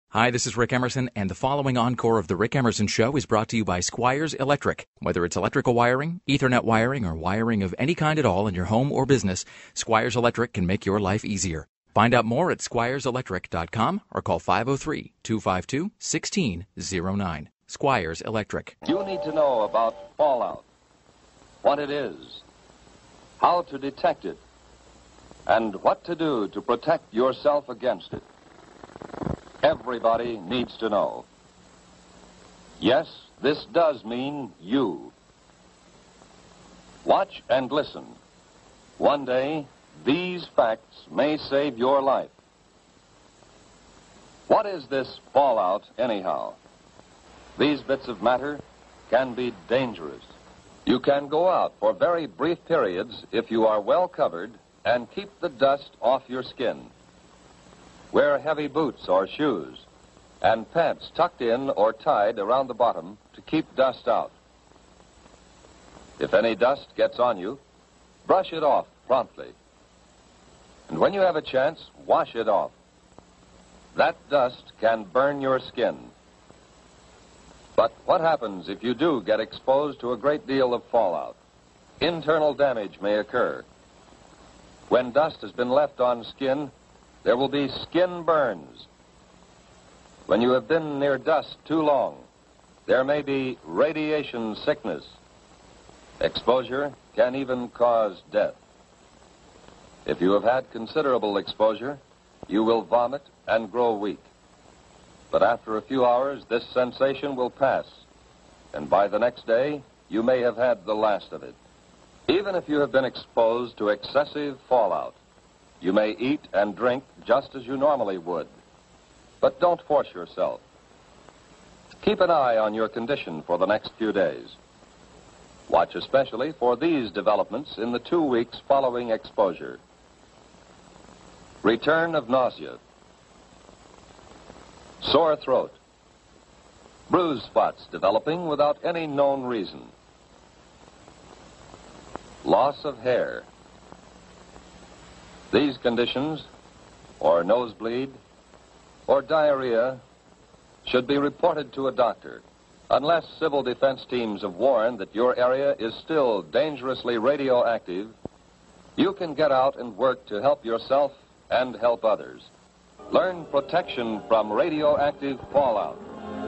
Hi, this is Rick Emerson, and the following encore of The Rick Emerson Show is brought to you by Squires Electric. Whether it's electrical wiring, Ethernet wiring, or wiring of any kind at all in your home or business, Squires Electric can make your life easier. Find out more at squireselectric.com or call 503-252-1609. Squires Electric. You need to know about fallout, what it is, how to detect it, and what to do to protect yourself against it. Everybody needs to know. Yes, this does mean you. Watch and listen. One day, these facts may save your life. What is this fallout, anyhow? These bits of matter can be dangerous. You can go out for very brief periods if you are well covered and keep the dust off your skin. Wear heavy boots or shoes and pants tucked in or tied around the bottom to keep dust out. If any dust gets on you, brush it off promptly. And when you have a chance, wash it off. That dust can burn your skin. But what happens if you do get exposed to a great deal of fallout? Internal damage may occur. When dust has been left on skin, there will be skin burns. When you have been near dust too long, there may be radiation sickness. Exposure can even cause death. If you have had considerable exposure, you will vomit and grow weak. But after a few hours, this sensation will pass, and by the next day, you may have had the last of it. Even if you have been exposed to excessive fallout, you may eat and drink just as you normally would. But don't force yourself. Keep an eye on your condition for the next few days. Watch especially for these developments in the 2 weeks following exposure. Return of nausea, sore throat, bruise spots developing without any known reason, loss of hair. These conditions, or nosebleed, or diarrhea, should be reported to a doctor. Unless civil defense teams have warned that your area is still dangerously radioactive, you can get out and work to help yourself and help others. Learn protection from radioactive fallout.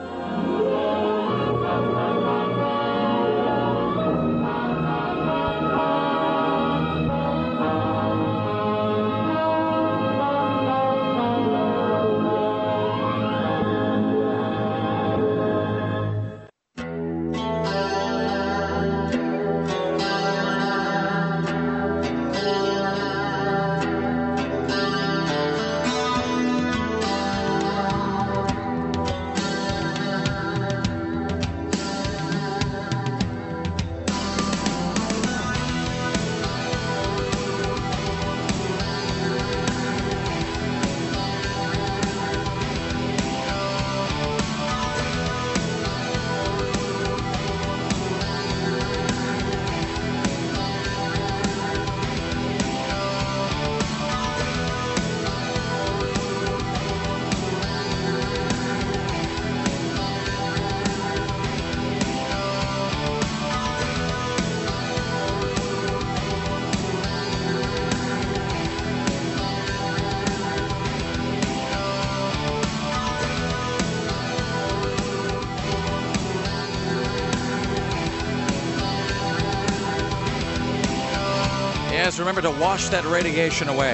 Yes, remember to wash that radiation away.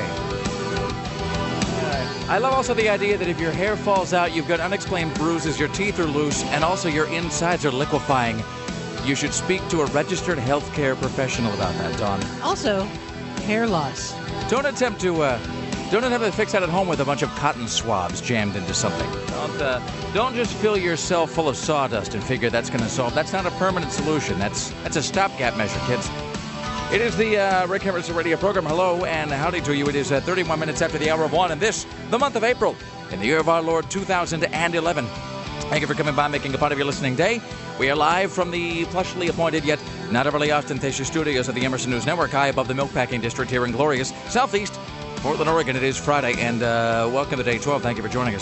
I love also the idea that if your hair falls out, you've got unexplained bruises, your teeth are loose, and also your insides are liquefying. You should speak to a registered healthcare professional about that, Dawn. Also, hair loss. Don't attempt to fix that at home with a bunch of cotton swabs jammed into something. Don't just fill yourself full of sawdust and figure that's going to solve. That's not a permanent solution. That's a stopgap measure, kids. It is the Rick Emerson radio program. Hello and howdy to you. It is 31 minutes after the hour of 1, and this, the month of April, in the year of our Lord 2011. Thank you for coming by, making a part of your listening day. We are live from the plushly appointed yet not overly ostentatious studios of the Emerson News Network, high above the Milkpacking District here in glorious Southeast Portland, Oregon. It is Friday, and welcome to Day 12. Thank you for joining us.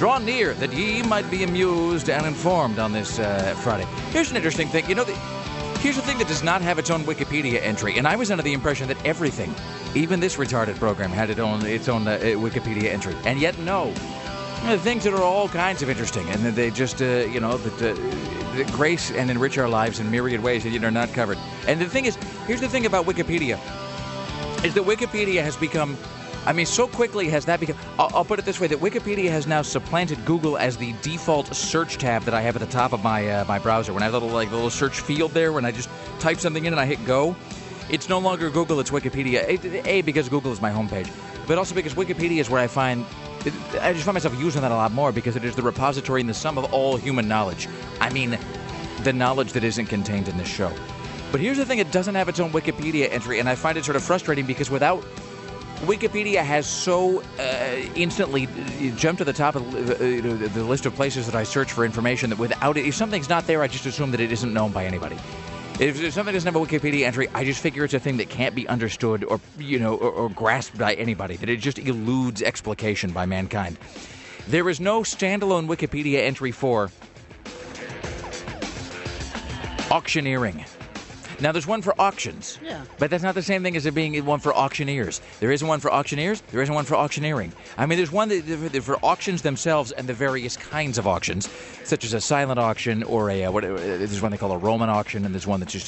Draw near that ye might be amused and informed on this Friday. Here's an interesting thing. Here's the thing that does not have its own Wikipedia entry, and I was under the impression that everything, even this retarded program, had its own Wikipedia entry, and yet no. Things that are all kinds of interesting, and they just, that grace and enrich our lives in myriad ways that are not covered. And the thing is, here's the thing about Wikipedia, is that Wikipedia has become, so quickly has that become, I'll put it this way, that Wikipedia has now supplanted Google as the default search tab that I have at the top of my browser. When I have the little search field there, when I just type something in and I hit go, it's no longer Google, it's Wikipedia. A, because Google is my homepage, but also because Wikipedia is where I just find myself using that a lot more because it is the repository and the sum of all human knowledge. The knowledge that isn't contained in this show. But here's the thing, it doesn't have its own Wikipedia entry, and I find it sort of frustrating because without Wikipedia has so instantly jumped to the top of the list of places that I search for information that without it, if something's not there, I just assume that it isn't known by anybody. If something doesn't have a Wikipedia entry, I just figure it's a thing that can't be understood or grasped by anybody, that it just eludes explication by mankind. There is no standalone Wikipedia entry for auctioneering. Now, there's one for auctions, but that's not the same thing as there being one for auctioneers. There isn't one for auctioneers, there isn't one for auctioneering. There's one for auctions themselves and the various kinds of auctions, such as a silent auction or there's one they call a Roman auction, and there's one that's just,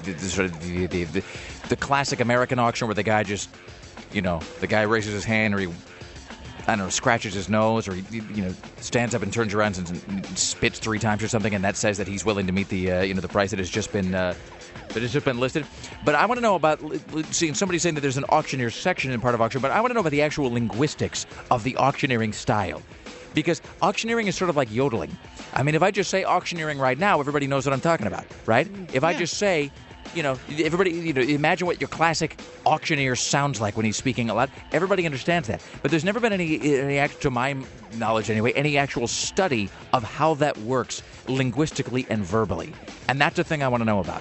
the classic American auction where the guy just, the guy raises his hand or he, scratches his nose or he, stands up and turns around and spits 3 times or something, and that says that he's willing to meet the, the price that has just been listed. But I want to know about seeing somebody saying that there's an auctioneer section in part of auction, but I want to know about the actual linguistics of the auctioneering style. Because auctioneering is sort of like yodeling. If I just say auctioneering right now, everybody knows what I'm talking about, right? If I just say, everybody, imagine what your classic auctioneer sounds like when he's speaking a lot. Everybody understands that. But there's never been any, to my knowledge anyway, any actual study of how that works linguistically and verbally. And that's the thing I want to know about.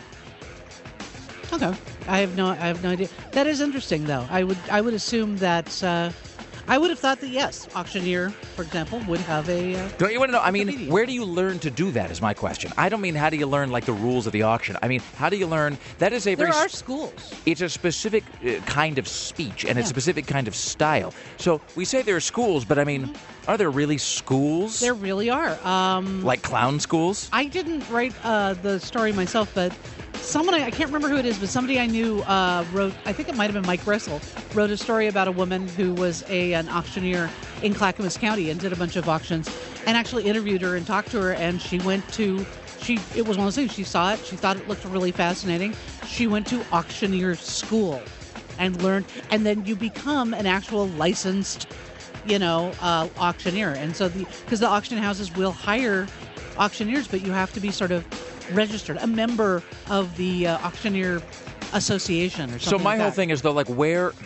Okay. I have no idea. That is interesting, though. I would assume that I would have thought that, yes, auctioneer, for example, would have a... Don't you want to know? Where do you learn to do that is my question. I don't mean how do you learn, the rules of the auction. How do you learn... That is a very... There are schools. It's a specific kind of speech, and it's a specific kind of style. So we say there are schools, but, are there really schools? There really are. Like clown schools? I didn't write the story myself, but... Someone, I can't remember who it is, but somebody I knew wrote, I think it might have been Mike Russell, wrote a story about a woman who was an auctioneer in Clackamas County and did a bunch of auctions, and actually interviewed her and talked to her, and it was one of those things, she saw it, she thought it looked really fascinating, she went to auctioneer school and learned, and then you become an actual licensed, auctioneer, and so because the auction houses will hire auctioneers, but you have to be sort of registered, a member of the auctioneer association or something. So my like whole that. thing is though, what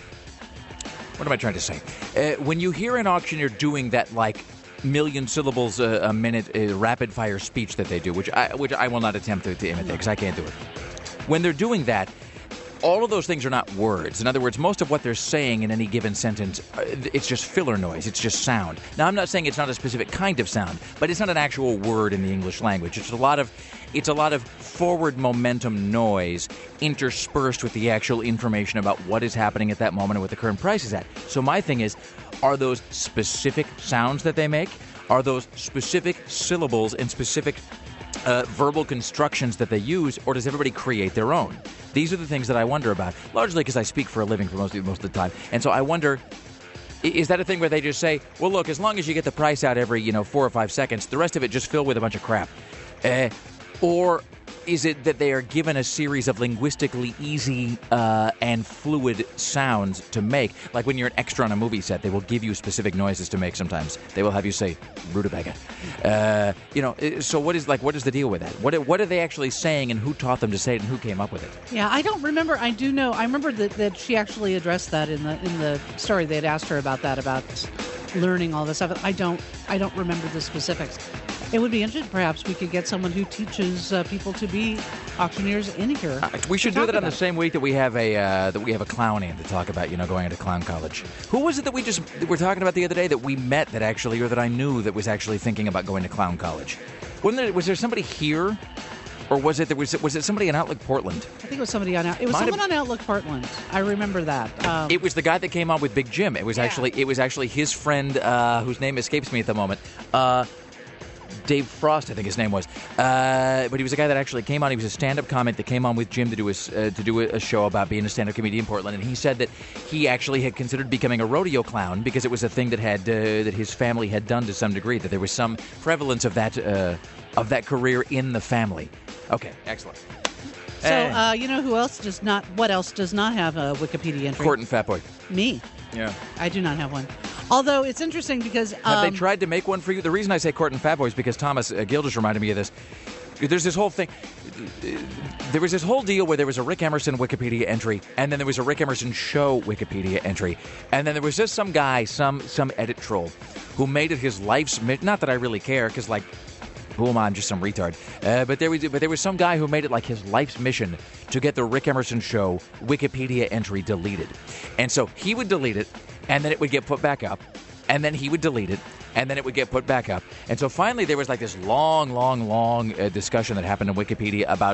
am I trying to say? When you hear an auctioneer doing that million syllables a minute rapid fire speech that they do, which I will not attempt to imitate because I can't do it. When they're doing that, all of those things are not words. In other words, most of what they're saying in any given sentence, it's just filler noise. It's just sound. Now, I'm not saying it's not a specific kind of sound, but it's not an actual word in the English language. It's a lot of forward momentum noise interspersed with the actual information about what is happening at that moment and what the current price is at. So my thing is, are those specific sounds that they make? Are those specific syllables and specific verbal constructions that they use, or does everybody create their own? These are the things that I wonder about, largely because I speak for a living for most of the time. And so I wonder, is that a thing where they just say, well, look, as long as you get the price out every, 4 or 5 seconds, the rest of it just fill with a bunch of crap? Or is it that they are given a series of linguistically easy and fluid sounds to make? Like when you're an extra on a movie set, they will give you specific noises to make sometimes. They will have you say, rutabaga. So what is the deal with that? What are they actually saying, and who taught them to say it, and who came up with it? Yeah, I don't remember. I do know. I remember that she actually addressed that in the story. They had asked her about that, about learning all this stuff. I don't remember the specifics. It would be interesting. Perhaps we could get someone who teaches people to be auctioneers in here. We should do that on the it. same week that we have a clown in to talk about, going into clown college. Who was it that we were talking about the other day that we met that actually, or that I knew that was actually thinking about going to clown college? Was there somebody here, or was it somebody in Outlook Portland? I think it was somebody on someone on Outlook Portland. I remember that. It was the guy that came on with Big Jim. It was actually his friend, whose name escapes me at the moment. Dave Frost, I think his name was, but he was a guy that actually came on. He was a stand-up comic that came on with Jim to do a show about being a stand-up comedian in Portland, and he said that he actually had considered becoming a rodeo clown because it was a thing that his family had done to some degree. That there was some prevalence of that career in the family. Okay, excellent. So you know who else does not? What else does not have a Wikipedia entry? Court and Fatboy. Me. Yeah. I do not have one. Although it's interesting because have they tried to make one for you? The reason I say Court and Fatboy is because Thomas Gill just reminded me of this. There's this whole thing. There was this whole deal where there was a Rick Emerson Wikipedia entry, and then there was a Rick Emerson Show Wikipedia entry, and then there was just some guy, some edit troll, who made it his life's mission. Not that I really care, because who am I? I'm just some retard. But there was some guy who made it like his life's mission to get the Rick Emerson Show Wikipedia entry deleted. And so he would delete it, and then it would get put back up, and then he would delete it, and then it would get put back up. And so finally there was like this long discussion that happened in Wikipedia about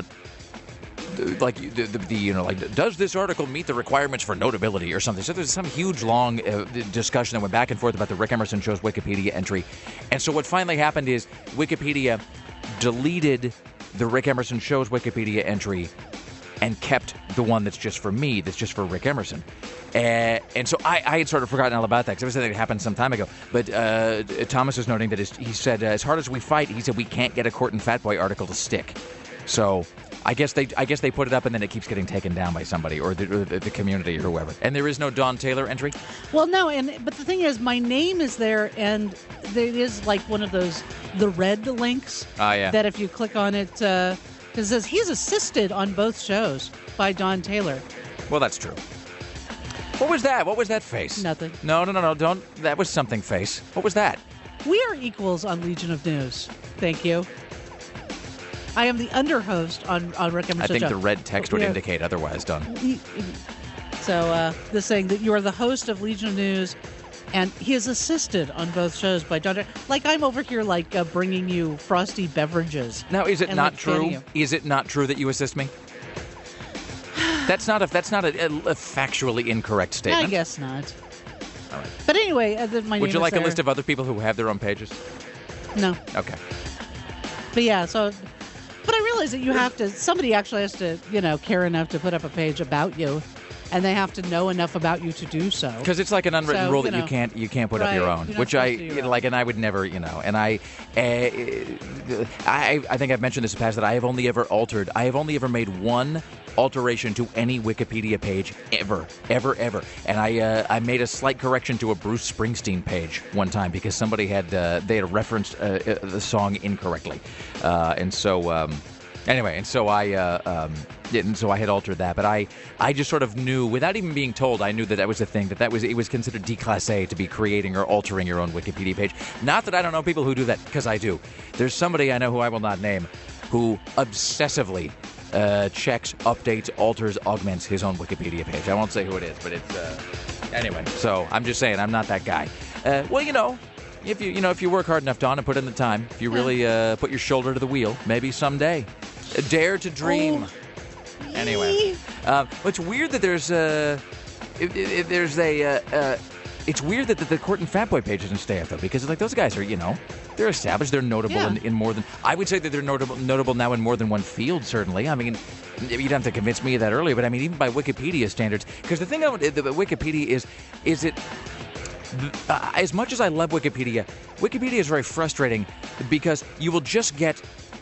does this article meet the requirements for notability or something? So there's some huge long discussion that went back and forth about the Rick Emerson Show's Wikipedia entry. And so what finally happened is Wikipedia deleted the Rick Emerson Show's Wikipedia entry and kept the one that's just for me, that's just for Rick Emerson. And so I had sort of forgotten all about that because it was something that happened some time ago. But Thomas is noting that he said, as hard as we fight, he said we can't get a Court and Fatboy article to stick. So I guess they put it up and then it keeps getting taken down by somebody or the community or whoever. And there is no Don Taylor entry? Well, no, but the thing is, my name is there, and it is like one of those, the red links. Yeah. That if you click on it, because it says he's assisted on both shows by Don Taylor. Well, that's true. What was that? What was that face? Nothing. No, don't. That was something face. What was that? We are equals on Legion of News. Thank you. I am the underhost on Rick Emerson I think Show. the red text would indicate otherwise, Don. So this saying that you are the host of Legion of News, and he is assisted on both shows by Don. Like I'm over here, bringing you frosty beverages. Now, is it not true? Is it not true that you assist me? That's not a factually incorrect statement. I guess not. All right. But anyway, my would name you like is a list of other people who have their own pages? No. Okay. But yeah, so. But I realize that somebody actually has to, care enough to put up a page about you, and they have to know enough about you to do so. Because it's like an unwritten rule that you can't put up your own, which and I would never, and I think I've mentioned this in the past that I have only ever made one alteration to any Wikipedia page ever. And I made a slight correction to a Bruce Springsteen page one time because somebody had referenced the song incorrectly, and so I had altered that. But I just sort of knew without even being told. I knew that was a thing. It was considered déclassé to be creating or altering your own Wikipedia page. Not that I don't know people who do that, because I do. There's somebody I know who I will not name who obsessively checks, updates, alters, augments his own Wikipedia page. I won't say who it is, but it's anyway. So I'm just saying I'm not that guy. If you work hard enough, Don, and put in the time, if you really put your shoulder to the wheel, maybe someday. Dare to dream. Oh. Anyway, it's weird that it's weird that the Court and Fatboy page doesn't stay up, though, because those guys are, they're established, they're notable in more than... I would say that they're notable now in more than one field, certainly. I mean, you don't have to convince me of that earlier, but I mean, even by Wikipedia standards, because the thing about Wikipedia is it... as much as I love Wikipedia is very frustrating because you just get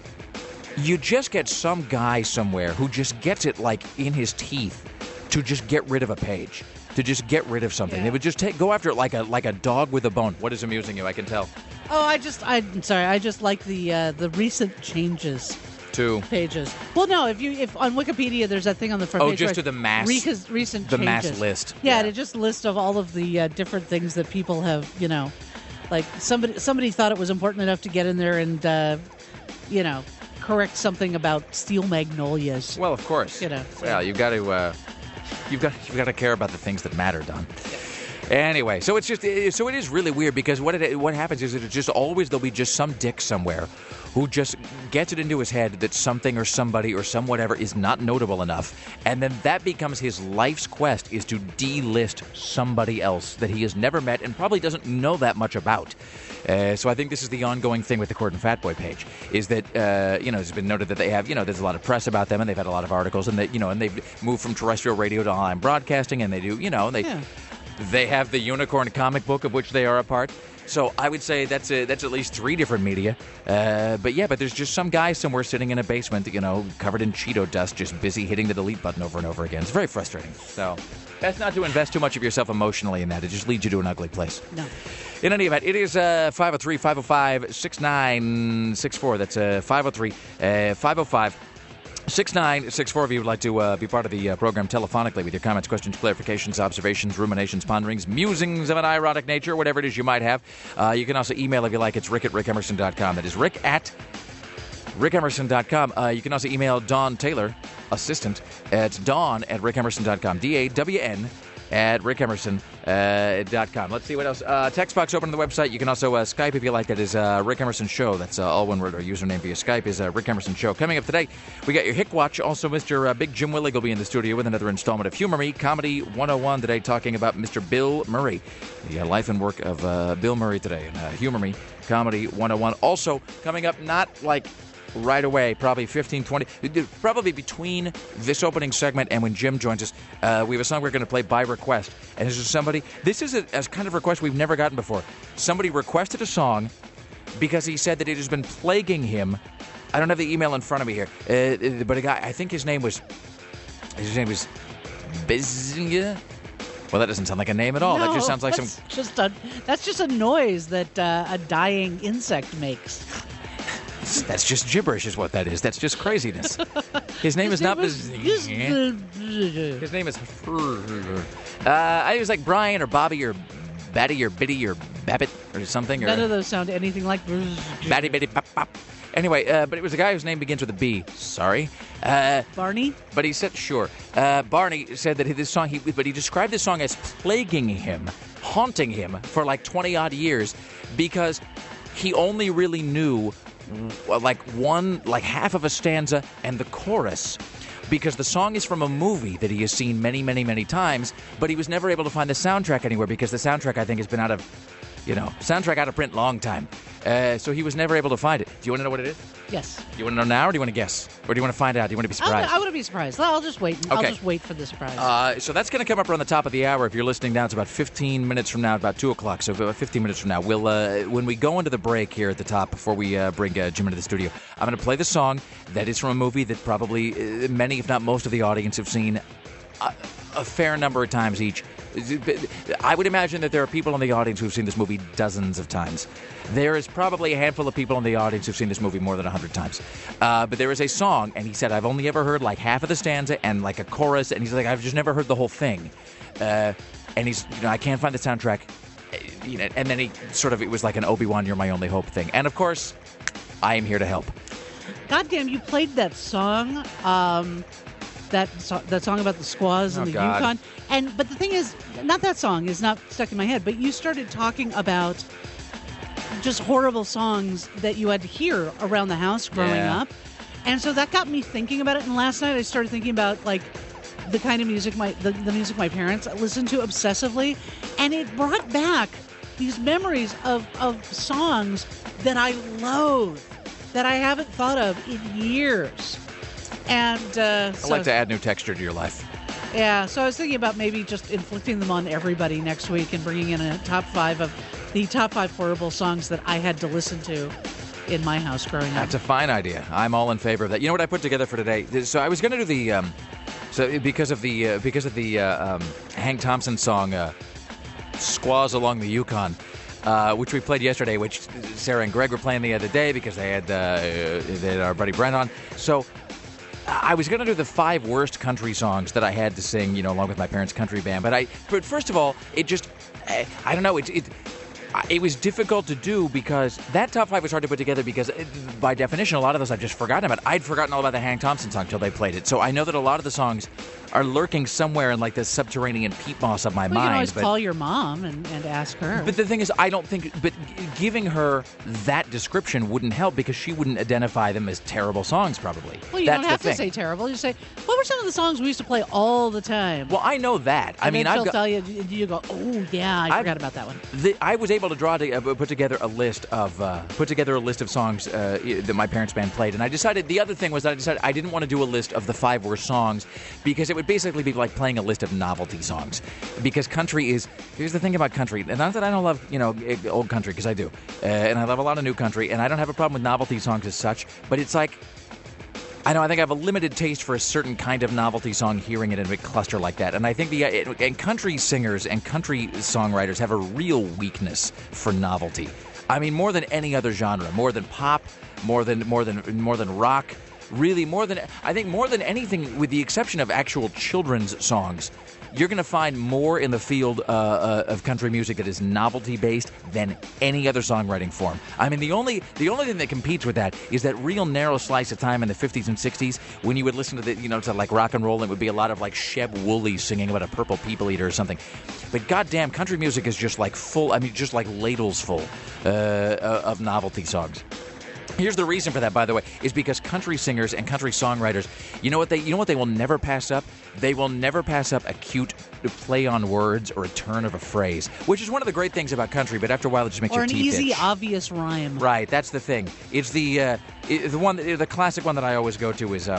some guy somewhere who just gets it in his teeth to just get rid of a page, to just get rid of something. They would just go after it like a dog with a bone. What is amusing you? I can tell. Oh, I'm sorry. I just like the recent changes to pages. Well, no, if on Wikipedia there's that thing on the front page. Oh, just to the mass. Recent the changes. mass list. Yeah, it just lists of all of the different things that people have, Like somebody thought it was important enough to get in there and correct something about steel magnolias. Well, of course. Well, you've got to care about the things that matter, Don. Anyway, so it is really weird because what happens is that it's just always there'll be just some dick somewhere who just gets it into his head that something or somebody or some whatever is not notable enough, and then that becomes his life's quest is to delist somebody else that he has never met and probably doesn't know that much about. So I think this is the ongoing thing with the Cord and Fatboy page, is that it's been noted that they have there's a lot of press about them and they've had a lot of articles and and they've moved from terrestrial radio to online broadcasting and they do They have the Unicorn comic book of which they are a part. So I would say that's at least 3 different media. But there's just some guy somewhere sitting in a basement, covered in Cheeto dust, just busy hitting the delete button over and over again. It's very frustrating. So that's not to invest too much of yourself emotionally in that. It just leads you to an ugly place. No. In any event, it is 503-505-6964. That's 503-505-6964 if you would like to be part of the program telephonically with your comments, questions, clarifications, observations, ruminations, ponderings, musings of an ironic nature, whatever it is you might have. You can also email if you like. It's rick@rickemerson.com. That is rick@rickemerson.com. You can also email Dawn Taylor, assistant. It's dawn@rickemerson.com. DAWN at rickemerson.com. Let's see what else. Text box open on the website. You can also Skype if you like. That is Rick Emerson Show. That's all one word. Our username via Skype is Rick Emerson Show. Coming up today, we got your Hick Watch. Also, Mr. Big Jim Willig will be in the studio with another installment of Humor Me, Comedy 101 today, talking about Mr. Bill Murray, the life and work of Bill Murray today. And Humor Me, Comedy 101. Also, coming up, not like right away, probably 15, 20, probably between this opening segment and when Jim joins us, we have a song we're going to play by request. And this is a kind of request we've never gotten before. Somebody requested a song because he said that it has been plaguing him. I don't have the email in front of me here, but a guy, I think his name was Bizinga. Well, that doesn't sound like a name at all. No, that just sounds like that's just a noise that a dying insect makes. That's just gibberish is what that is. That's just craziness. His name is not... His name is... I was like Brian or Bobby or Batty or Biddy or Babbitt or something. None of those sound anything like... Batty, Biddy, Bop, Bop. Anyway, but it was a guy whose name begins with a B. Sorry. Barney? But he said, sure. Barney said that this song, he described this song as plaguing him, haunting him for like 20-odd years because he only really knew half of a stanza and the chorus, because the song is from a movie that he has seen many, many, many times, but he was never able to find the soundtrack anywhere because the soundtrack, I think, has been out of print long time. So he was never able to find it. Do you want to know what it is? Yes. Do you want to know now, or do you want to guess? Or do you want to find out? Do you want to be surprised? I want to be surprised. I'll just wait. Okay. I'll just wait for the surprise. So that's going to come up around the top of the hour. If you're listening now, it's about 15 minutes from now, about 2 o'clock. So about 15 minutes from now, we'll when we go into the break here at the top, before we bring Jim into the studio, I'm going to play the song that is from a movie that probably many, if not most of the audience have seen a fair number of times each. I would imagine that there are people in the audience who've seen this movie dozens of times. There is probably a handful of people in the audience who've seen this movie more than 100 times. But there is a song, and he said, I've only ever heard like half of the stanza and like a chorus, and he's like, I've just never heard the whole thing. And he's, I can't find the soundtrack. And then it was like an Obi-Wan, You're My Only Hope thing. And of course, I am here to help. Goddamn, you played that song. That song about the squaws and the Yukon. But the thing is, not that song is not stuck in my head, but you started talking about just horrible songs that you had to hear around the house growing up. And so that got me thinking about it. And last night I started thinking about like the kind of music the music my parents listened to obsessively. And it brought back these memories of songs that I loathe, that I haven't thought of in years. And I like to add new texture to your life. Yeah, so I was thinking about maybe just inflicting them on everybody next week and bringing in a top 5 of the top 5 horrible songs that I had to listen to in my house growing up. That's a fine idea. I'm all in favor of that. You know what I put together for today? So I was going to do the because of the Hank Thompson song "Squaws Along the Yukon." Which we played yesterday, which Sarah and Greg were playing the other day because they had our buddy Brent on. So I was going to do the 5 worst country songs that I had to sing, along with my parents' country band. But first of all, it just, I don't know, it was difficult to do because that top 5 was hard to put together because, by definition, a lot of those I've just forgotten about. I'd forgotten all about the Hank Thompson song until they played it. So I know that a lot of the songs are lurking somewhere in like the subterranean peat moss of my Well, mind. you can always call your mom and ask her. But the thing is, I don't think... But giving her that description wouldn't help because she wouldn't identify them as terrible songs, probably. Well, you That's don't have the to thing. say terrible. You say, what were some of the songs we used to play all the time? Well, I know that. I And mean, then I've she'll got... tell you, you go, oh, yeah, I forgot about that one. I was able to put together a list of songs that my parents' band played, and I decided the other thing was that I didn't want to do a list of the 5 worst songs because it would basically be like playing a list of novelty songs. Because country is here's the thing about country, and not that I don't love old country because I do, and I love a lot of new country, and I don't have a problem with novelty songs as such, but it's like. I think I have a limited taste for a certain kind of novelty song, hearing it in a big cluster like that. And I think and country singers and country songwriters have a real weakness for novelty. I mean, more than any other genre, more than pop, more than rock, really more than anything, with the exception of actual children's songs. You're going to find more in the field of country music that is novelty-based than any other songwriting form. I mean, the only thing that competes with that is that real narrow slice of time in the 50s and 60s when you would listen to to like rock and roll, and it would be a lot of like Sheb Woolley singing about a purple people eater or something. But goddamn, country music is just like full. I mean, just like ladles full of novelty songs. Here's the reason for that, by the way, is because country singers and country songwriters, you know what they will never pass up? They will never pass up a cute play on words or a turn of a phrase, which is one of the great things about country, but after a while it just makes your teeth itch. Or an easy, obvious rhyme. Right, that's the thing. It's the classic one that I always go to is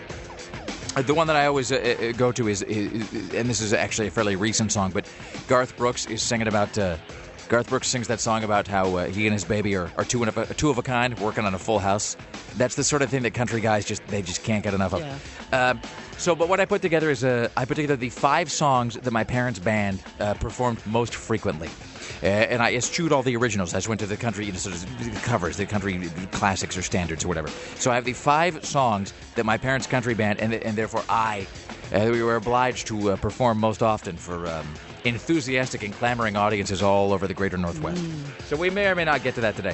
the one that I always go to is, and this is actually a fairly recent song, but Garth Brooks is singing about. Garth Brooks sings that song about how he and his baby are two of a kind, working on a full house. That's the sort of thing that country guys just can't get enough of. Yeah. But what I put together is I put together the 5 songs that my parents' band performed most frequently. And I eschewed all the originals. I just went to the country, sort of covers, the country classics or standards or whatever. So I have the 5 songs that my parents' country band, and therefore we were obliged to perform most often for enthusiastic and clamoring audiences all over the greater Northwest. So we may or may not get to that today.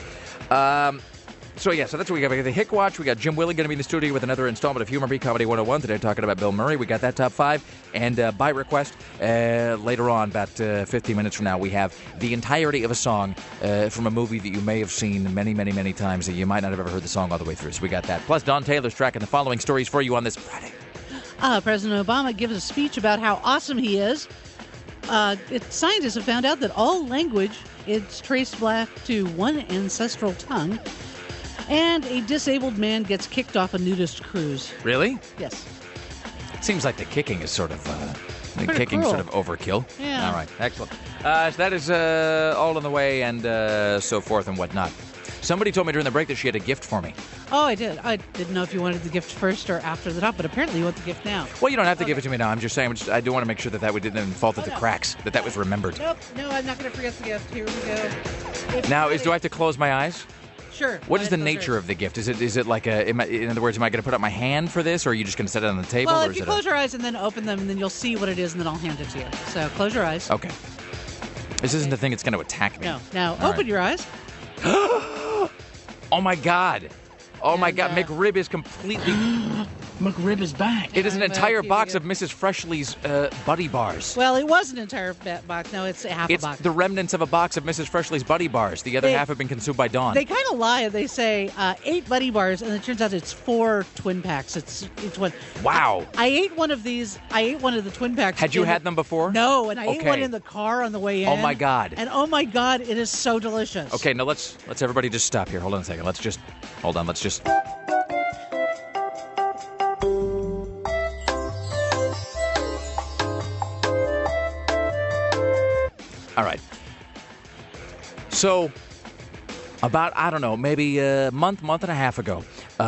So that's what we got. We got the Hick Watch. We got Jim Willie going to be in the studio with another installment of Humor Beat Comedy 101 today, talking about Bill Murray. We got that top 5. And by request, later on, about 15 minutes from now, we have the entirety of a song from a movie that you may have seen many, many, many times that you might not have ever heard the song all the way through. So we got that. Plus, Don Taylor's tracking the following stories for you on this Friday. President Obama gives a speech about how awesome he is. Scientists have found out that all language is traced back to one ancestral tongue. And a disabled man gets kicked off a nudist cruise. Really? Yes. It seems like the kicking is sort of cruel. Sort of overkill. Yeah. All right. Excellent. So that is all on the way, and so forth and whatnot. Somebody told me during the break that she had a gift for me. Oh, I did. I didn't know if you wanted the gift first or after the top, but apparently you want the gift now. Well, you don't have to give it to me now. I'm just saying. I do want to make sure that we didn't fall through the cracks. That was remembered. Nope. No, I'm not going to forget the gift. Here we go. Now, do I have to close my eyes? Sure. What is the nature of the gift? Is it like in other words, am I going to put up my hand for this, or are you just going to set it on the table? Well, or if you close your eyes and then open them, and then you'll see what it is, and then I'll hand it to you. So close your eyes. Okay. This isn't the thing that's going to attack me. No. Now All open your eyes. Oh my God! Oh my God! McRib is completely. McRib is back. It is an entire box of Mrs. Freshley's Buddy Bars. Well, it was an entire box. No, it's half a box. It's the remnants of a box of Mrs. Freshley's Buddy Bars. The other half have been consumed by Dawn. They kind of lie. They say 8 Buddy Bars, and it turns out it's 4 twin packs. It's one. Wow. I ate one of these. I ate one of the twin packs. Had you had them before? No, and I ate one in the car on the way in. Oh my God. And oh my God, it is so delicious. Okay, now let's everybody just stop here. Hold on a second. Let's just. All right. So, About, I don't know, maybe a month and a half ago.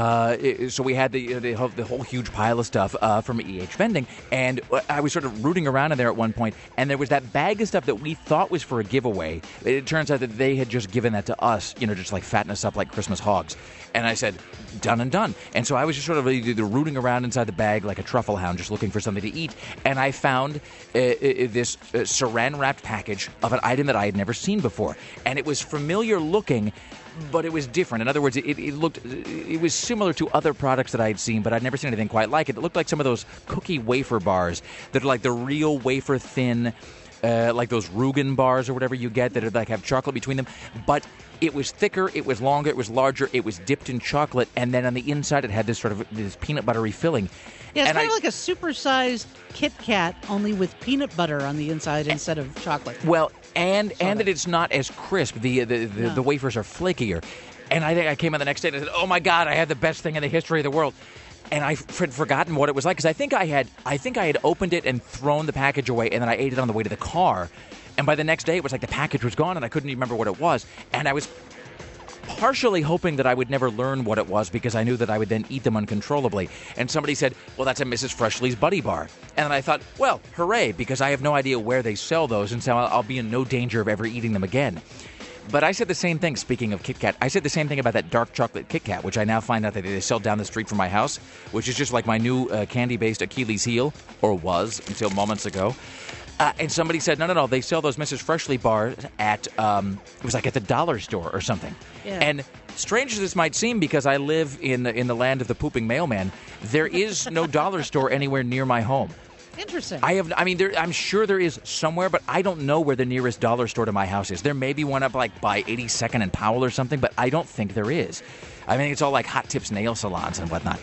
So we had the whole huge pile of stuff from EH Vending, and I was sort of rooting around in there at one point, and there was that bag of stuff that we thought was for a giveaway. It turns out that they had just given that to us, just like fatten us up like Christmas hogs. And I said, done and done. And so I was just sort of rooting around inside the bag like a truffle hound, just looking for something to eat. And I found this saran-wrapped package of an item that I had never seen before. And it was familiar looking, but it was different. In other words, it was similar to other products that I had seen, but I'd never seen anything quite like it. It looked like some of those cookie wafer bars that are like the real wafer thin, like those Reugen bars or whatever you get that like have chocolate between them. But it was thicker, it was longer, it was larger, it was dipped in chocolate, and then on the inside it had this sort of this peanut buttery filling. Yeah, it's kind of like a supersized Kit Kat, only with peanut butter on the inside instead of chocolate. Well, and that it's not as crisp. The wafers are flakier. And I think I came in the next day and I said, "Oh my God, I had the best thing in the history of the world." And I had forgotten what it was like because I think I had opened it and thrown the package away, and then I ate it on the way to the car. And by the next day, it was like the package was gone, and I couldn't even remember what it was. And I was partially hoping that I would never learn what it was because I knew that I would then eat them uncontrollably. And somebody said, well, that's a Mrs. Freshley's Buddy Bar. And then I thought, well, hooray, because I have no idea where they sell those, and so I'll be in no danger of ever eating them again. But I said the same thing, speaking of Kit Kat. I said the same thing about that dark chocolate Kit Kat, which I now find out that they sell down the street from my house, which is just like my new candy-based Achilles heel, or was until moments ago. And somebody said, no, they sell those Mrs. Freshley bars at, it was like at the dollar store or something. Yeah. And strange as this might seem, because I live in the land of the pooping mailman, there is no dollar store anywhere near my home. Interesting. I'm sure there is somewhere, but I don't know where the nearest dollar store to my house is. There may be one up like by 82nd and Powell or something, but I don't think there is. I mean, it's all like Hot Tips nail salons and whatnot.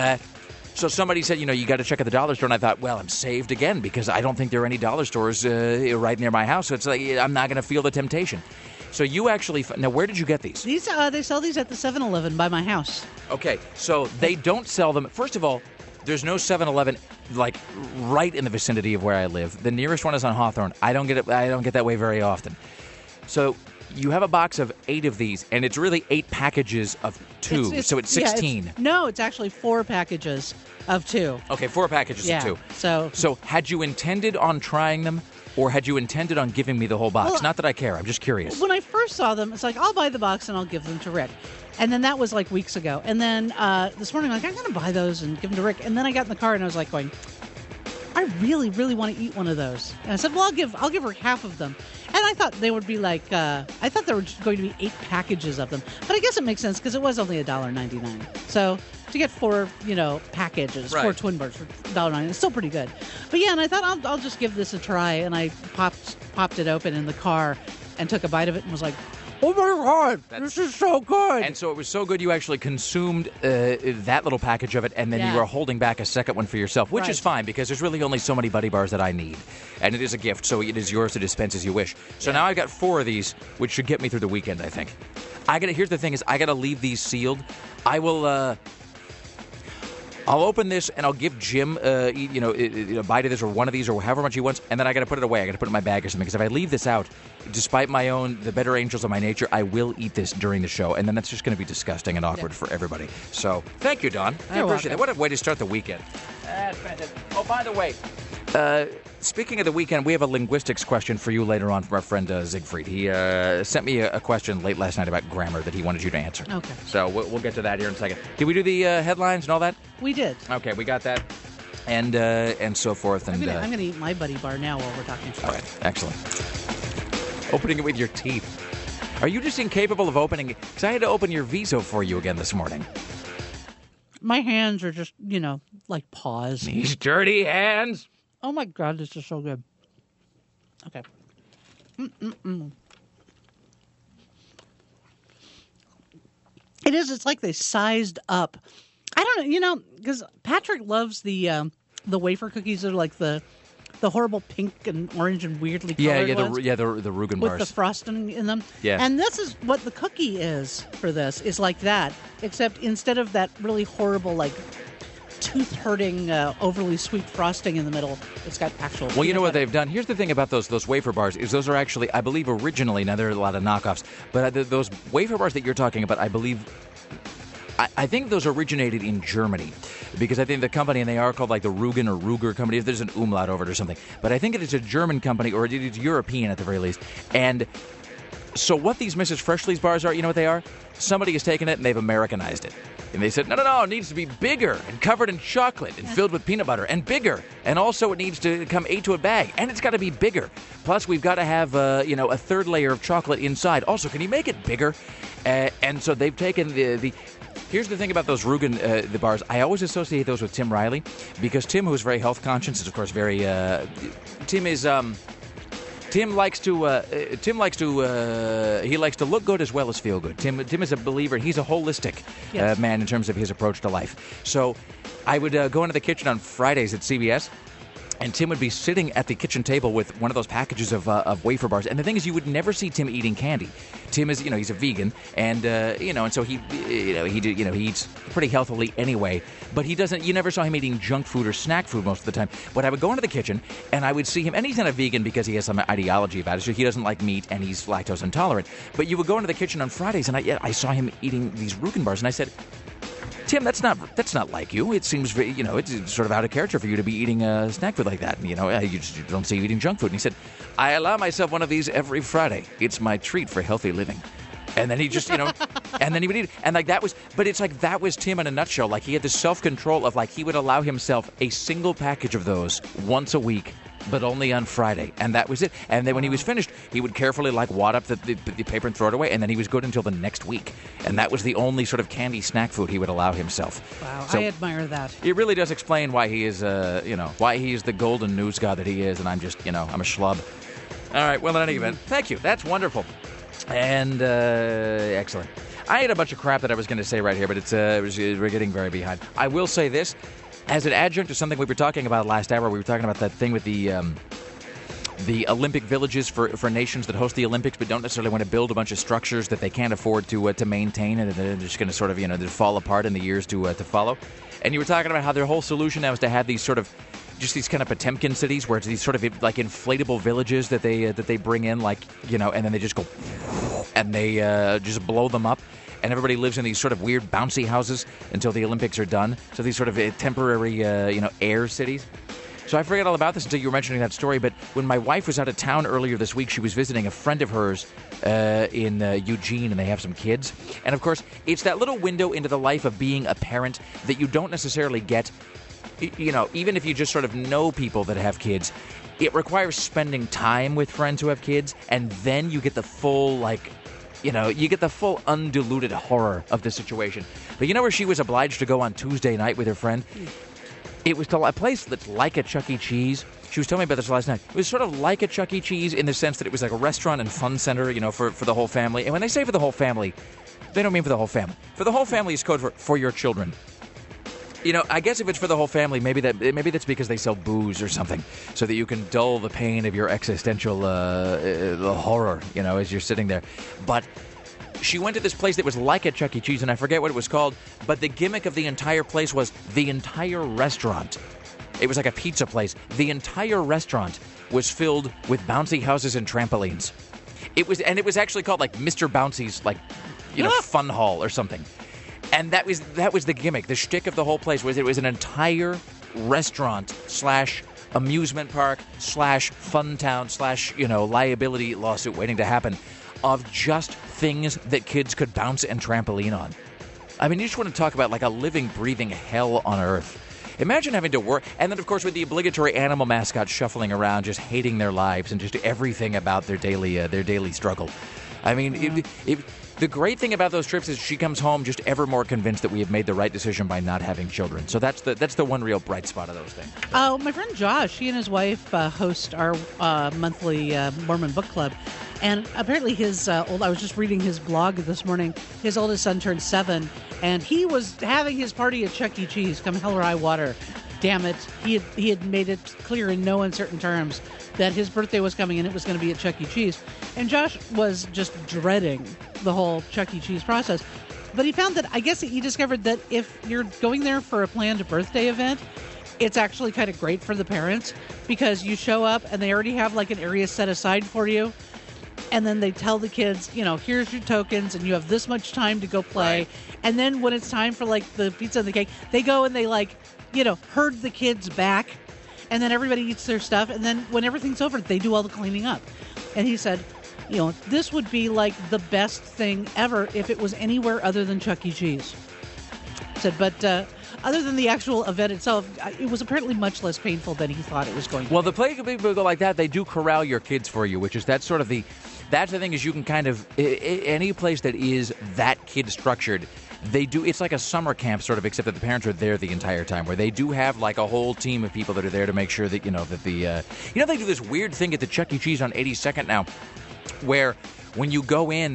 So somebody said, you got to check at the dollar store, and I thought, well, I'm saved again because I don't think there are any dollar stores right near my house. So it's like I'm not going to feel the temptation. So you actually now, where did you get these? These they sell these at the 7-Eleven by my house. Okay, so they don't sell them. First of all, there's no 7-Eleven like right in the vicinity of where I live. The nearest one is on Hawthorne. I don't get that way very often. So you have a box of 8 of these, and it's really 8 packages of 2, so it's 16. Yeah, it's actually 4 packages of 2. Okay, 4 packages of 2. So had you intended on trying them, or had you intended on giving me the whole box? Well, not that I care. I'm just curious. When I first saw them, it's like, I'll buy the box and I'll give them to Rick. And then that was like weeks ago. And then this morning, I'm going to buy those and give them to Rick. And then I got in the car and I was like going, I really, really want to eat one of those. And I said, well, I'll give her half of them. And I thought they would be like, I thought there were going to be 8 packages of them. But I guess it makes sense because it was only $1.99. So to get 4, packages, right. 4 twin bars for $1.99, it's still pretty good. But yeah, and I thought I'll just give this a try. And I popped it open in the car and took a bite of it and was like, oh my God, this is so good. And so it was so good you actually consumed that little package of it, and then you were holding back a second one for yourself, which is fine because there's really only so many Buddy Bars that I need. And it is a gift, so it is yours to dispense as you wish. So now I've got 4 of these, which should get me through the weekend, I think. Here's the thing is, I got to leave these sealed. I'll open this and I'll give Jim, a bite of this or one of these or however much he wants, and then I got to put it away. I got to put it in my bag or something because if I leave this out, despite the better angels of my nature, I will eat this during the show, and then that's just going to be disgusting and awkward for everybody. So thank you, Don. I appreciate that. What a way to start the weekend. That's fantastic. Oh, by the way, speaking of the weekend, we have a linguistics question for you later on from our friend Siegfried. He sent me a question late last night about grammar that he wanted you to answer. Okay. So we'll get to that here in a second. Did we do the headlines and all that? We did. Okay, we got that. And so forth. And I'm going to eat my Buddy Bar now while we're talking. All right, excellent. Opening it with your teeth. Are you just incapable of opening it? Because I had to open your Viso for you again this morning. My hands are just, like paws. These dirty hands. Oh my God, this is so good. Okay. It is. It's like they sized up. I don't know, because Patrick loves the wafer cookies that are like the horrible pink and orange and weirdly colored ones. The Reugen with bars. the frosting in them. Yeah. And this is what the cookie is for this, is like that, except instead of that really horrible, like, tooth-hurting, overly sweet frosting in the middle. It's got actual. Well, you know what peanut they've done? Here's the thing about those wafer bars is those are actually, I believe, originally, now there are a lot of knockoffs, but those wafer bars that you're talking about, I believe, I think those originated in Germany because I think the company, and they are called like the Rugen or Ruger company, if there's an umlaut over it or something. But I think it is a German company, or it is European at the very least. And so what these Mrs. Freshley's bars are, you know what they are? Somebody has taken it and they've Americanized it. And they said, no, it needs to be bigger and covered in chocolate and filled with peanut butter and bigger. And also it needs to come 8 to a bag. And it's got to be bigger. Plus, we've got to have, a third layer of chocolate inside. Also, can you make it bigger? And so they've taken the Here's the thing about those Rugen the bars. I always associate those with Tim Riley because Tim, who's very health conscious, is of course very. Tim likes to look good as well as feel good. Tim is a believer. He's a holistic man in terms of his approach to life. So I would go into the kitchen on Fridays at CBS. And Tim would be sitting at the kitchen table with one of those packages of wafer bars. And the thing is, you would never see Tim eating candy. Tim is, he's a vegan, and and so he eats pretty healthily anyway. But he doesn't. You never saw him eating junk food or snack food most of the time. But I would go into the kitchen, and I would see him, and he's not a vegan because he has some ideology about it. So he doesn't like meat, and he's lactose intolerant. But you would go into the kitchen on Fridays, and I saw him eating these Rugen bars, and I said, Tim, that's not like you. It seems, it's sort of out of character for you to be eating snack food like that. And, you just don't see you eating junk food. And he said, I allow myself one of these every Friday. It's my treat for healthy living. And then he just, and then he would eat it. And but it's like that was Tim in a nutshell. Like he had this self-control of he would allow himself a single package of those once a week, but only on Friday. And that was it. And then when he was finished, he would carefully wad up the paper and throw it away. And then he was good until the next week. And that was the only sort of candy snack food he would allow himself. Wow, so I admire that. It really does explain why he is, why he is the golden news god that he is. And I'm just, I'm a schlub. All right. Well, in any event, thank you. That's wonderful. And excellent. I had a bunch of crap that I was going to say right here, but we're getting very behind. I will say this. As an adjunct to something we were talking about last hour, we were talking about that thing with the Olympic villages for nations that host the Olympics but don't necessarily want to build a bunch of structures that they can't afford to maintain, and they're just going to sort of they fall apart in the years to follow. And you were talking about how their whole solution now is to have these sort of just these kind of Potemkin cities where it's these sort of inflatable villages that they bring in and then they just go and they just blow them up. And everybody lives in these sort of weird bouncy houses until the Olympics are done. So these sort of temporary, air cities. So I forgot all about this until you were mentioning that story. But when my wife was out of town earlier this week, she was visiting a friend of hers in Eugene, and they have some kids. And, of course, it's that little window into the life of being a parent that you don't necessarily get, even if you just sort of know people that have kids. It requires spending time with friends who have kids, and then you get the full, you get the full undiluted horror of the situation. But you know where she was obliged to go on Tuesday night with her friend? It was to a place that's like a Chuck E. Cheese. She was telling me about this last night. It was sort of like a Chuck E. Cheese in the sense that it was like a restaurant and fun center, for the whole family. And when they say for the whole family, they don't mean for the whole family. For the whole family is code for your children. I guess if it's for the whole family, maybe that's because they sell booze or something, so that you can dull the pain of your existential the horror, as you're sitting there. But she went to this place that was like a Chuck E. Cheese, and I forget what it was called, but the gimmick of the entire place was the entire restaurant. It was like a pizza place. The entire restaurant was filled with bouncy houses and trampolines. It was actually called Mr. Bouncy's fun hall or something. And that was the gimmick. The shtick of the whole place was it was an entire restaurant / amusement park / fun town / liability lawsuit waiting to happen of just things that kids could bounce and trampoline on. I mean, you just want to talk about a living, breathing hell on earth. Imagine having to work, and then of course with the obligatory animal mascot shuffling around, just hating their lives and just everything about their daily struggle. I mean, the great thing about those trips is she comes home just ever more convinced that we have made the right decision by not having children. So that's the one real bright spot of those things. Oh, my friend Josh, he and his wife host our monthly Mormon book club. And apparently I was just reading his blog this morning, his oldest son turned 7, and he was having his party at Chuck E. Cheese, come hell or high water. Damn it, he had made it clear in no uncertain terms that his birthday was coming and it was going to be at Chuck E. Cheese. And Josh was just dreading the whole Chuck E. Cheese process. But he found that, I guess he discovered that if you're going there for a planned birthday event, it's actually kind of great for the parents because you show up and they already have like an area set aside for you. And then they tell the kids, here's your tokens and you have this much time to go play. Right. And then when it's time for like the pizza and the cake, they go and they herd the kids back. And then everybody eats their stuff. And then when everything's over, they do all the cleaning up. And he said, this would be like the best thing ever if it was anywhere other than Chuck E. Cheese. Said, but other than the actual event itself, it was apparently much less painful than he thought it was going to be. Well, the place people go like that, they do corral your kids for you, which is that's the thing is you can kind of, any place that is that kid structured, they do, it's like a summer camp sort of, except that the parents are there the entire time, where they do have like a whole team of people that are there to make sure that, they do this weird thing at the Chuck E. Cheese on 82nd now, where when you go in,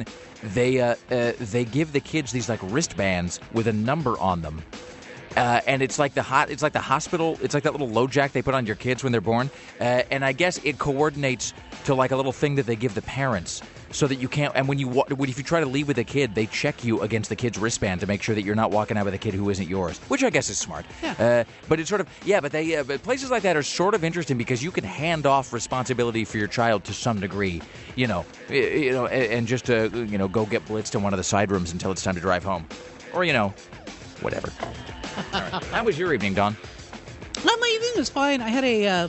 they give the kids these like wristbands with a number on them. And it's like the hospital. It's like that little low jack they put on your kids when they're born. And I guess it coordinates to like a little thing that they give the parents, so that you can't. And if you try to leave with a kid, they check you against the kid's wristband to make sure that you're not walking out with a kid who isn't yours. Which I guess is smart. Yeah. But it's sort of but places like that are sort of interesting because you can hand off responsibility for your child to some degree. And just to go get blitzed in one of the side rooms until it's time to drive home, or whatever. All right. How was your evening, Dawn? No, my evening was fine. I had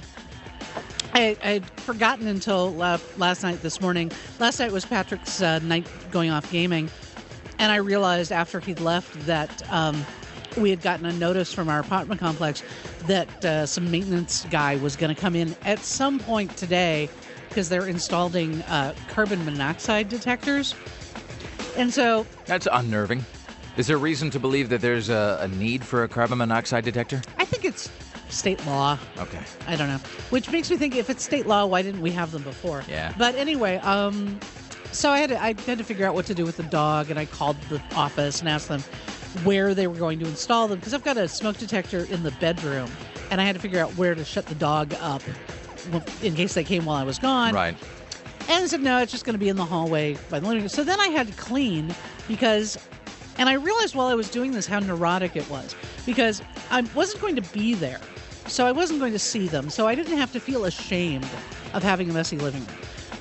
I'd forgotten until last night, this morning. Last night was Patrick's night going off gaming, and I realized after he'd left that we had gotten a notice from our apartment complex that some maintenance guy was going to come in at some point today because they're installing carbon monoxide detectors. And so... That's unnerving. Is there reason to believe that there's a need for a carbon monoxide detector? I think it's state law. Okay. I don't know. Which makes me think, if it's state law, why didn't we have them before? Yeah. But anyway, so I had to figure out what to do with the dog, and I called the office and asked them where they were going to install them, because I've got a smoke detector in the bedroom, and I had to figure out where to shut the dog up in case they came while I was gone. Right. And they said, no, it's just going to be in the hallway by the living room. So then I had to clean and I realized while I was doing this how neurotic it was, because I wasn't going to be there. So I wasn't going to see them. So I didn't have to feel ashamed of having a messy living room.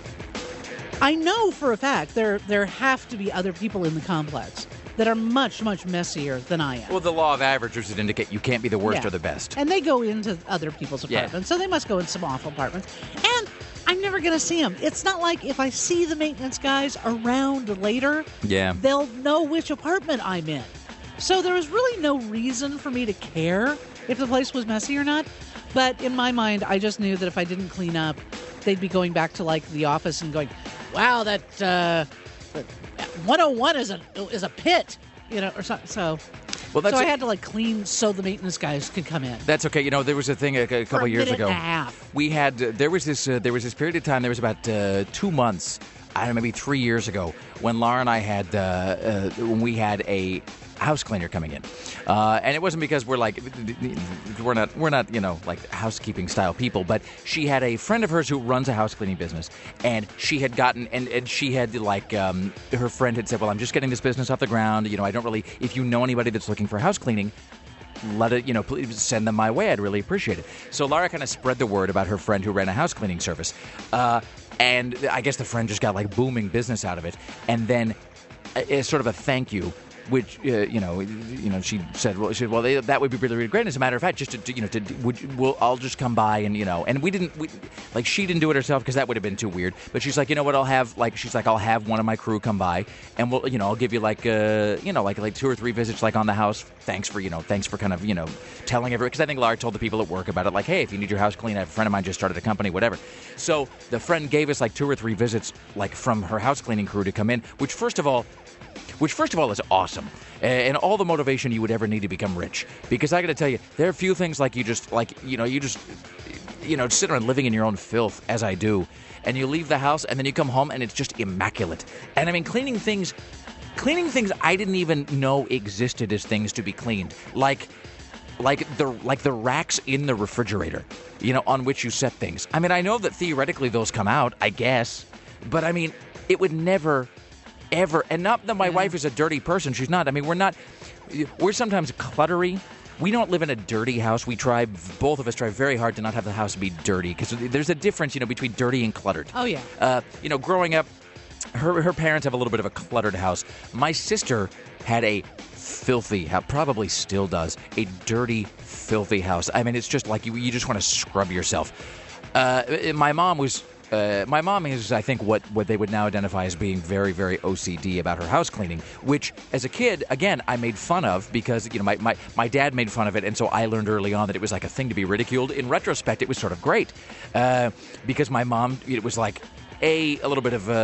I know for a fact there have to be other people in the complex that are much, much messier than I am. Well, the law of averages would indicate you can't be the worst or the best. And they go into other people's apartments, so they must go in some awful apartments. And I'm never going to see them. It's not like if I see the maintenance guys around later, they'll know which apartment I'm in. So there was really no reason for me to care if the place was messy or not. But in my mind, I just knew that if I didn't clean up, they'd be going back to like the office and going, wow, that 101 is a pit, or something. So... Well, so I had to clean so the maintenance guys could come in. That's okay. There was a thing a couple years ago. For a minute and a half. We had there was this period of time. There was about 2 months, I don't know, maybe 3 years ago, when Laura and I had when we had a house cleaner coming in, and it wasn't because we're not like housekeeping style people, but she had a friend of hers who runs a house cleaning business, and she had gotten and she had her friend had said, well, I'm just getting this business off the ground, I don't really, if you know anybody that's looking for house cleaning, let it, please send them my way. I'd really appreciate it. So Laura kind of spread the word about her friend who ran a house cleaning service, and I guess the friend just got booming business out of it, and then as sort of a thank you, which she said, well, that would be really, really great. As a matter of fact, just I'll just come by and and she didn't do it herself because that would have been too weird. But she's like, you know what, I'll have I'll have one of my crew come by and we'll I'll give you like 2 or 3 visits on the house. Thanks for kind of telling everyone, because I think Laura told the people at work about it, like, hey, if you need your house cleaned, I have a friend of mine just started a company, whatever. So the friend gave us 2 or 3 visits from her house cleaning crew to come in, which first of all is awesome, and all the motivation you would ever need to become rich. Because I got to tell you, there are a few things you just sit around living in your own filth, as I do, and you leave the house and then you come home and it's just immaculate. And I mean, cleaning things I didn't even know existed as things to be cleaned, like the racks in the refrigerator, on which you set things. I mean, I know that theoretically those come out, I guess, but I mean, it would never ever, and not that my wife is a dirty person. She's not. I mean, we're sometimes cluttery. We don't live in a dirty house. Both of us try very hard to not have the house be dirty, because there's a difference, between dirty and cluttered. Oh, yeah. Growing up, her parents have a little bit of a cluttered house. My sister had a filthy house, probably still does, a dirty, filthy house. I mean, it's just like you just want to scrub yourself. My mom is, I think, what they would now identify as being very, very OCD about her house cleaning, which, as a kid, again, I made fun of because, my dad made fun of it, and so I learned early on that it was like a thing to be ridiculed. In retrospect, it was sort of great because my mom, it was like, a little bit of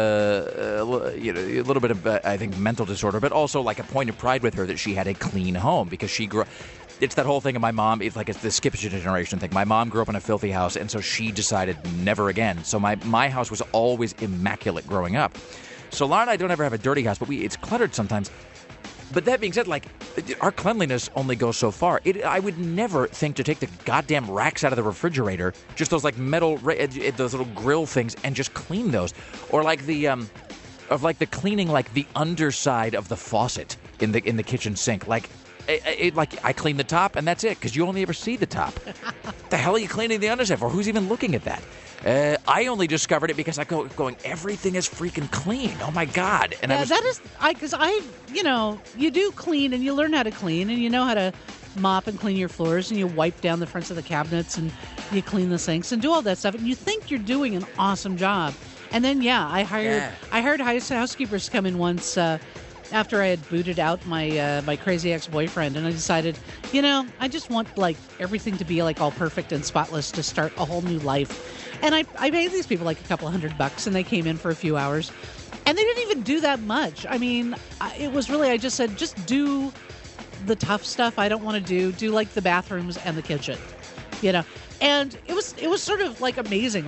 I think mental disorder, but also like a point of pride with her that she had a clean home, because she grew. It's that whole thing of my mom. It's the skip generation thing. My mom grew up in a filthy house, and so she decided never again. So my house was always immaculate growing up. So Laura and I don't ever have a dirty house, but it's cluttered sometimes. But that being said, our cleanliness only goes so far. I would never think to take the goddamn racks out of the refrigerator, just those metal, those little grill things, and just clean those, or the cleaning the underside of the faucet in the kitchen sink. I clean the top and that's it, because you only ever see the top. The hell are you cleaning the underside for? Who's even looking at that? I only discovered it because I going, everything is freaking clean. Oh my God! And you do clean and you learn how to clean and you know how to mop and clean your floors and you wipe down the fronts of the cabinets and you clean the sinks and do all that stuff, and you think you're doing an awesome job. And then I hired housekeepers to come in once. After I had booted out my crazy ex-boyfriend, and I decided, I just want everything to be all perfect and spotless to start a whole new life. And I paid these people a couple of $100, and they came in for a few hours, and they didn't even do that much. I mean, it was really, I just said, just do the tough stuff I don't want to do the bathrooms and the kitchen, and it was sort of amazing,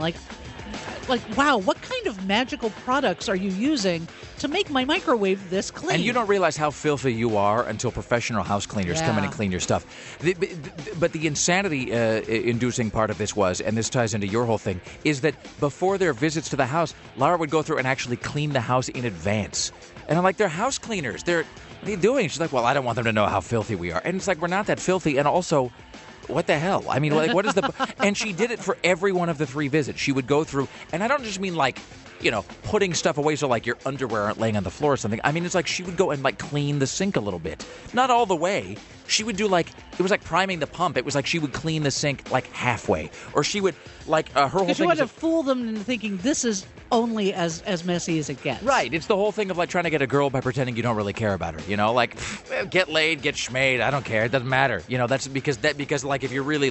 wow, what kind of magical products are you using to make my microwave this clean? And you don't realize how filthy you are until professional house cleaners come in and clean your stuff. But the insanity-inducing part of this was, and this ties into your whole thing, is that before their visits to the house, Laura would go through and actually clean the house in advance. And I'm like, they're house cleaners. What are you doing? She's like, well, I don't want them to know how filthy we are. And it's we're not that filthy, and also, what the hell? I mean, what is the... And she did it for every one of the 3 visits. She would go through, and I don't just mean putting stuff away so your underwear aren't laying on the floor or something. I mean, it's she would go and clean the sink a little bit. Not all the way. She would do it was priming the pump. It was she would clean the sink halfway. Or she would, her whole thing... Because you want to fool them into thinking this is only as messy as it gets. Right. It's the whole thing of trying to get a girl by pretending you don't really care about her. Get laid, get schmade, I don't care. It doesn't matter. That's because if you're really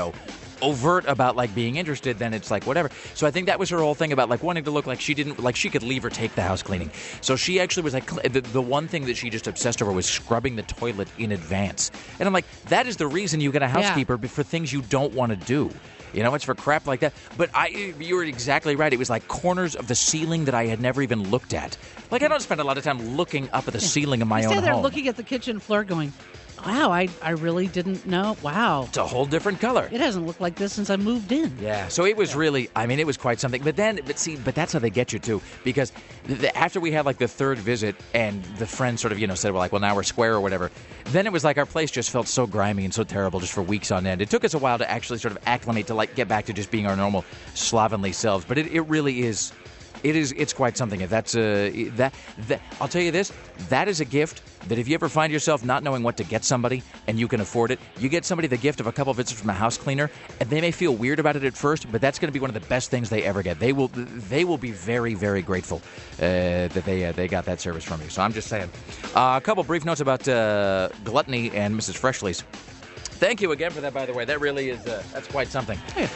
overt about being interested, then it's whatever. So I think that was her whole thing about wanting to look like she didn't she could leave or take the house cleaning. So she actually was the one thing that she just obsessed over was scrubbing the toilet in advance. And I'm that is the reason you get a housekeeper for things you don't want to do. It's for crap like that. But you were exactly right. It was corners of the ceiling that I had never even looked at. I don't spend a lot of time looking up at the ceiling of my own home. You stand there looking at the kitchen floor going, wow, I really didn't know. Wow. It's a whole different color. It hasn't looked like this since I moved in. Yeah, so it was really, it was quite something. But that's how they get you too. Because after we had the 3rd visit and the friend sort of, said, well, now we're square or whatever, then it was our place just felt so grimy and so terrible just for weeks on end. It took us a while to actually sort of acclimate to get back to just being our normal slovenly selves. But it really is. It's quite something. If that's that I'll tell you this, that is a gift that if you ever find yourself not knowing what to get somebody and you can afford it, you get somebody the gift of a couple of visits from a house cleaner, and they may feel weird about it at first, but that's going to be one of the best things they ever get. They will be very, very grateful that they got that service from you. So I'm just saying. A couple brief notes about Gluttony and Mrs. Freshley's. Thank you again for that, by the way. That really is that's quite something.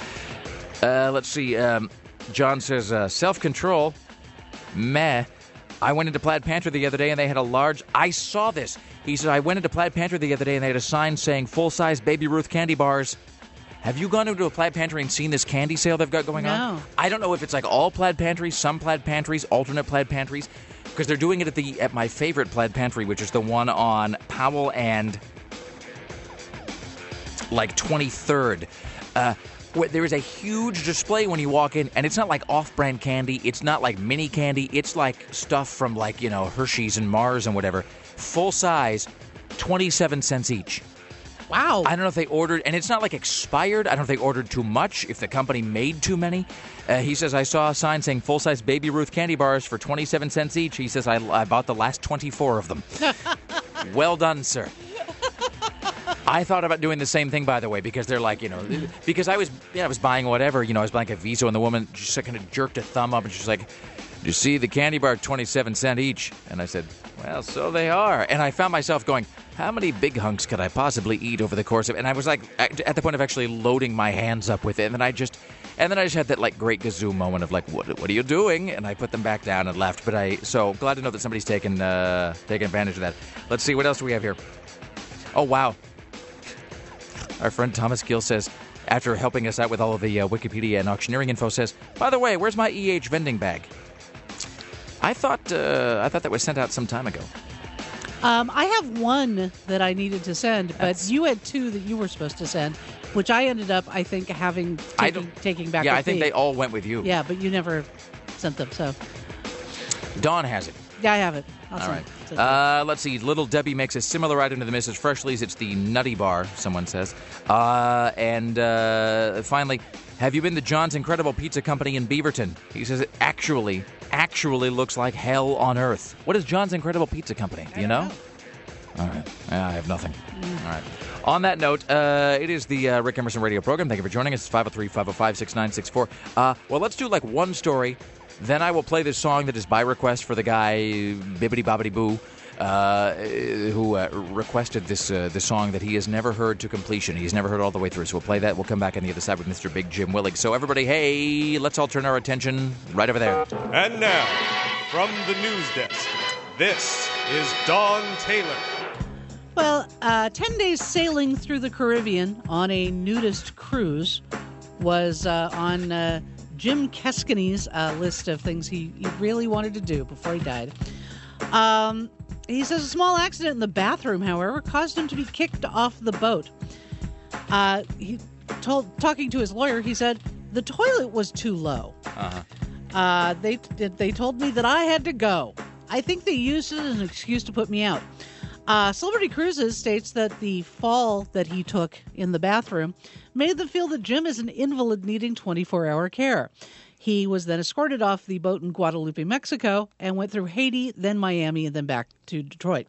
Let's see. John says, self-control, meh. I went into Plaid Pantry the other day and they had a large... I saw this. He said, I went into Plaid Pantry the other day and they had a sign saying full-size Baby Ruth candy bars. Have you gone into a Plaid Pantry and seen this candy sale they've got going on? No. I don't know if it's all Plaid Pantries, some Plaid Pantries, alternate Plaid Pantries, because they're doing it at my favorite Plaid Pantry, which is the one on Powell and 23rd. there is a huge display when you walk in, and it's not like off-brand candy. It's not like mini candy. It's like stuff from like, Hershey's and Mars and whatever. Full size, 27 cents each. Wow. I don't know if they ordered, and it's not like expired. I don't know if they ordered too much, if the company made too many. He says, I saw a sign saying full-size Baby Ruth candy bars for 27 cents each. He says, I bought the last 24 of them. Well done, sir. I thought about doing the same thing, by the way, because they're like, because I was buying whatever, I was buying a Visa, and the woman just kind of jerked a thumb up, and she's like, you see the candy bar 27 cents each? And I said, well, so they are. And I found myself going, how many big hunks could I possibly eat over the course of it? And I was like, at the point of actually loading my hands up with it. And then I just had that like great gazoo moment of like, what are you doing? And I put them back down and left. So glad to know that somebody's taking advantage of that. Let's see, what else do we have here? Oh, wow. Our friend Thomas Gill says, after helping us out with all of the Wikipedia and auctioneering info, says, by the way, where's my EH vending bag? I thought that was sent out some time ago. I have one that I needed to send, but you had two that you were supposed to send, which I ended up, I think, taking back. Yeah, I think they all went with you. Yeah, but you never sent them, so. Dawn has it. Yeah, I have it. All right. Let's see. Little Debbie makes a similar item to the Mrs. Freshley's. It's the Nutty Bar, someone says. And finally, have you been to John's Incredible Pizza Company in Beaverton? He says it actually looks like hell on earth. What is John's Incredible Pizza Company? Do you know? All right. I have nothing. All right. On that note, it is the Rick Emerson radio program. Thank you for joining us. It's 503-505-6964. Well, let's do like one story. Then I will play this song that is by request for the guy, Bibbidi Bobbidi Boo, who requested this song that he has never heard to completion. He's never heard all the way through. So we'll play that. We'll come back on the other side with Mr. Big Jim Willig. So everybody, hey, let's all turn our attention right over there. And now, from the news desk, this is Dawn Taylor. Well, 10 days sailing through the Caribbean on a nudist cruise was on Jim Keskini's list of things he really wanted to do before he died. He says a small accident in the bathroom, however, caused him to be kicked off the boat. Talking to his lawyer, he said, the toilet was too low. They told me that I had to go. I think they used it as an excuse to put me out. Celebrity Cruises states that the fall that he took in the bathroom made them feel that Jim is an invalid needing 24-hour care. He was then escorted off the boat in Guadalupe, Mexico, and went through Haiti, then Miami, and then back to Detroit.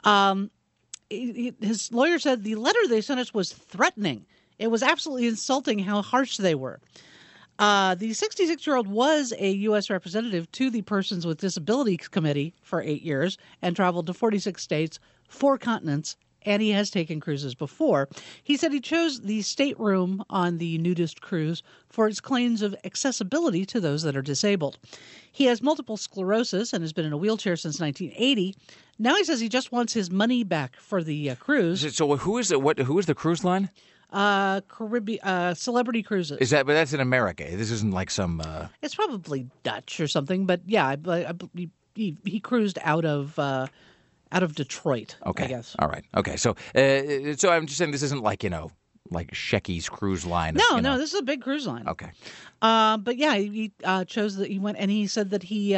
His lawyer said the letter they sent us was threatening. It was absolutely insulting how harsh they were. The 66-year-old was a U.S. representative to the Persons with Disabilities Committee for 8 years and traveled to 46 states, 4 continents, and he has taken cruises before. He said he chose the stateroom on the nudist cruise for its claims of accessibility to those that are disabled. He has multiple sclerosis and has been in a wheelchair since 1980. Now he says he just wants his money back for the cruise. So who is the cruise line? Caribbean, Celebrity Cruises. Is that? But that's in America. This isn't like some. It's probably Dutch or something, but yeah, he cruised out of Detroit. Okay, I guess. All right. Okay, so I'm just saying this isn't like like Shecky's Cruise Line. No, this is a big cruise line. Okay. But yeah, he chose that he went, and he said that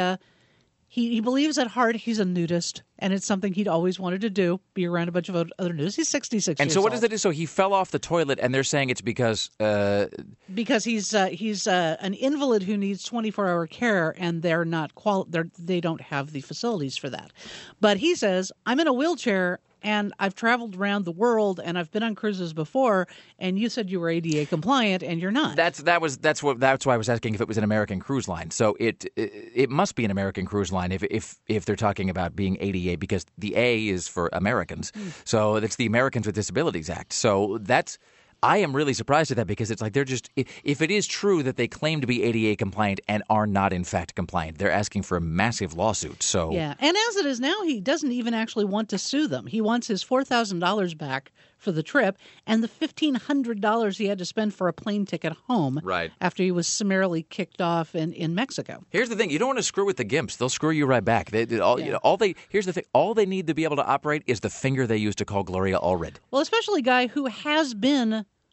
he believes at heart he's a nudist, and it's something he'd always wanted to do, be around a bunch of other nudists. He's 66 years old. And so what does it do? So he fell off the toilet, and they're saying it's because he's an invalid who needs 24-hour care, and they're not they don't have the facilities for that. But he says, I'm in a wheelchair, and I've traveled around the world, and I've been on cruises before, and you said you were ADA compliant, and you're not. That's why I was asking if it was an American cruise line. So it must be an American cruise line if they're talking about being ADA, because the A is for Americans. So it's the Americans with Disabilities Act. So I am really surprised at that, because it's like they're just – if it is true that they claim to be ADA compliant and are not in fact compliant, they're asking for a massive lawsuit. So yeah, and as it is now, he doesn't even actually want to sue them. He wants his $4,000 back for the trip and the $1,500 he had to spend for a plane ticket home after he was summarily kicked off in Mexico. Here's the thing. You don't want to screw with the gimps. They'll screw you right back. Here's the thing. All they need to be able to operate is the finger they use to call Gloria Allred. Well, especially a guy who has been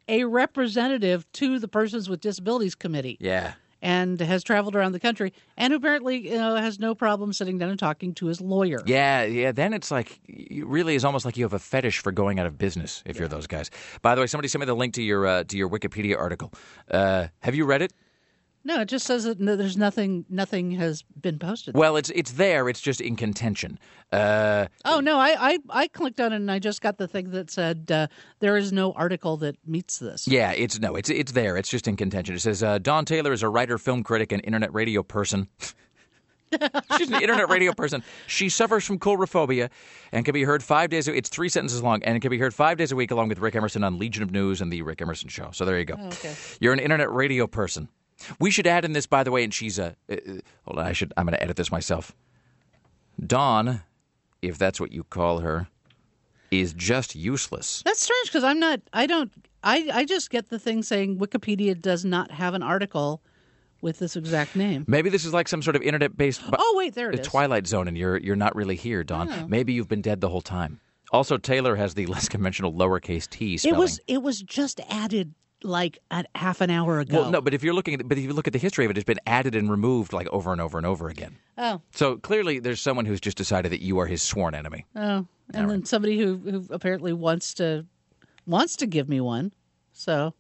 a representative to the Persons with Disabilities Committee. Yeah. And has traveled around the country, and apparently has no problem sitting down and talking to his lawyer. Yeah. Then it's like, it really is almost like you have a fetish for going out of business if you're those guys. By the way, somebody sent me the link to your Wikipedia article. Have you read it? No, it just says that there's nothing has been posted. Well, it's there. It's just in contention. No, I clicked on it and I just got the thing that said there is no article that meets this. Yeah, it's there. It's just in contention. It says Dawn Taylor is a writer, film critic, and internet radio person. She's an internet radio person. She suffers from coulrophobia and can be heard 5 days. It's 3 sentences long, and it can be heard 5 days a week along with Rick Emerson on Legion of News and the Rick Emerson Show. So there you go. Oh, okay. You're an internet radio person. We should add in this, by the way, and she's hold on, I'm going to edit this myself. Dawn, if that's what you call her, is just useless. That's strange because I just get the thing saying Wikipedia does not have an article with this exact name. Maybe this is like some sort of internet-based Oh, wait, there it is. Twilight Zone, and you're not really here, Dawn. Oh. Maybe you've been dead the whole time. Also, Taylor has the less conventional lowercase t spelling. It was just added like half an hour ago. Well, no, but if you look at the history of it, it's been added and removed like over and over and over again. Oh. So clearly there's someone who's just decided that you are his sworn enemy. Oh. And then somebody who apparently wants to give me one. So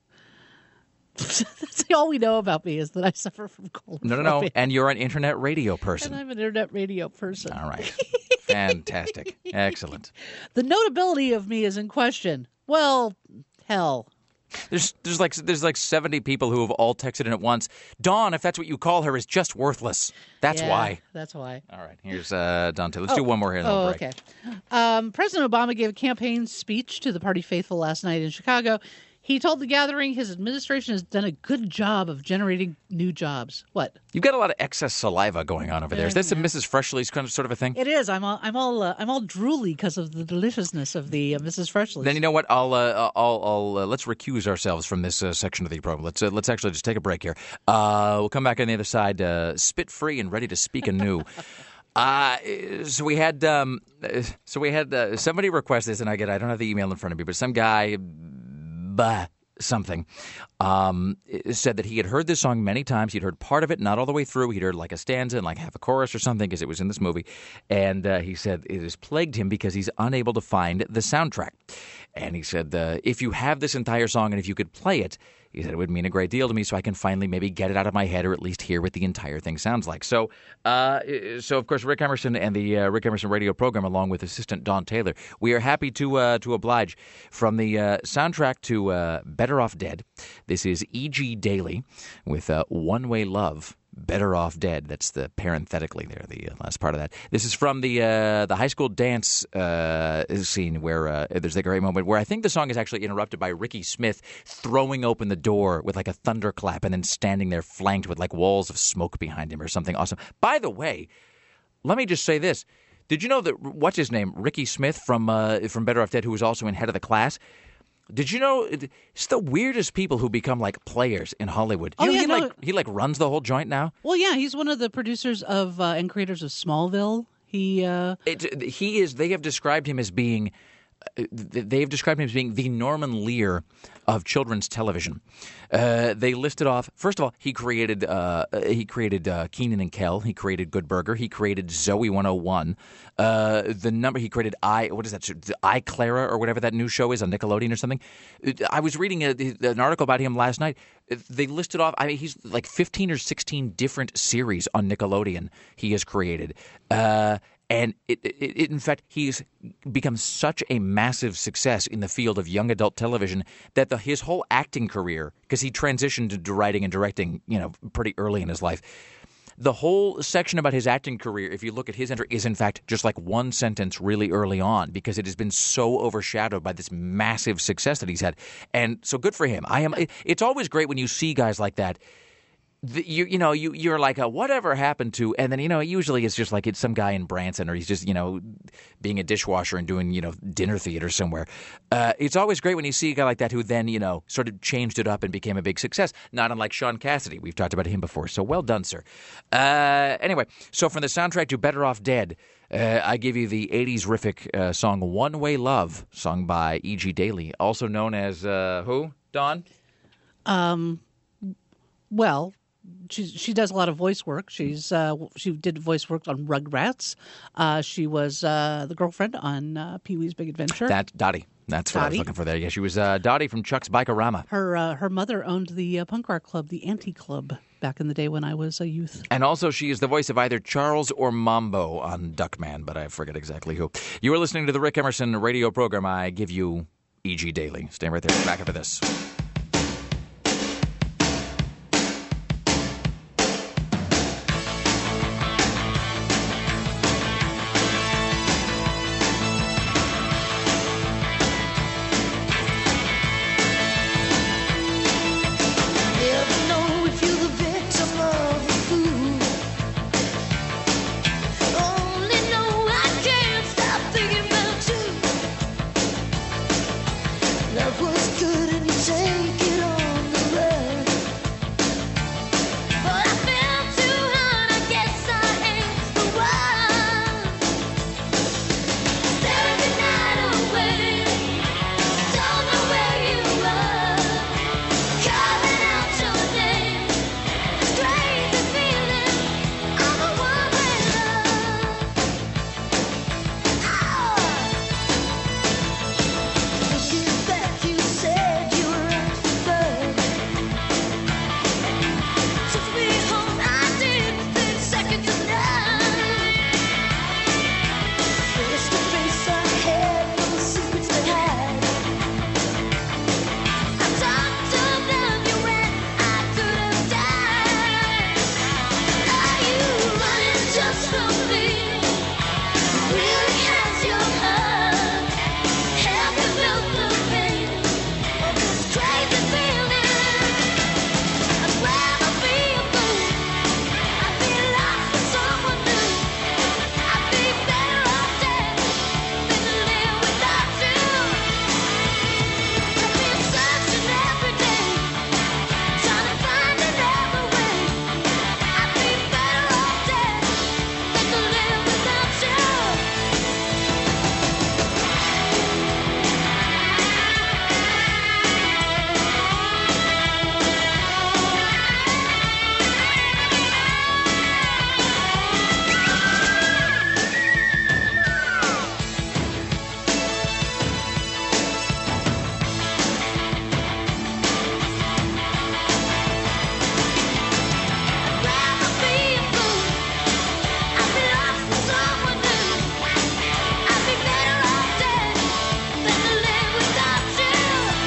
that's all we know about me is that I suffer from coulrophobia. No. And you're an internet radio person. And I'm an internet radio person. All right. Fantastic. Excellent. The notability of me is in question. Well, hell. There's like 70 people who have all texted in at once. Dawn, if that's what you call her, is just worthless. That's why. That's why. All right. Here's Dante. Let's do one more here and then we'll break. Okay. President Obama gave a campaign speech to the party faithful last night in Chicago. He told the gathering his administration has done a good job of generating new jobs. What? You've got a lot of excess saliva going on over there. Is this a Mrs. Freshly's kind of sort of a thing? It is. I'm all drooly because of the deliciousness of the Mrs. Freshly's. Then you know what? I'll let's recuse ourselves from this section of the program. Let's actually just take a break here. We'll come back on the other side, spit free and ready to speak anew. So we had somebody request this, and I don't have the email in front of me, but some guy. Something said that he had heard this song many times. He'd heard part of it, not all the way through. He'd heard like a stanza and like half a chorus or something because it was in this movie. And he said it has plagued him because he's unable to find the soundtrack. And he said, if you have this entire song and if you could play it, he said it would mean a great deal to me so I can finally maybe get it out of my head or at least hear what the entire thing sounds like. So of course, Rick Emerson and the Rick Emerson radio program, along with assistant Dawn Taylor, we are happy to oblige. From the soundtrack to Better Off Dead, this is E.G. Daily with One Way Love. Better Off Dead. That's the parenthetically there, the last part of that. This is from the high school dance scene where there's the great moment where I think the song is actually interrupted by Ricky Smith throwing open the door with like a thunderclap and then standing there flanked with like walls of smoke behind him or something awesome. By the way, let me just say this. Did you know that, what's his name, Ricky Smith from Better Off Dead, who was also in Head of the Class? Did you know it's the weirdest people who become like players in Hollywood? You know, he runs the whole joint now. Well, yeah, he's one of the producers of and creators of Smallville. He is. They have described him as being. They have described him as being the Norman Lear of children's television. They listed off. First of all, he created Kenan and Kel. He created Good Burger. He created Zoe 101. He created I Clara or whatever that new show is on Nickelodeon or something. I was reading an article about him last night. They listed off. I mean, he's like 15 or 16 different series on Nickelodeon he has created. And in fact, he's become such a massive success in the field of young adult television that his whole acting career, because he transitioned into writing and directing, pretty early in his life. The whole section about his acting career, if you look at his entry, is in fact just like one sentence really early on because it has been so overshadowed by this massive success that he's had. And so good for him. It's always great when you see guys like that. You're like, whatever happened to, and then, usually it's just like it's some guy in Branson or he's just, being a dishwasher and doing, dinner theater somewhere. It's always great when you see a guy like that who then, sort of changed it up and became a big success. Not unlike Sean Cassidy. We've talked about him before. So well done, sir. Anyway, so from the soundtrack to Better Off Dead, I give you the 80s rific song One Way Love, sung by E.G. Daily, also known as who? Dawn? Well, she does a lot of voice work. She did voice work on Rugrats. She was the girlfriend on Pee-wee's Big Adventure. Dottie. That's what I was looking for there. Yeah, she was Dottie from Chuck's Bike-O-Rama. Her mother owned the punk rock club, the Anti-Club, back in the day when I was a youth. And also she is the voice of either Charles or Mambo on Duckman, but I forget exactly who. You are listening to the Rick Emerson radio program. I give you E.G. Daily. Stay right there. Back after this. Love was good and you take it on the run. But I fell too hard, I guess I ain't the one. Staring the night away, don't know where you are. Calling out your name, this crazy feeling, I'm the one with love. Looking back, you said you were at the bird. Took me home, I did within seconds of none. Face to face, I had no secrets to hide. I talked to them, you ran, I could have died. Are you running just from me? Really has your heart? Have you felt the pain of this crazy feeling? I'd rather be a fool. I'd be lost with someone new. I'd be better off dead than to live without you. I've been searching every day, trying to find another way. I'd be better off dead than to live without you. I'd rather be a fool. I'd be lost with someone new. I'd be better off dead than to live without you.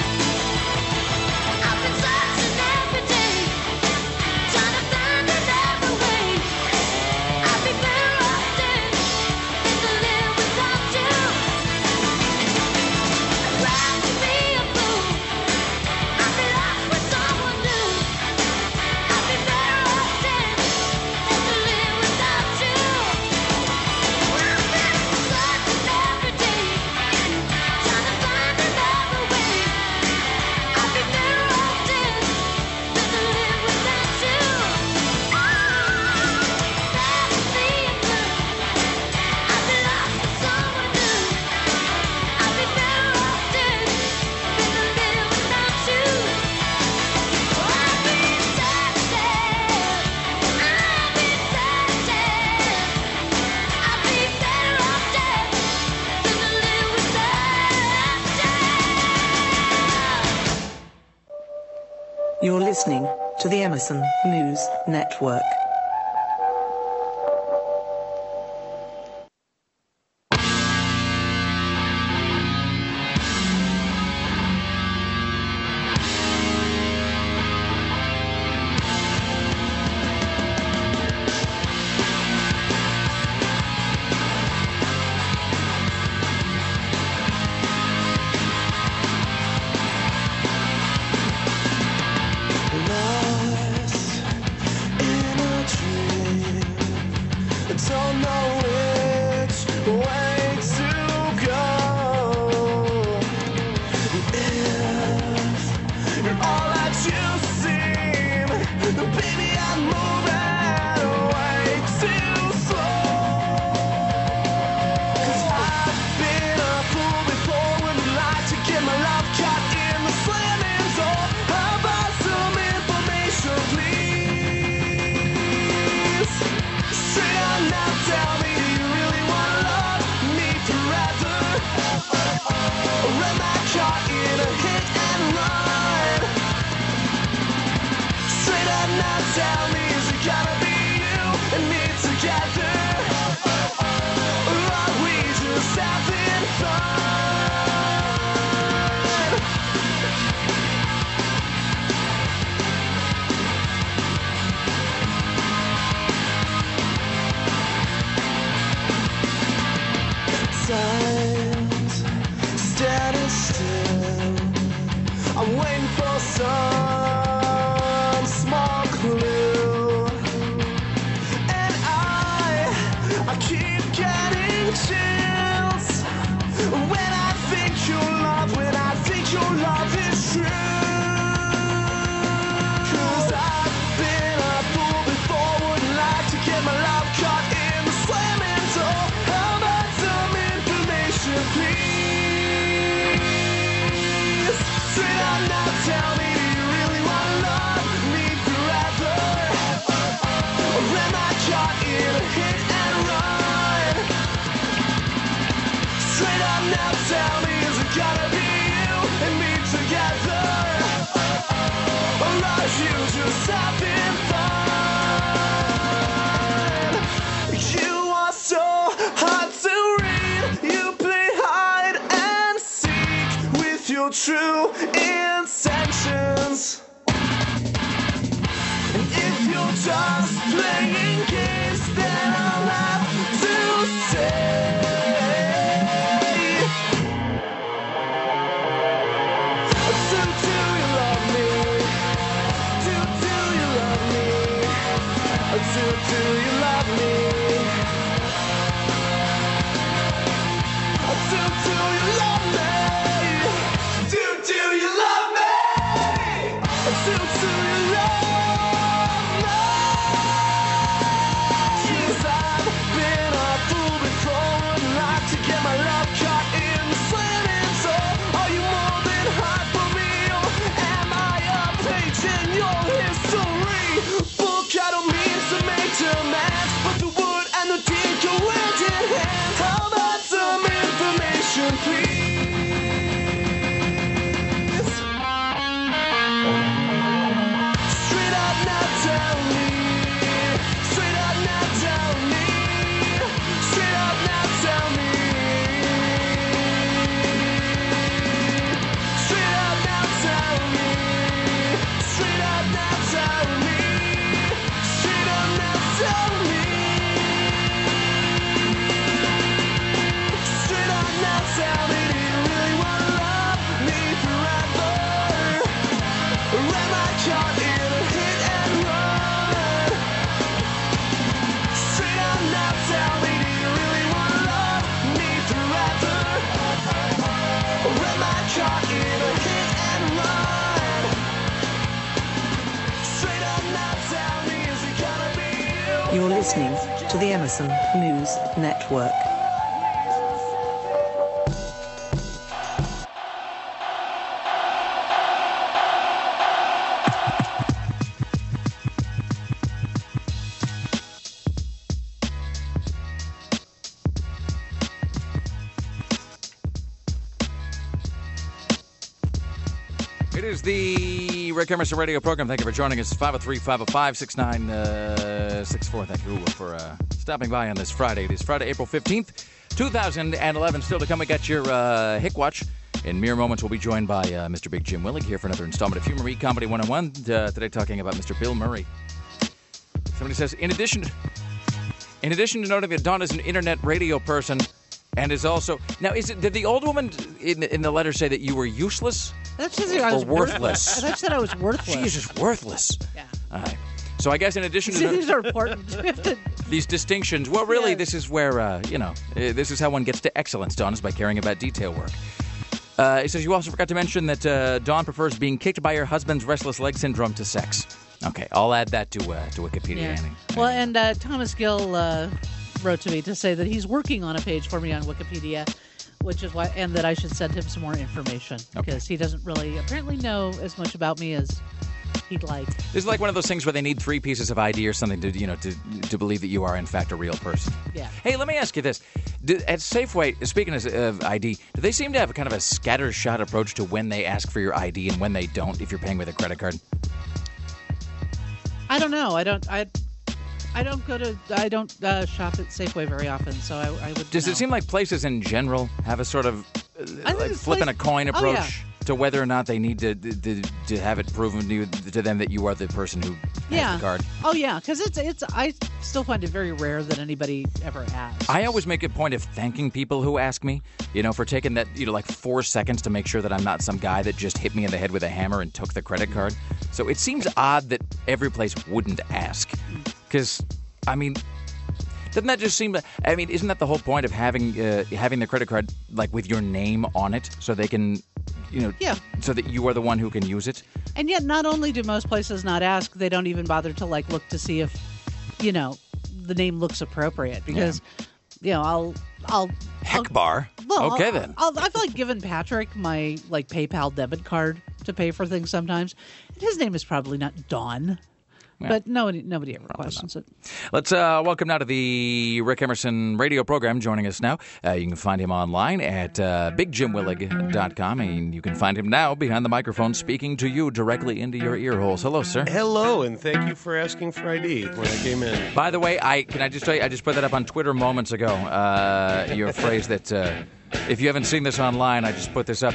I've been searching every day, trying to find another way. I'd be better off dead than to live without you. I'd rather be a fool. I'd be lost with someone new. I'd be better off dead than to live without you. I've been searching every day, trying to find another way. I'd be better off dead than to live without you. Rather be a fool. I'd be lost with someone new. I'd be better off dead than to live without you. I've been searching, I've been searching. I'd be better off dead than to live without you. You're listening to the Emerson News Network. Lost in a still. I'm waiting for some small clue. And I keep getting chills when I think your love is true. 'Cause I've been a fool before, wouldn't like to get my love caught in the slamming door. How about some information, please? Straight up now, tell me, do you really want to love me forever? Or am I caught in a hit and run? Straight up now, tell me, is it gonna be you and me together? Or are you just having fun? You are so hard to read. You play hide and seek with your true intentions. And if you're just playing games, then I'll have to say, do you love me? Do you love me? Do you love me? Do you love me? Do you love me? Do you love me? 'Cause I've been a fool before, wouldn't like to get my love caught in the slamming door. Are you more than hot for me, or am I a page in your history book? I don't mean to make demands, but the wood and the deed go hand in hand. How about some information, please? Straight up now, tell me. Straight up now, tell me. Straight up now, tell me. Straight up now, tell me. Straight up now, tell me. Straight up now, tell me. Straight up now, tell me. Do you really wanna love me forever? Or am I caught in a hit and run? Straight up now, tell me, do you really wanna love me forever? Or am I caught in a hit and run? Straight up now, tell me, is it gonna be you? You're listening to the Emerson News Network. It is the Rick Emerson radio program. Thank you for joining us. 503-505-6964. Thank you for stopping by on this Friday. It is Friday, April 15th, 2011. Still to come, we got your Hick Watch. In mere moments, we'll be joined by Mr. Big Jim Willig here for another installment of Humor Eat Comedy 101. Today talking about Mr. Bill Murray. Somebody says, in addition to noting that Don is an internet radio person and is also... Now, did the old woman in the letter say that you were useless? That says I was worthless. I thought you said I was worthless. She is just worthless. Yeah. All right. So I guess in addition to These are important. these distinctions, well, really, Yes. this is where, this is how one gets to excellence, Don, is by caring about detail work. He says you also forgot to mention that Dawn prefers being kicked by her husband's restless leg syndrome to sex. Okay, I'll add that to Wikipedia. Yeah. Annie. Well, and Thomas Gill wrote to me to say that he's working on a page for me on Wikipedia, which is why, and that I should send him some more information because he doesn't really apparently know as much about me as he'd like. This is like one of those things where they need 3 pieces of ID or something to believe that you are in fact a real person. Yeah. Hey, let me ask you this: at Safeway, speaking of ID, do they seem to have kind of a scattershot approach to when they ask for your ID and when they don't if you're paying with a credit card? I don't know. I don't shop at Safeway very often, so I would. Does it seem like places in general have a sort of like flipping a coin approach to whether or not they need to have it proven to them that you are the person who Yeah. the card. Oh yeah, because it's. I still find it very rare that anybody ever asks. I always make a point of thanking people who ask me, for taking that, like 4 seconds to make sure that I'm not some guy that just hit me in the head with a hammer and took the credit card. So it seems odd that every place wouldn't ask. Because, doesn't that just seem like, isn't that the whole point of having the credit card, like, with your name on it so they can, so that you are the one who can use it? And yet, not only do most places not ask, they don't even bother to, like, look to see if, the name looks appropriate. Because, I'll Heck bar. Well, okay, then. I've like given Patrick my like PayPal debit card to pay for things sometimes. And his name is probably not Don, but nobody ever questions it. Let's welcome now to the Rick Emerson radio program. Joining us now, you can find him online at bigjimwillig.com, and you can find him now behind the microphone speaking to you directly into your ear holes. Hello, sir. Hello, and thank you for asking for ID when I came in. By the way, can I just tell you, I just put that up on Twitter moments ago. Your phrase that, if you haven't seen this online, I just put this up.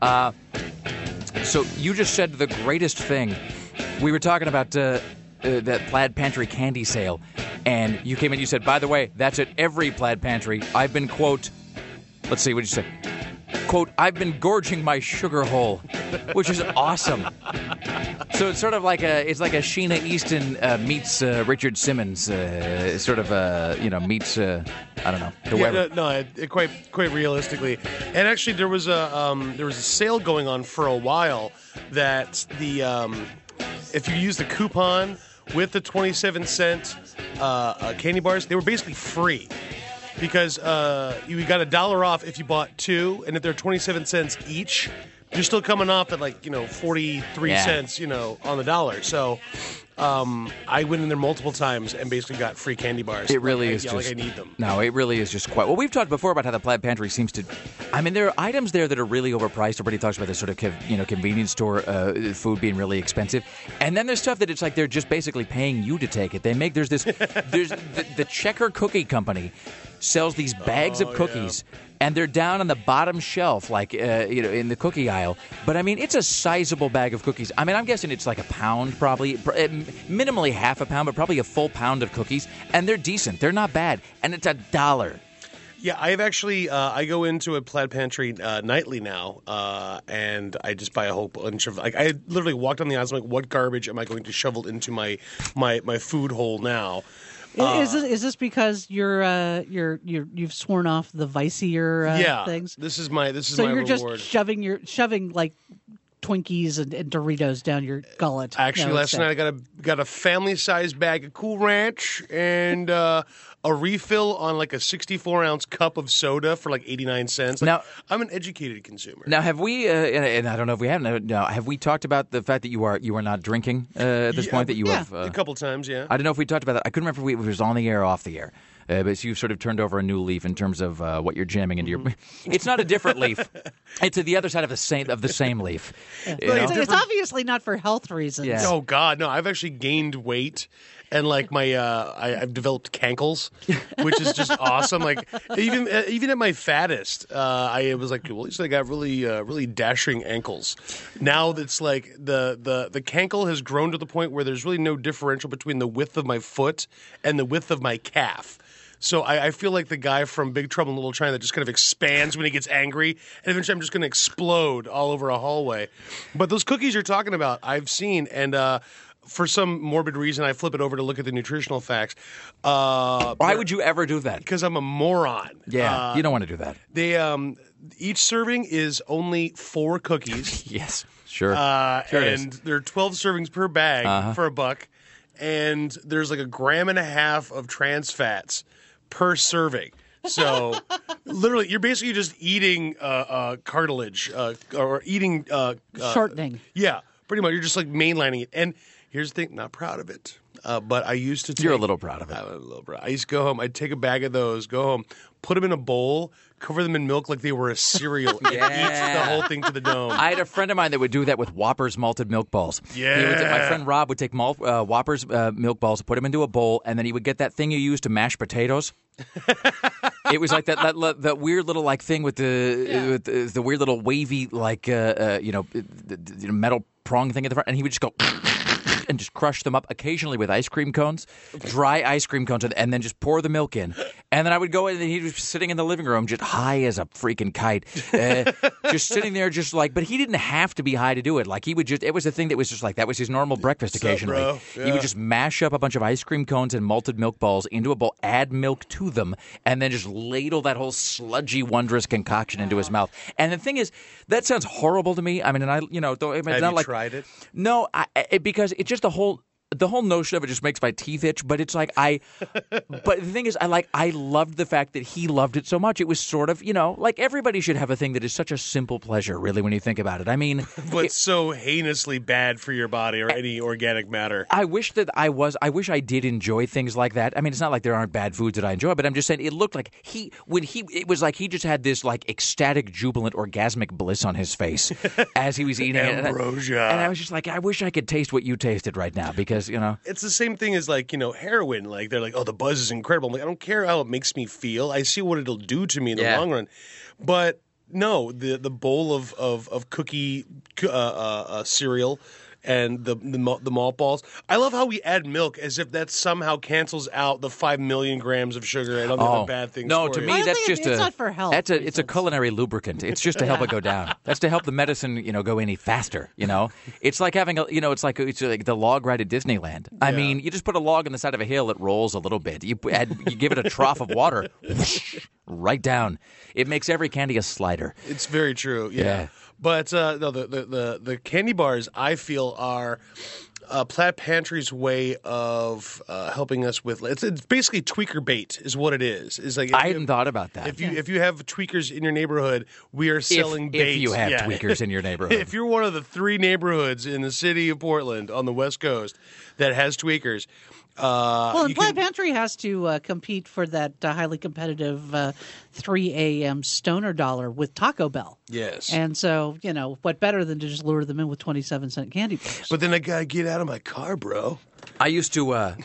So you just said the greatest thing. We were talking about that Plaid Pantry candy sale, and you came in and you said, by the way, that's at every Plaid Pantry. I've been, quote, let's see, what did you say? Quote, I've been gorging my sugar hole, which is awesome. So it's sort of like a Sheena Easton meets Richard Simmons, meets, I don't know. Quite realistically. And actually, there was a sale going on for a while that if you use the coupon with the 27-cent candy bars, they were basically free. Because you got $1 off if you bought two, and if they're 27 cents each, you're still coming off at 43 cents, on the dollar. So I went in there multiple times and basically got free candy bars. It really is just... I need them. No, it really is just quite... Well, we've talked before about how the Plaid Pantry seems to... there are items there that are really overpriced. Everybody talks about this sort of, convenience store food being really expensive. And then there's stuff that it's like they're just basically paying you to take it. There's the Checker Cookie Company sells these bags of cookies, and they're down on the bottom shelf, in the cookie aisle. But it's a sizable bag of cookies. I'm guessing it's like a pound, probably, minimally half a pound, but probably a full pound of cookies. And they're decent. They're not bad. And it's $1. Yeah, I've actually, I go into a Plaid Pantry nightly now, and I just buy a whole bunch of, I literally walk down the aisles, I'm like, what garbage am I going to shovel into my food hole now? Is this because you've sworn off the vicier things? This is my reward. So you're just shoving like Twinkies and Doritos down your gullet. Actually, last night I got a family-sized bag of Cool Ranch and a refill on like a 64-ounce cup of soda for like 89 cents. Now, I'm an educated consumer. Now, have we? And I don't know if we have. Now, have we talked about the fact that you are not drinking at this point? That you have a couple times. Yeah. I don't know if we talked about that. I couldn't remember if it was on the air or off the air. But you've sort of turned over a new leaf in terms of what you're jamming into your. It's not a different leaf; it's to the other side of the same leaf. Yeah. It's obviously not for health reasons. Yeah. Oh God, no! I've actually gained weight, and like I've developed cankles, which is just awesome. Like even at my fattest, I was like, well, at least I got really dashing ankles. Now that's like the cankle has grown to the point where there's really no differential between the width of my foot and the width of my calf. So I feel like the guy from Big Trouble in Little China that just kind of expands when he gets angry, and eventually I'm just going to explode all over a hallway. But those cookies you're talking about, I've seen, and for some morbid reason, I flip it over to look at the nutritional facts. Why would you ever do that? Because I'm a moron. Yeah, you don't want to do that. They each serving is only 4 cookies. Yes, sure. Sure and there are 12 servings per bag for $1, and there's like 1.5 grams of trans fats per serving. So literally, you're basically just eating cartilage or eating shortening. Yeah, pretty much. You're just like mainlining it. And here's the thing: not proud of it, but I used to. You're a little proud of it. I'm a little proud. I used to go home. I'd take a bag of those, go home, put them in a bowl, cover them in milk like they were a cereal, and eat the whole thing to the dome. I had a friend of mine that would do that with Whoppers malted milk balls. Yeah. My friend Rob would take Whoppers milk balls, put them into a bowl, and then he would get that thing you use to mash potatoes. It was like that weird little like thing with the weird little wavy like metal prong thing at the front, and he would just go. and just crush them up, occasionally with ice cream cones, dry ice cream cones, and then just pour the milk in. And then I would go in, and he was sitting in the living room, just high as a freaking kite, just sitting there, just like. But he didn't have to be high to do it. Like he would just. It was a thing that was just like that was his normal breakfast. Occasionally, bro? Yeah. He would just mash up a bunch of ice cream cones and malted milk balls into a bowl, add milk to them, and then just ladle that whole sludgy, wondrous concoction into his mouth. And the thing is, that sounds horrible to me. I mean, and it's Have not you like tried it? no, because it's just the whole notion of it just makes my teeth itch. But it's like but the thing is, I loved the fact that he loved it so much. It was sort of, like everybody should have a thing that is such a simple pleasure, really, when you think about it. I mean, But so heinously bad for your body or any organic matter. I wish I wish I did enjoy things like that. I mean, it's not like there aren't bad foods that I enjoy, but I'm just saying it looked like it was like he just had this like ecstatic, jubilant, orgasmic bliss on his face as he was eating it. Ambrosia. And I was just like, I wish I could taste what you tasted right now, because, It's the same thing as like, heroin. Like they're like, oh, the buzz is incredible. I'm like, I don't care how it makes me feel. I see what it'll do to me in the long run. But no, the bowl of cookie cereal and the malt balls. I love how we add milk as if that somehow cancels out the 5 million grams of sugar and all the other bad things. No, for to you. me I that's think just it's not for health it's a culinary lubricant. It's just to help it go down. That's to help the medicine, go any faster. It's like having it's like the log ride at Disneyland. I mean, you just put a log on the side of a hill, it rolls a little bit. You give it a trough of water, whoosh, right down. It makes every candy a slider. It's very true. Yeah. But no, the candy bars I feel are Plaid Pantry's way of helping us with. It's basically tweaker bait, is what it is. It's like I hadn't thought about that. If you have tweakers in your neighborhood, we are selling bait. If you have tweakers in your neighborhood, if you're one of the 3 neighborhoods in the city of Portland on the West Coast that has tweakers. And Plaid Pantry has to compete for that highly competitive 3 a.m. stoner dollar with Taco Bell. Yes. And so, what better than to just lure them in with 27-cent candy bars? But then I gotta get out of my car, bro. I used to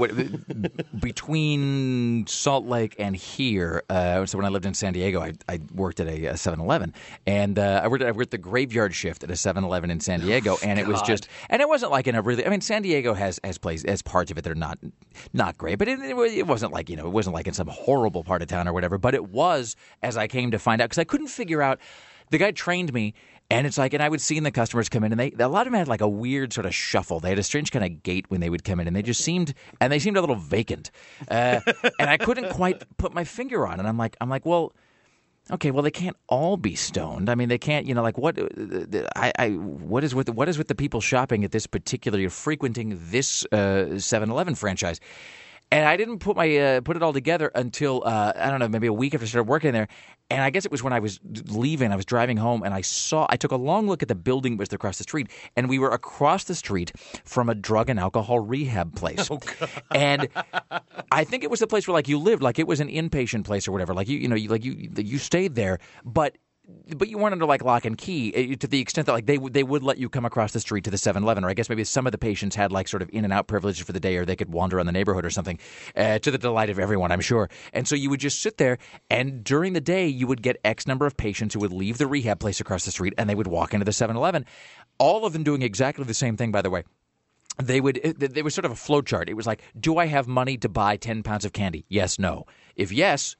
between Salt Lake and here. So when I lived in San Diego, I worked at a 7-Eleven, and I worked the graveyard shift at a 7-Eleven in San Diego, and it was just, and it wasn't like in a really. I mean, San Diego has parts of it that are not great, but it wasn't like it wasn't like in some horrible part of town or whatever. But it was, as I came to find out, because I couldn't figure out. The guy trained me. And it's like, and I would see the customers come in, and a lot of them had like a weird sort of shuffle. They had a strange kind of gait when they would come in, and they seemed a little vacant. And I couldn't quite put my finger on it. I'm like, well, okay, well, they can't all be stoned. I mean, they can't, like what? What is with the people shopping at this particular, frequenting this 7-Eleven franchise? And I didn't put it all together until I don't know, maybe a week after I started working there. And I guess it was when I was leaving, I was driving home, and I took a long look at the building that was across the street, and we were across the street from a drug and alcohol rehab place. Oh, God. And I think it was the place where like you lived, like it was an inpatient place or whatever. Like you stayed there, but you weren't under like lock and key to the extent that like they would let you come across the street to the 7-Eleven, or I guess maybe some of the patients had like sort of in and out privileges for the day, or they could wander around the neighborhood or something, to the delight of everyone, I'm sure. And so you would just sit there, and during the day you would get X number of patients who would leave the rehab place across the street, and they would walk into the 7-Eleven, all of them doing exactly the same thing, by the way. They was sort of a flow chart. It was like, do I have money to buy 10 pounds of candy? Yes, no. If yes,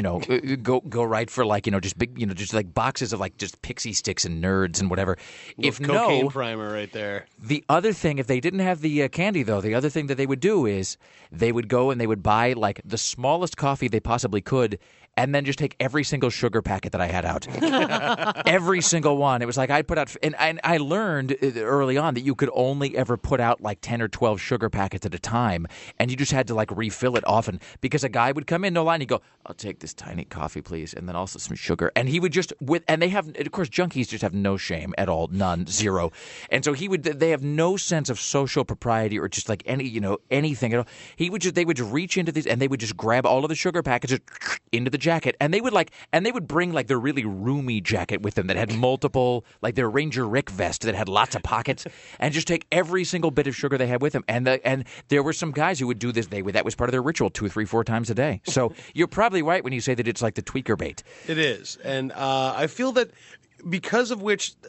go right for like, just big, just like boxes of like just pixie sticks and nerds and whatever. If cocaine no, primer right there. The other thing, if they didn't have the candy though, the other thing that they would do is they would go and they would buy like the smallest coffee they possibly could, and then just take every single sugar packet that I had out. Every single one. It was like I'd put out, and I learned early on that you could only ever put out like 10 or 12 sugar packets at a time, and you just had to like refill it often, because a guy would come in, no line, he'd go, I'll take this tiny coffee, please, and then also some sugar. And he would just, and they have, of course, junkies just have no shame at all, none, zero. And so they have no sense of social propriety or just like anything at all. They would just reach into these, and they would just grab all of the sugar packets into the jacket, and they would bring like their really roomy jacket with them that had multiple, like their Ranger Rick vest that had lots of pockets, and just take every single bit of sugar they had with them. And there were some guys who would do this. That was part of their ritual 2, 3, 4 times a day. So you're probably right when you say that it's like the tweaker bait. It is, and I feel that because of which,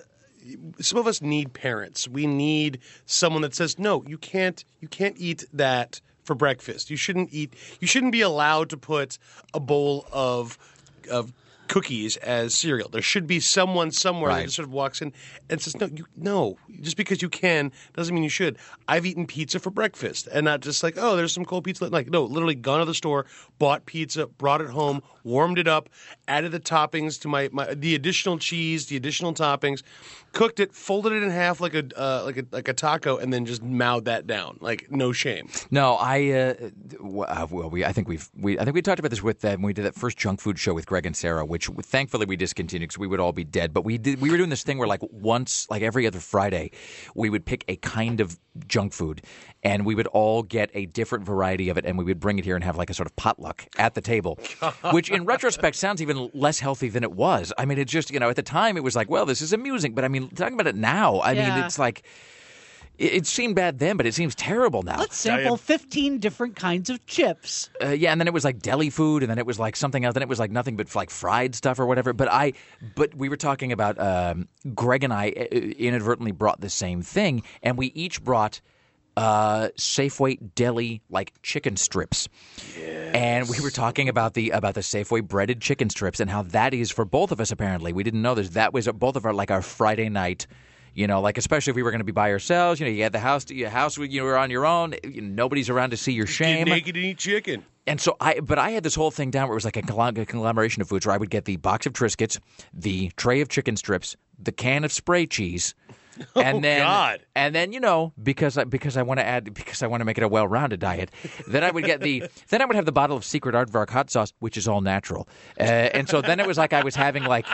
some of us need parents. We need someone that says, no, you can't eat that for breakfast. You shouldn't be allowed to put a bowl of cookies as cereal. There should be someone somewhere that just sort of walks in and says, no, just because you can doesn't mean you should. I've eaten pizza for breakfast and not just like, oh, there's some cold pizza. Like, no, literally gone to the store, bought pizza, brought it home, warmed it up, added the toppings to the additional cheese, the additional toppings, cooked it, folded it in half like a taco, and then just mowed that down. Like, no shame. No, I think we talked about this with them when we did that first junk food show with Greg and Sarah, which thankfully we discontinued because we would all be dead. But we were doing this thing where once every other Friday, we would pick a kind of junk food, and we would all get a different variety of it, and we would bring it here and have like a sort of potluck at the table, which in retrospect sounds even less healthy than it was. I mean, it just, at the time it was like, well, this is amusing, but I mean, talking about it now, I mean, it's like, it seemed bad then, but it seems terrible now. Let's sample 15 different kinds of chips. Yeah, and then it was like deli food, and then it was like something else, then it was like nothing but like fried stuff or whatever. But we were talking about Greg and I inadvertently brought the same thing, and we each brought Safeway deli like chicken strips. Yes. And we were talking about the Safeway breaded chicken strips and how that is for both of us. Apparently, we didn't know this. That was both of our Friday night. Especially if we were going to be by ourselves, you had the house, you were on your own, nobody's around to see your shame. Get naked and eat chicken. And so I had this whole thing down where it was like a conglomeration of foods where I would get the box of Triscuits, the tray of chicken strips, the can of spray cheese. And then, because I want to make it a well-rounded diet, then I would have the bottle of Secret Aardvark hot sauce, which is all natural, and so then it was like I was having like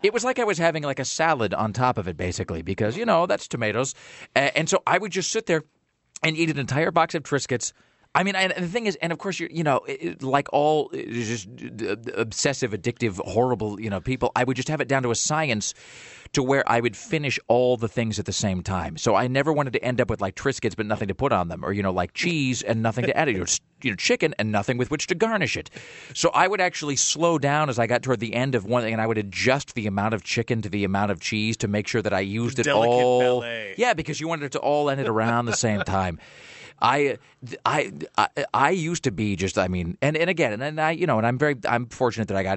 a salad on top of it, basically, because that's tomatoes, and so I would just sit there and eat an entire box of Triscuits. I mean, and the thing is, and of course, like all just obsessive, addictive, horrible, people, I would just have it down to a science to where I would finish all the things at the same time. So I never wanted to end up with like Triscuits but nothing to put on them, or like cheese and nothing to add it, chicken and nothing with which to garnish it. So I would actually slow down as I got toward the end of one thing, and I would adjust the amount of chicken to the amount of cheese to make sure that I used it all. Ballet. Yeah, because you wanted it to all end it around the same time. I used to be just, I mean, and again, and I'm fortunate that I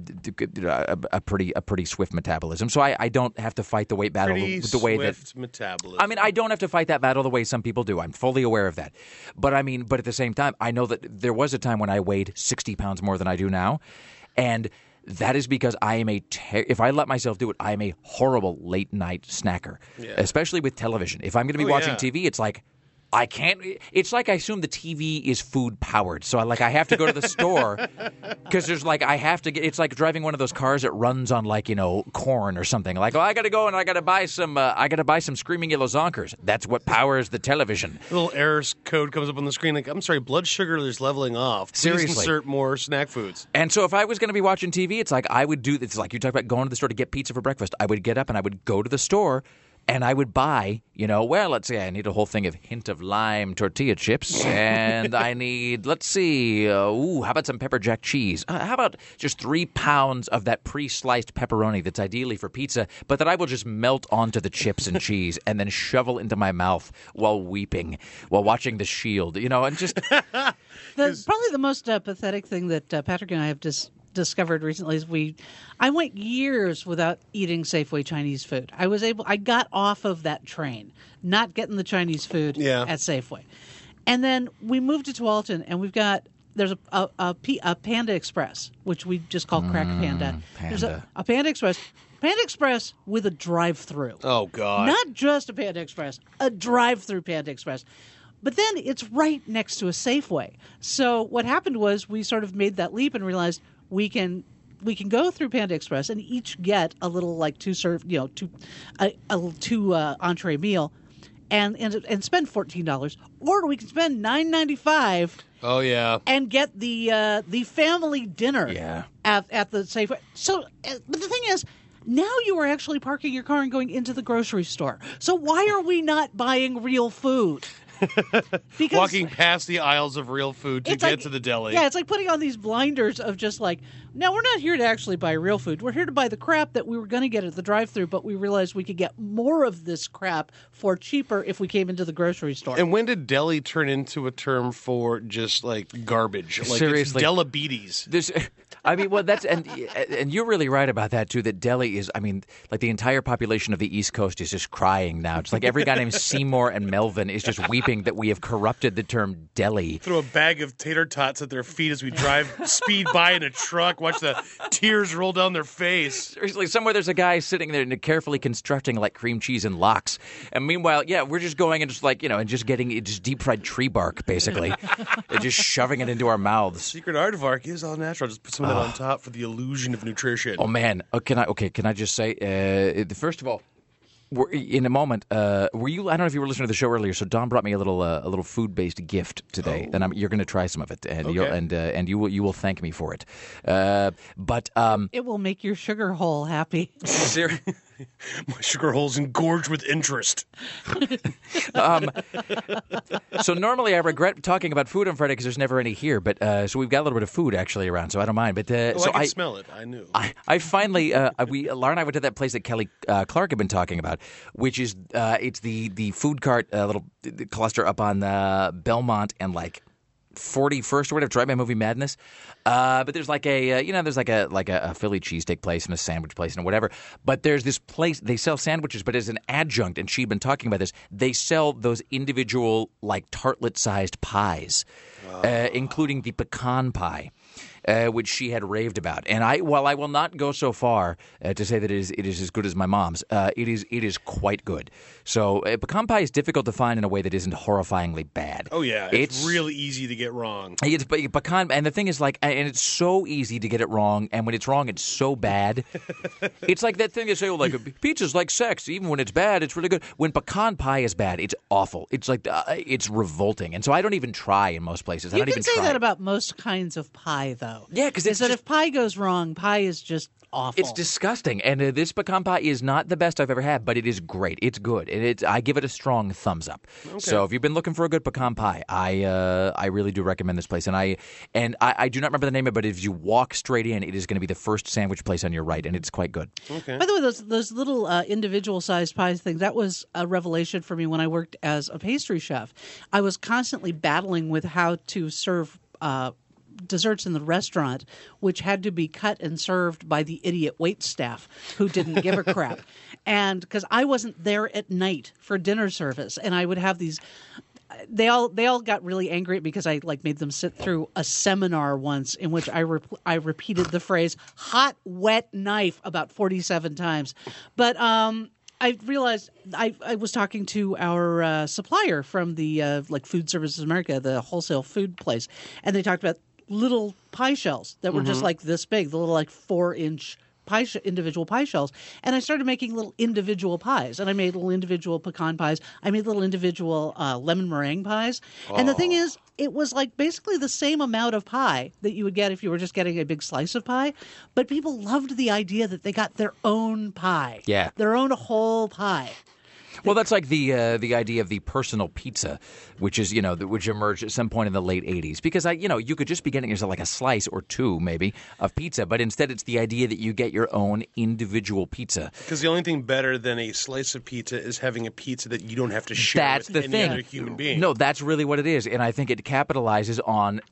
got, a pretty swift metabolism. So I don't have to fight the weight battle the way that metabolism. I mean, I don't have to fight that battle the way some people do. I'm fully aware of that. But at the same time, I know that there was a time when I weighed 60 pounds more than I do now. And that is because I am if I let myself do it, I am a horrible late night snacker, especially with television. If I'm going to be watching TV, it's like, I can't. It's like I assume the TV is food powered, so I have to go to the store because there's I have to get. It's like driving one of those cars that runs on corn or something. I got to go and I got to buy some Screaming Yellow Zonkers. That's what powers the television. A little error code comes up on the screen. I'm sorry, blood sugar is leveling off. Please Seriously, insert more snack foods. And so if I was going to be watching TV, it's like I would do. It's like you talk about going to the store to get pizza for breakfast. I would get up and I would go to the store. And I would buy, let's say I need a whole thing of hint of lime tortilla chips, and I need, how about some pepper jack cheese? How about just 3 pounds of that pre-sliced pepperoni that's ideally for pizza, but that I will just melt onto the chips and cheese and then shovel into my mouth while weeping, while watching The Shield, and just... Probably the most pathetic thing that Patrick and I have discovered recently is I went years without eating Safeway Chinese food. I got off of that train, not getting the Chinese food at Safeway. And then we moved to Tualatin, and there's a Panda Express, which we just call Crack Panda. There's a Panda Express with a drive-through. Oh, God. Not just a Panda Express, a drive-through Panda Express. But then it's right next to a Safeway. So what happened was we sort of made that leap and realized we can go through Panda Express and each get a little two entree meal, and spend $14, or we can spend $9.95. Oh yeah, and get the family dinner. At the Safeway. So, but the thing is, now you are actually parking your car and going into the grocery store. So why are we not buying real food? Because Walking past the aisles of real food to it's get like- to the deli. Yeah, it's like putting on these blinders of just like, no, we're not here to actually buy real food. We're here to buy the crap that we were going to get at the drive-thru, but we realized we could get more of this crap for cheaper if we came into the grocery store. And when did deli turn into a term for just like garbage? Like Seriously. it's delibetes. There's, I mean, well, that's and you're really right about that too. That deli is, I mean, like the entire population of the East Coast is just crying now. It's like every guy named Seymour and Melvin is just weeping that we have corrupted the term deli. Throw a bag of tater tots at their feet as we drive speed by in a truck. Watch the tears roll down their face. Seriously, somewhere there's a guy sitting there and carefully constructing like cream cheese and lox, and meanwhile, yeah, we're just going and just like and just getting just deep fried tree bark basically, and just shoving it into our mouths. Secret aardvark is all natural. Just put some of that on top for the illusion of nutrition. Oh man, can I just say, first of all, in a moment, were you? I don't know if you were listening to the show earlier. So Don brought me a little food based gift today, and you're going to try some of it, and Okay. you will thank me for it. But it will make your sugar hole happy. My sugar hole's engorged with interest. So normally I regret talking about food on Friday because there's never any here. But so we've got a little bit of food actually around, so I don't mind. But so I can smell it. I knew. I finally, Laura and I went to that place that Kelly Clark had been talking about, which is it's the food cart little cluster up on Belmont and like 41st or whatever, Drive-By Movie Madness. But there's like there's like a Philly cheesesteak place and a sandwich place and whatever. But there's this place, they sell sandwiches, but as an adjunct, and she'd been talking about this, they sell those individual like tartlet-sized pies, including the pecan pie. Which she had raved about, and while I will not go so far to say that it is as good as my mom's, it is quite good. So pecan pie is difficult to find in a way that isn't horrifyingly bad. Oh yeah, it's really easy to get wrong. It's pecan, and the thing is, like, and it's so easy to get it wrong, and when it's wrong, it's so bad. It's like that thing they say, oh, like pizza's like sex. Even when it's bad, it's really good. When pecan pie is bad, it's awful. It's like it's revolting, and so I don't even try in most places. I You don't can even say try. that about most kinds of pie, though. Yeah, because it's that just- if pie goes wrong, pie is just awful. It's disgusting, and this pecan pie is not the best I've ever had, but it is great. It's good, and I give it a strong thumbs up. So if you've been looking for a good pecan pie, I really do recommend this place. And I do not remember the name of it, but if you walk straight in, it is going to be the first sandwich place on your right, and it's quite good. Okay. By the way, those little individual-sized pies things, that was a revelation for me when I worked as a pastry chef. I was constantly battling with how to serve desserts in the restaurant, which had to be cut and served by the idiot wait staff who didn't give a crap. And because I wasn't there at night for dinner service, and I would have these. They all got really angry at me because I made them sit through a seminar once in which I repeated the phrase "hot wet knife" about 47 times. But I realized I was talking to our supplier from the Food Services America, the wholesale food place, and they talked about little pie shells that were just like this big, the little 4-inch individual pie shells. And I started making little individual pies. And I made little individual pecan pies. I made little individual lemon meringue pies. And the thing is, it was like basically the same amount of pie that you would get if you were just getting a big slice of pie. But people loved the idea that they got their own pie. Yeah. Their own whole pie. Well, that's like the idea of the personal pizza, which is which emerged at some point in the late '80s. Because you could just be getting yourself like a slice or two maybe of pizza, but instead it's the idea that you get your own individual pizza. Because the only thing better than a slice of pizza is having a pizza that you don't have to share That's with the any thing. other human being. No, that's really what it is, and I think it capitalizes on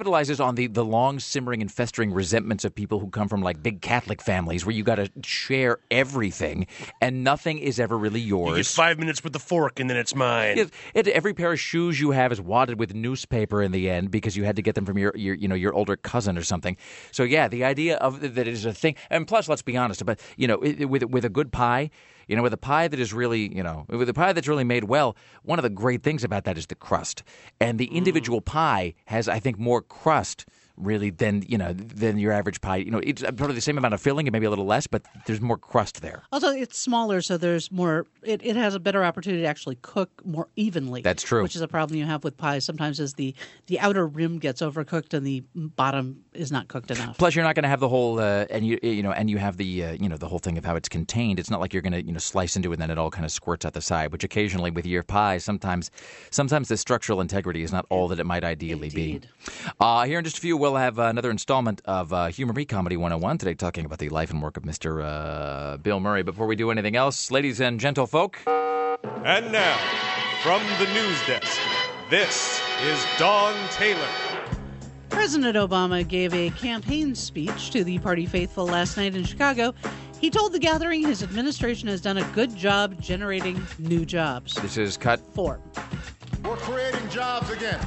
the long simmering and festering resentments of people who come from like big Catholic families where you got to share everything and nothing is ever really yours. You get 5 minutes with the fork and then it's mine. Yes, every pair of shoes you have is wadded with newspaper in the end because you had to get them from your older cousin or something. So yeah, the idea of that is a thing. And plus, let's be honest, but with a good pie, with a pie that is really with a pie that's really made well, one of the great things about that is the crust. And the individual pie has, I think, more crust really than your average pie. It's probably the same amount of filling, and maybe a little less, but there's more crust there. Also, it's smaller, so there's more. It has a better opportunity to actually cook more evenly. That's true. Which is a problem you have with pies sometimes, is the outer rim gets overcooked and the bottom is not cooked enough. Plus, you're not going to have the whole and you have the the whole thing of how it's contained. It's not like you're going to slice into it and then it all kind of squirts out the side. Which occasionally with your pies, sometimes the structural integrity is not all that it might ideally Indeed. be. Here in just a few, we'll have another installment of Humor Comedy 101 today, talking about the life and work of Mr. Bill Murray. Before we do anything else, ladies and gentlefolk. And now, from the news desk, this is Dawn Taylor. President Obama gave a campaign speech to the party faithful last night in Chicago. He told the gathering his administration has done a good job generating new jobs. This is cut 4. We're creating jobs again.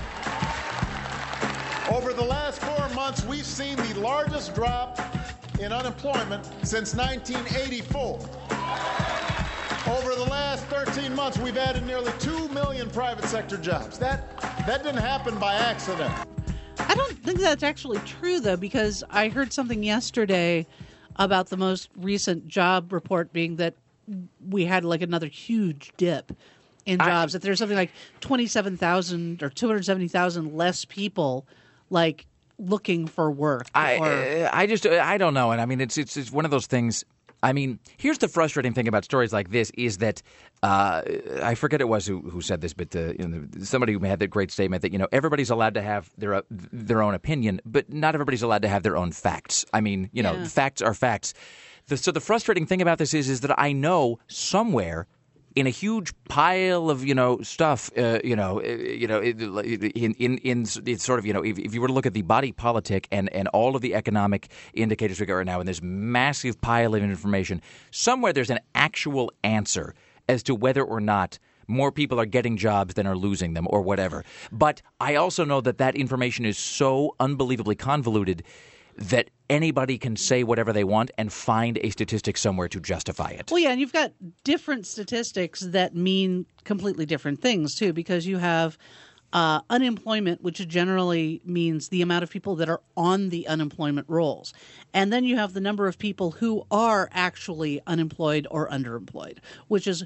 Over the last 4 months, we've seen the largest drop in unemployment since 1984. Over the last 13 months, we've added nearly 2 million private sector jobs. That didn't happen by accident. I don't think that's actually true, though, because I heard something yesterday about the most recent job report being that we had like another huge dip in jobs. That there's something like 27,000 or 270,000 less people like looking for work. I don't know. And I mean, it's one of those things. I mean, here's the frustrating thing about stories like this is that I forget it was who said this, but somebody who had that great statement that everybody's allowed to have their own opinion, but not everybody's allowed to have their own facts. I mean, facts are facts. So the frustrating thing about this is that I know somewhere in a huge pile of stuff, in sort of if you were to look at the body politic and all of the economic indicators we got right now, and this massive pile of information, somewhere there's an actual answer as to whether or not more people are getting jobs than are losing them or whatever. But I also know that information is so unbelievably convoluted that anybody can say whatever they want and find a statistic somewhere to justify it. Well, yeah, and you've got different statistics that mean completely different things, too, because you have unemployment, which generally means the amount of people that are on the unemployment rolls. And then you have the number of people who are actually unemployed or underemployed, which is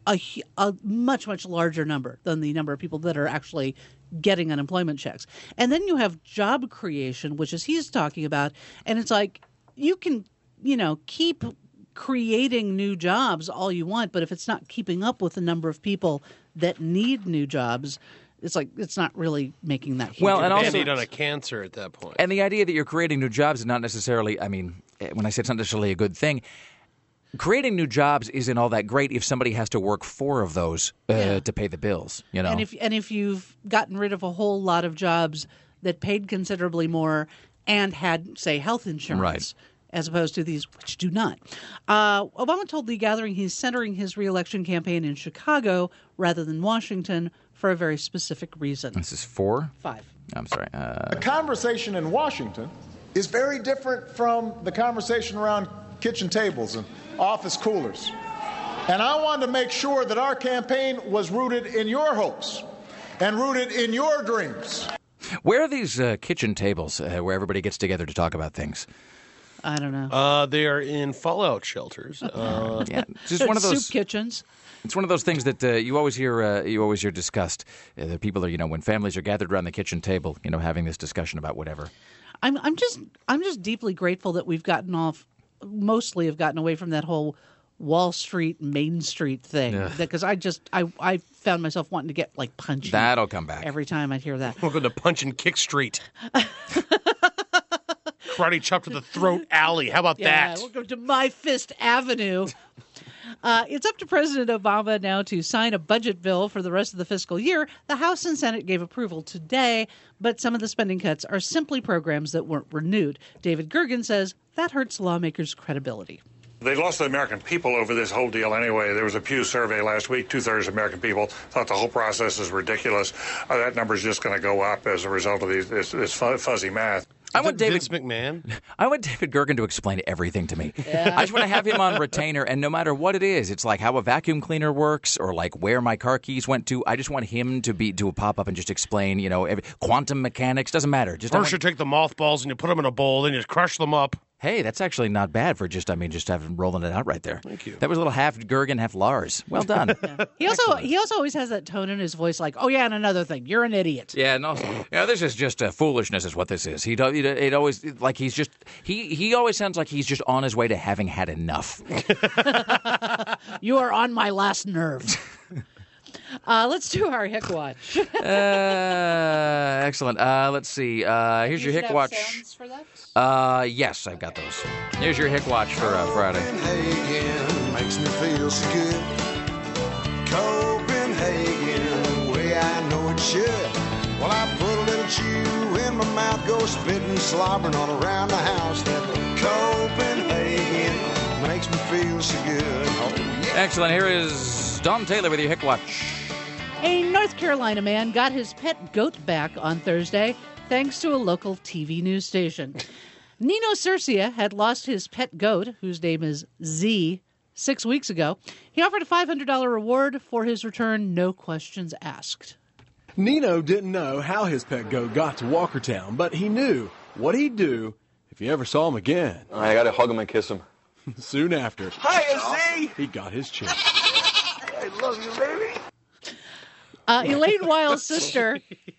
a much, much larger number than the number of people that are actually getting unemployment checks. And then you have job creation, which is he's talking about. And it's like you can, keep creating new jobs all you want, but if it's not keeping up with the number of people that need new jobs, it's like it's not really making that huge. Well, and also Band-Aid on a cancer at that point. And the idea that you're creating new jobs is not necessarily, I mean, when I say it's not necessarily a good thing, creating new jobs isn't all that great if somebody has to work 4 of those to pay the bills. And if you've gotten rid of a whole lot of jobs that paid considerably more and had, say, health insurance, right, as opposed to these which do not. Obama told the gathering he's centering his re-election campaign in Chicago rather than Washington for a very specific reason. This is 4? 5. I'm sorry. The conversation in Washington is very different from the conversation around kitchen tables and office coolers. And I wanted to make sure that our campaign was rooted in your hopes and rooted in your dreams. Where are these kitchen tables where everybody gets together to talk about things? I don't know. They are in fallout shelters. Yeah, it's just one of those soup kitchens. It's one of those things that you always hear discussed. That people are, when families are gathered around the kitchen table, having this discussion about whatever. I'm just deeply grateful that we've mostly have gotten away from that whole Wall Street, Main Street thing. Because I found myself wanting to get like punchy. That'll come back every time I hear that. We'll go to Punch and Kick Street. Karate chop to the throat alley. How about that? We'll go to My Fist Avenue. It's up to President Obama now to sign a budget bill for the rest of the fiscal year. The House and Senate gave approval today, but some of the spending cuts are simply programs that weren't renewed. David Gergen says that hurts lawmakers' credibility. They lost the American people over this whole deal anyway. There was a Pew survey last week. 2/3 of American people thought the whole process is ridiculous. That number is just going to go up as a result of this fuzzy math. I want Vince McMahon. I want David Gergen to explain everything to me. I just want to have him on retainer, and no matter what it is, it's like how a vacuum cleaner works or like where my car keys went to. I just want him to pop up and just explain, quantum mechanics. Doesn't matter. First you take the mothballs and you put them in a bowl, then you crush them up. Hey, that's actually not bad for just having rolling it out right there. Thank you. That was a little half Gergen, half Lars. Well done. He also always has that tone in his voice, like, "Oh yeah, and another thing, you're an idiot." Yeah, no, this is just foolishness, is what this is. It always like he's just he always sounds like he's just on his way to having had enough. You are on my last nerve. Let's do our Hick Watch. Excellent. Let's see. Here's your Hick Watch. Sounds for that? Yes, I've got those. Here's your Hick Watch for Friday. Copenhagen makes me feel so good. Copenhagen, the way I know it should. Well, I put a little chew in my mouth, go spitting, slobbering all around the house. That Copenhagen makes me feel so good. Oh, yeah. Excellent. Here is Don Taylor with your Hick Watch. A North Carolina man got his pet goat back on Thursday thanks to a local TV news station. Nino Cercia had lost his pet goat, whose name is Z, 6 weeks ago. He offered a $500 reward for his return, no questions asked. Nino didn't know how his pet goat got to Walkertown, but he knew what he'd do if he ever saw him again. I gotta hug him and kiss him. Soon after, Hi, Z! he got his chance. I love you, baby. Elaine Wiles' sister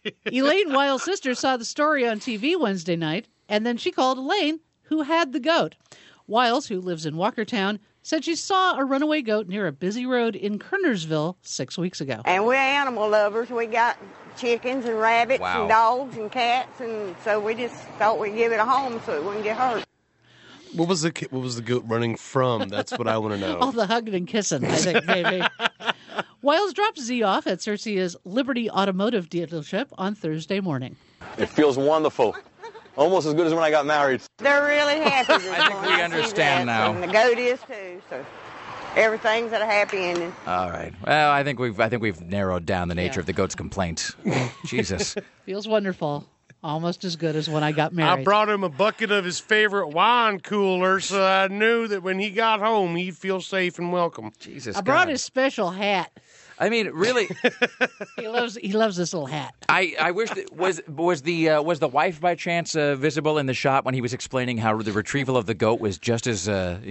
saw the story on TV Wednesday night, and then she called Elaine, who had the goat. Wiles, who lives in Walkertown, said she saw a runaway goat near a busy road in Kernersville 6 weeks ago. And we're animal lovers. We got chickens and rabbits and dogs and cats, and so we just thought we'd give it a home so it wouldn't get hurt. What was the goat running from? That's what I want to know. All the hugging and kissing, I think, maybe. Wiles dropped Z off at Cercia's Liberty Automotive dealership on Thursday morning. It feels wonderful. Almost as good as when I got married. They're really happy. I think we understand now. And the goat is too, so everything's at a happy ending. All right. Well, I think we've narrowed down the nature of the goat's complaint. Jesus. Feels wonderful. Almost as good as when I got married. I brought him a bucket of his favorite wine cooler, so I knew that when he got home, he'd feel safe and welcome. Jesus. I brought his special hat. I mean, really, he loves this little hat. I wish that was the wife by chance visible in the shot when he was explaining how the retrieval of the goat was just as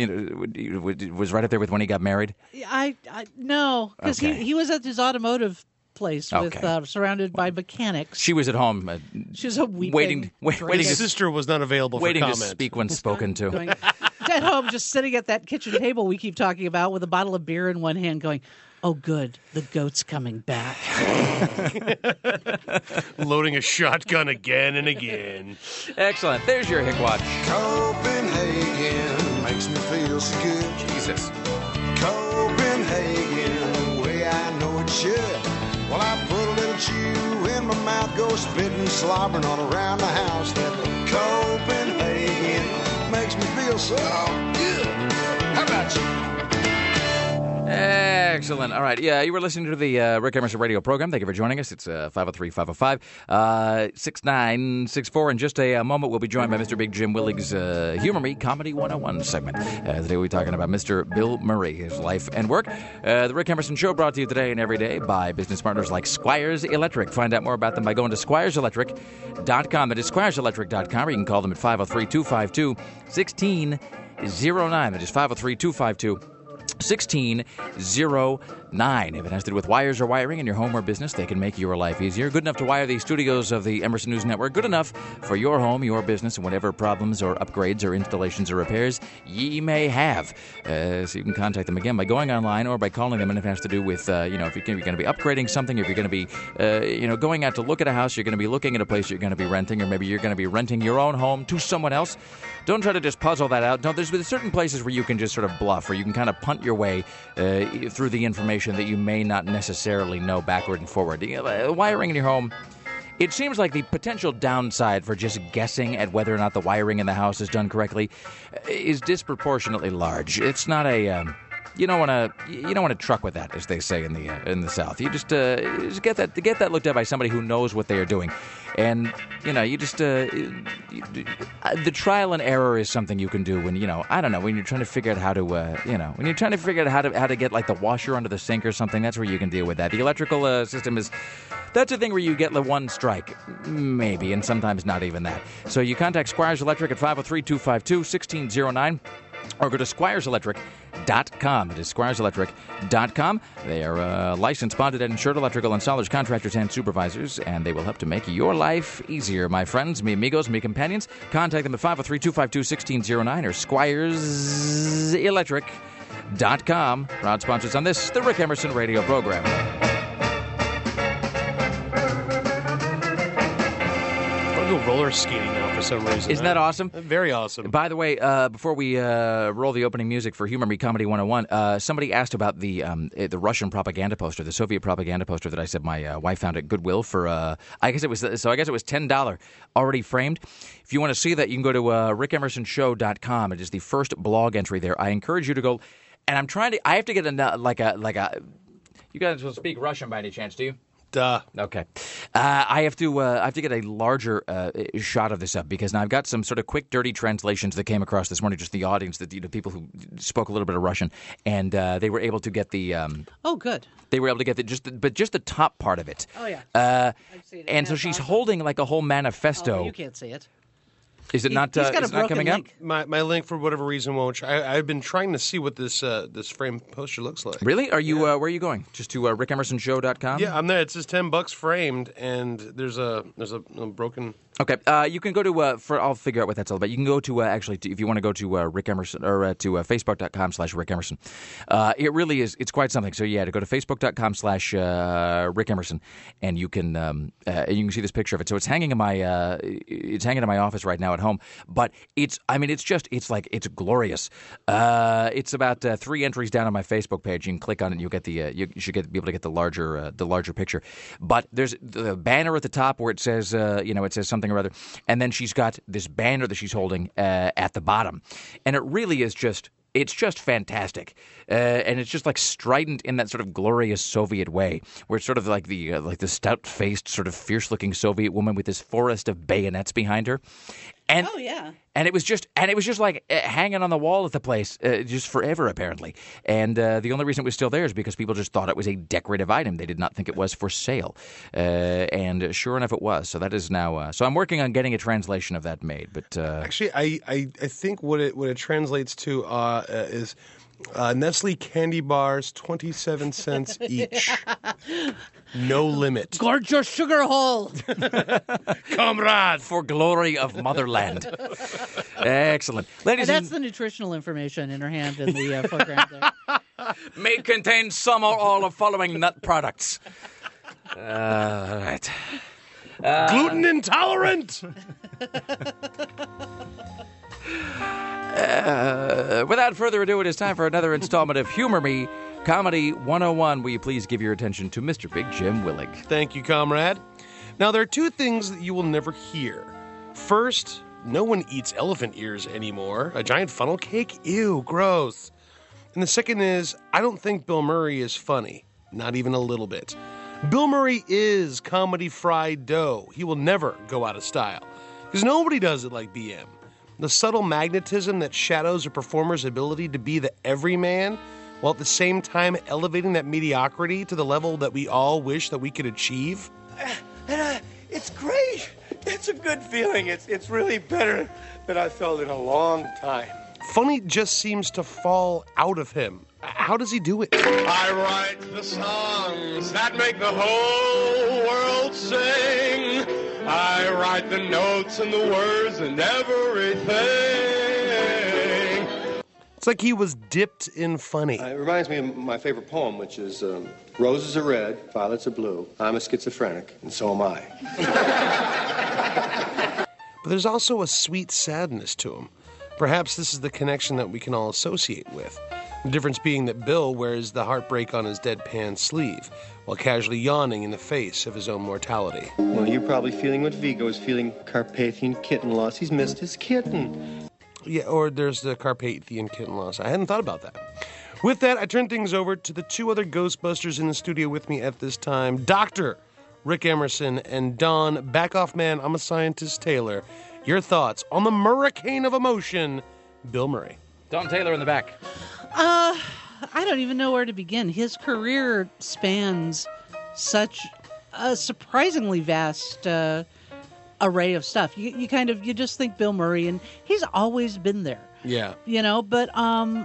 was right up there with when he got married. I no, because he was at his automotive place with surrounded by mechanics. She was at home. She was waiting. His sister was not available for waiting comment. to speak when spoken to. At home, just sitting at that kitchen table we keep talking about with a bottle of beer in one hand, going, "Oh, good, the goat's coming back." Loading a shotgun again and again. Excellent. There's your Hick Watch. Copenhagen makes me feel so good. Jesus. Copenhagen, the way I know it should. Well, I put a little chew in my mouth, go spitting, slobbering all around the house. That Copenhagen makes me feel so good. How about you? Excellent. All right. Yeah, you were listening to the Rick Emerson radio program. Thank you for joining us. It's 503-505-6964. In just a moment, we'll be joined by Mr. Big Jim Willig's Humor Me Comedy 101 segment. Today we'll be talking about Mr. Bill Murray, his life and work. The Rick Emerson Show brought to you today and every day by business partners like Squires Electric. Find out more about them by going to squireselectric.com. That is squireselectric.com, or you can call them at 503-252-1609. That is 503-252-1609. If it has to do with wires or wiring in your home or business, they can make your life easier. Good enough to wire the studios of the Emerson News Network. Good enough for your home, your business, and whatever problems or upgrades or installations or repairs ye may have. So you can contact them again by going online or by calling them. And if it has to do with, if you're going to be upgrading something, if you're going to be, going out to look at a house, you're going to be looking at a place you're going to be renting, or maybe you're going to be renting your own home to someone else. Don't try to just puzzle that out. No, there's certain places where you can just sort of bluff, or you can kind of punt your way through the information that you may not necessarily know backward and forward. Wiring in your home, it seems like the potential downside for just guessing at whether or not the wiring in the house is done correctly is disproportionately large. It's not a you don't want to truck with that, as they say in the South. You just get that looked at by somebody who knows what they are doing, and you just the trial and error is something you can do when when you're trying to figure out how to when you're trying to figure out how to get like the washer under the sink or something. That's where you can deal with that. The electrical system that's a thing where you get the one strike, maybe, and sometimes not even that. So you contact Squires Electric at 503-252-1609. Or go to squireselectric.com. It is squireselectric.com. They are licensed, bonded, and insured electrical installers, contractors, and supervisors, and they will help to make your life easier. My friends, mi amigos, mi companions, contact them at 503-252-1609 or squireselectric.com. Proud sponsors on this, the Rick Emerson radio program. Roller skating now for some reason. Isn't that awesome? Very awesome. By the way, before we roll the opening music for Humor Me Comedy 101, somebody asked about the Russian propaganda poster, the Soviet propaganda poster that I said my wife found at Goodwill for I guess it was $10 already framed. If you want to see that, you can go to rickemersonshow.com. It is the first blog entry there. I encourage you to go. And I'm trying to. I have to get a. You guys will speak Russian by any chance? Do you? Duh. Okay. I have to get a larger shot of this up because now I've got some sort of quick, dirty translations that came across this morning, just the audience, the people who spoke a little bit of Russian, and they were able to get the. Oh, good. They were able to get just the top part of it. Oh yeah. I've seen it. And so she's holding like a whole manifesto. Oh, you can't see it. Is it not? He's got it's not coming link. up. My link for whatever reason won't. I've been trying to see what this frame poster looks like. Really? Are you? Where are you going? Just to rickemersonshow.com? Yeah, I'm there. It says $10 framed, and there's a broken. Okay, you can go to I'll figure out what that's all about. You can go to if you want to go to Rick Emerson or to Facebook.com/Rick Emerson. It really is. It's quite something. So yeah, to go to Facebook.com/Rick Emerson, and you can see this picture of it. So it's hanging in my office right now at home. But it's glorious. It's about 3 entries down on my Facebook page. You can click on it, and you get you should be able to get the larger picture. But there's the banner at the top where it says it says something or other, and then she's got this banner that she's holding at the bottom, and it really is just. It's just fantastic, and it's just like strident in that sort of glorious Soviet way, where it's sort of like the stout-faced, sort of fierce-looking Soviet woman with this forest of bayonets behind her, and and it was just like hanging on the wall at the place just forever apparently, and the only reason it was still there is because people just thought it was a decorative item. They did not think it was for sale, and sure enough, it was. So that is now. So I'm working on getting a translation of that made, but actually, I think what it translates to is Nestle candy bars, 27 cents each. No limit. Gorge your sugar hole. Comrade. For glory of motherland. Excellent. Ladies and that's the nutritional information in her hand in the foreground there. May contain some or all of following nut products. All right. Gluten intolerant. Without further ado, it is time for another installment of Humor Me Comedy 101. Will you please give your attention to Mr. Big Jim Willig? Thank you, comrade. Now, there are 2 things that you will never hear. First, no one eats elephant ears anymore. A giant funnel cake? Ew, gross. And the second is, I don't think Bill Murray is funny. Not even a little bit. Bill Murray is comedy fried dough. He will never go out of style. Because nobody does it like BM. The subtle magnetism that shadows a performer's ability to be the everyman, while at the same time elevating that mediocrity to the level that we all wish that we could achieve. It's great. It's a good feeling. It's really better than I felt in a long time. Funny just seems to fall out of him. How does he do it? I write the songs that make the whole world sing. I write the notes and the words and everything. It's like he was dipped in funny. It reminds me of my favorite poem, which is roses are red, violets are blue. I'm a schizophrenic, and so am I. But there's also a sweet sadness to him. Perhaps this is the connection that we can all associate with. The difference being that Bill wears the heartbreak on his deadpan sleeve, while casually yawning in the face of his own mortality. Well, you're probably feeling what Vigo is feeling, Carpathian kitten loss. He's missed his kitten. Yeah, or there's the Carpathian kitten loss. I hadn't thought about that. With that, I turn things over to the two other Ghostbusters in the studio with me at this time, Dr. Rick Emerson and Don Backoff Man, I'm a Scientist Taylor. Your thoughts on the Murricane of Emotion, Bill Murray. Don Taylor in the back. I don't even know where to begin. His career spans such a surprisingly vast array of stuff. You just think Bill Murray, and he's always been there. Yeah. But now,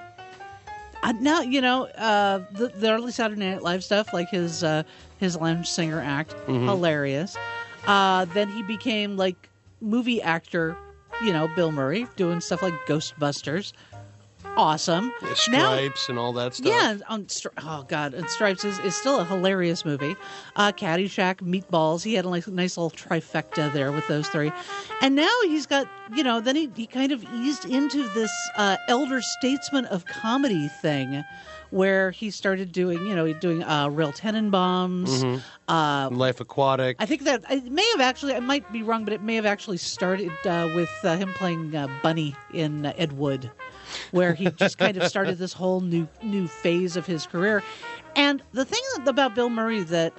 the early Saturday Night Live stuff, like his Lounge Singer act, hilarious. Then he became like movie actor, Bill Murray, doing stuff like Ghostbusters. Awesome. Yeah, Stripes and all that stuff. Yeah. And Stripes is still a hilarious movie. Caddyshack, Meatballs. He had a nice little trifecta there with those three. And now he's got, then he kind of eased into this elder statesman of comedy thing where he started doing, doing Real Tenenbaums. Life Aquatic. I think that it may have actually, I might be wrong, but it may have actually started with him playing Bunny in Ed Wood, where he just kind of started this whole new phase of his career. And the thing about Bill Murray that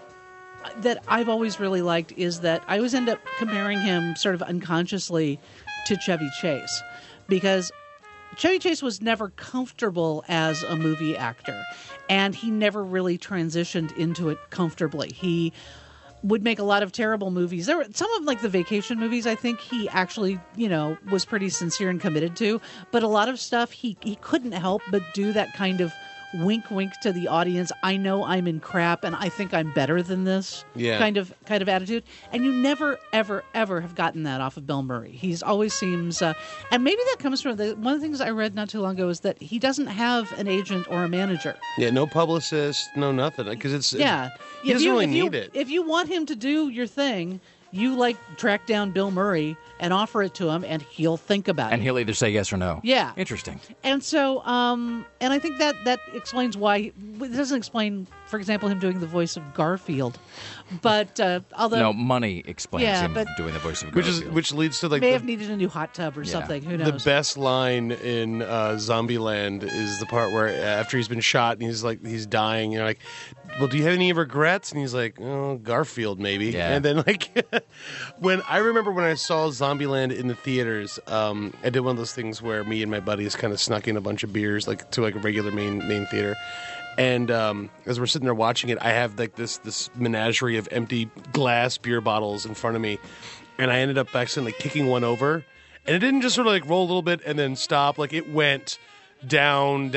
I've always really liked is that I always end up comparing him sort of unconsciously to Chevy Chase, because Chevy Chase was never comfortable as a movie actor, and he never really transitioned into it comfortably. He would make a lot of terrible movies. There were some of like the vacation movies, I think he actually, was pretty sincere and committed to, but a lot of stuff he couldn't help but do that kind of wink to the audience. I know I'm in crap and I think I'm better than this kind of attitude. And you never, ever, ever have gotten that off of Bill Murray. He's always seems, and maybe that comes from one of the things I read not too long ago is that he doesn't have an agent or a manager. Yeah, no publicist, no nothing. Because he doesn't really need it. If you want him to do your thing, you track down Bill Murray and offer it to him, and he'll think about it. And he'll either say yes or no. Yeah. Interesting. And so, and I think that explains why. It doesn't explain, for example, him doing the voice of Garfield. But although no, money explains him doing the voice of Garfield, which leads to may have needed a new hot tub or something. Who knows? The best line in Zombieland is the part where after he's been shot and he's dying, well, do you have any regrets? And he's like, oh, Garfield maybe. Yeah. And then when I saw Zombieland in the theaters, I did one of those things where me and my buddies kind of snuck in a bunch of beers to a regular main theater. And as we're sitting there watching it, I have this menagerie of empty glass beer bottles in front of me, and I ended up accidentally kicking one over, and it didn't just sort of roll a little bit and then stop. It went down,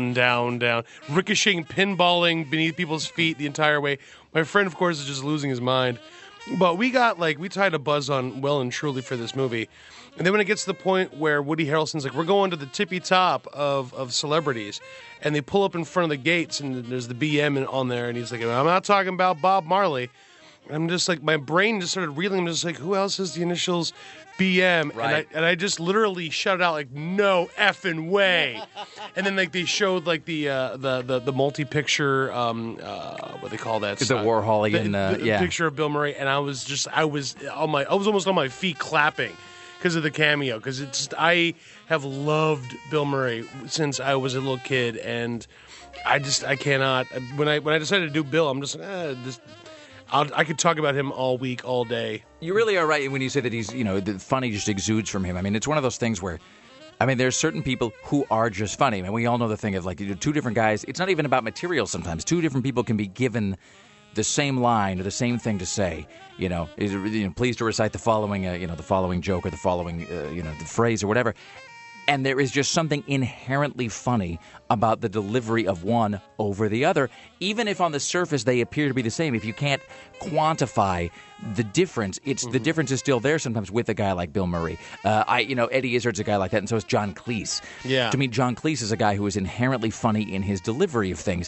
ricocheting, pinballing beneath people's feet the entire way. My friend, of course, is just losing his mind. But we tied a buzz on well and truly for this movie. And then when it gets to the point where Woody Harrelson's like, we're going to the tippy top of celebrities, and they pull up in front of the gates, and there's the BM on there, and he's like, I'm not talking about Bob Marley. And I'm just my brain just started reeling. I'm just who else has the initials BM? Right. And I just literally shut it out no effing way. And then they showed the multi-picture what they call that? The Warholian the picture of Bill Murray, and I was almost on my feet clapping because of the cameo. Because I have loved Bill Murray since I was a little kid, and I cannot. When I decided to do Bill, I'm just I could talk about him all week, all day. You really are right when you say that he's, the funny just exudes from him. I mean, it's one of those things where, there's certain people who are just funny. We all know the thing of two different guys. It's not even about material sometimes. Two different people can be given the same line or the same thing to say. Please to recite the following, the following joke or the following, the phrase or whatever. And there is just something inherently funny about the delivery of one over the other, even if on the surface they appear to be the same. If you can't quantify the difference, the difference is still there sometimes with a guy like Bill Murray. Eddie Izzard's a guy like that, and so is John Cleese. Yeah. To me, John Cleese is a guy who is inherently funny in his delivery of things.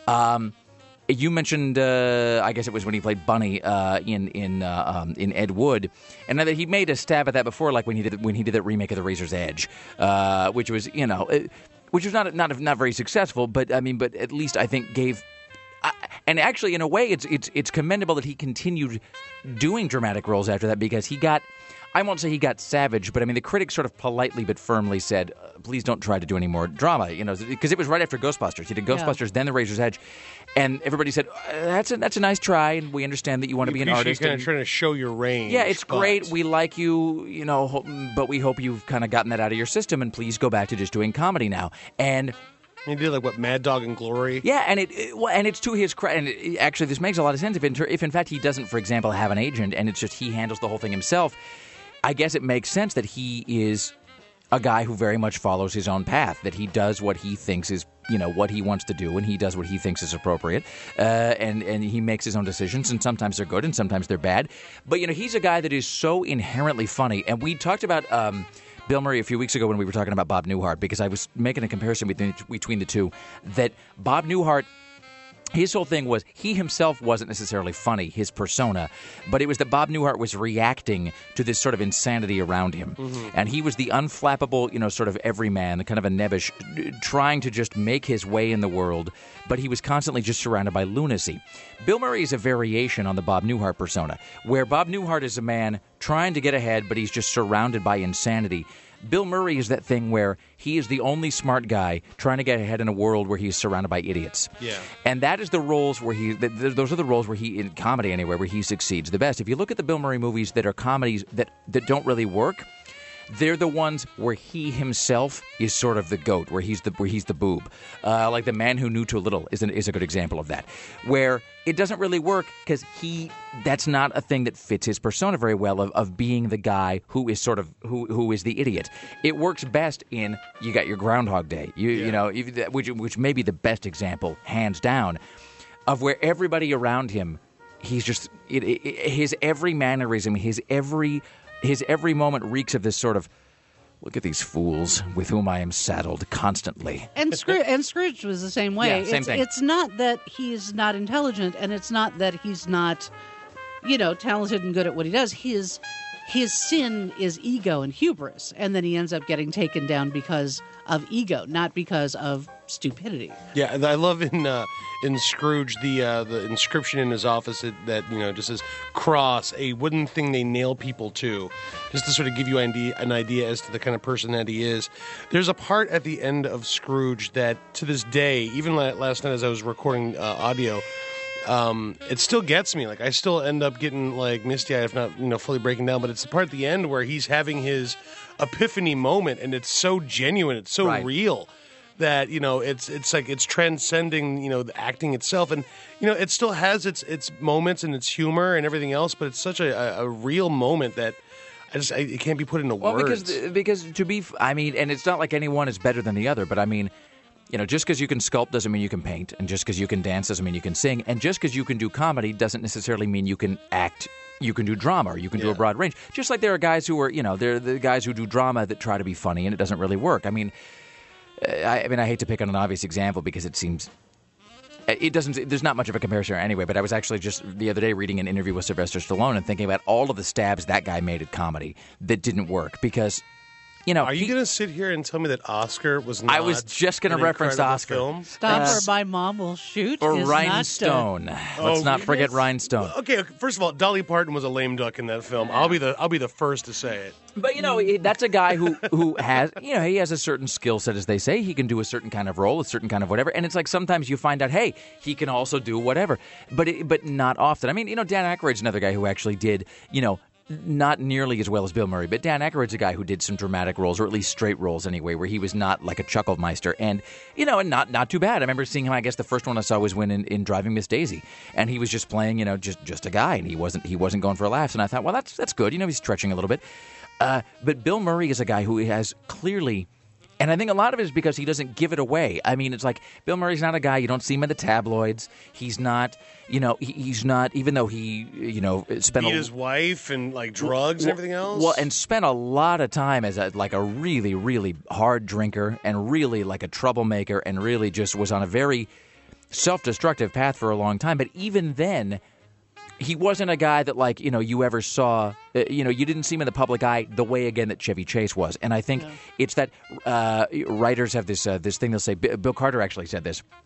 You mentioned, I guess it was when he played Bunny in Ed Wood, and that he made a stab at that before, like when he did that remake of The Razor's Edge, which was not very successful, but at least I think gave And actually, in a way, it's commendable that he continued doing dramatic roles after that, because he got, I won't say he got savage, but I mean, the critics sort of politely but firmly said, please don't try to do any more drama, because it was right after Ghostbusters. He did Ghostbusters, then The Razor's Edge, and everybody said, that's a nice try, and we understand that you want to be an artist. You're kind of trying to show your range. Yeah, it's great. We like you, but we hope you've kind of gotten that out of your system, and please go back to just doing comedy now. And he did like what, Mad Dog and Glory? Yeah, and it's to his credit. And actually, this makes a lot of sense. If in fact he doesn't, for example, have an agent, and it's just he handles the whole thing himself, I guess it makes sense that he is a guy who very much follows his own path. That he does what he thinks is, what he wants to do, and he does what he thinks is appropriate, and he makes his own decisions. And sometimes they're good, and sometimes they're bad. But he's a guy that is so inherently funny. And we talked about Bill Murray a few weeks ago when we were talking about Bob Newhart, because I was making a comparison between the two, that Bob Newhart, his whole thing was he himself wasn't necessarily funny, his persona, but it was that Bob Newhart was reacting to this sort of insanity around him. Mm-hmm. And he was the unflappable, sort of everyman, kind of a nebbish, trying to just make his way in the world, but he was constantly just surrounded by lunacy. Bill Murray is a variation on the Bob Newhart persona, where Bob Newhart is a man trying to get ahead, but he's just surrounded by insanity. Bill Murray is that thing where he is the only smart guy trying to get ahead in a world where he's surrounded by idiots. Yeah. And that is the roles where those are the roles where he, in comedy anyway, where he succeeds the best. If you look at the Bill Murray movies that are comedies that don't really work, they're the ones where he himself is sort of the goat, where he's the boob. Like The Man Who Knew Too Little is a good example of that, where it doesn't really work because that's not a thing that fits his persona very well of being the guy who is sort of who is the idiot. It works best in you got your Groundhog Day, which may be the best example, hands down, of where everybody around him, he's just his every mannerism, his every moment reeks of this sort of, look at these fools with whom I am saddled constantly. And Scrooge was the same way. Yeah, same thing. It's not that he's not intelligent, and it's not that he's not, talented and good at what he does. His sin is ego and hubris, and then he ends up getting taken down because of ego, not because of stupidity. Yeah, and I love in Scrooge the inscription in his office that just says "cross," a wooden thing they nail people to, just to sort of give you an idea as to the kind of person that he is. There's a part at the end of Scrooge that, to this day, even last night as I was recording audio, it still gets me. Like, I still end up getting like misty-eyed, if not fully breaking down. But it's the part at the end where he's having his epiphany moment, and it's so genuine, it's so real that it's like it's transcending the acting itself, and it still has its moments and its humor and everything else. But it's such a real moment that it can't be put into words. Because and it's not like anyone is better than the other, but I mean, just because you can sculpt doesn't mean you can paint, and just because you can dance doesn't mean you can sing, and just because you can do comedy doesn't necessarily mean you can act. You can do drama, or you can do a broad range. Just like there are guys who are, they're the guys who do drama that try to be funny, and it doesn't really work. I mean, I hate to pick on an obvious example because it seems there's not much of a comparison anyway, but I was actually just the other day reading an interview with Sylvester Stallone and thinking about all of the stabs that guy made at comedy that didn't work because, Are you going to sit here and tell me that Oscar was not I was just going to reference Oscar. Film? Stop or My Mom Will Shoot or is Rhinestone. Let's not forget Rhinestone. Okay, first of all, Dolly Parton was a lame duck in that film. I'll be the first to say it. But that's a guy who has he has a certain skill set, as they say. He can do a certain kind of role, a certain kind of whatever. And it's like sometimes you find out, hey, he can also do whatever. But not often. I mean, Dan Aykroyd's another guy who actually did not nearly as well as Bill Murray, but Dan Aykroyd's a guy who did some dramatic roles, or at least straight roles anyway, where he was not like a Chucklemeister, and and not too bad. I remember seeing him. I guess the first one I saw was when in Driving Miss Daisy, and he was just playing just a guy, and he wasn't going for laughs, and I thought, well, that's good. He's stretching a little bit, but Bill Murray is a guy who has clearly. And I think a lot of it is because he doesn't give it away. I mean, it's like Bill Murray's not a guy, you don't see him in the tabloids. He's not, he's not, even though he, spent beat his wife and like drugs and everything else. Well, and spent a lot of time as a really, really hard drinker and really like a troublemaker and really just was on a very self-destructive path for a long time. But even then, he wasn't a guy that you ever saw, you didn't see him in the public eye the way, again, that Chevy Chase was. And I think it's that writers have this thing they'll say, Bill Carter actually said this,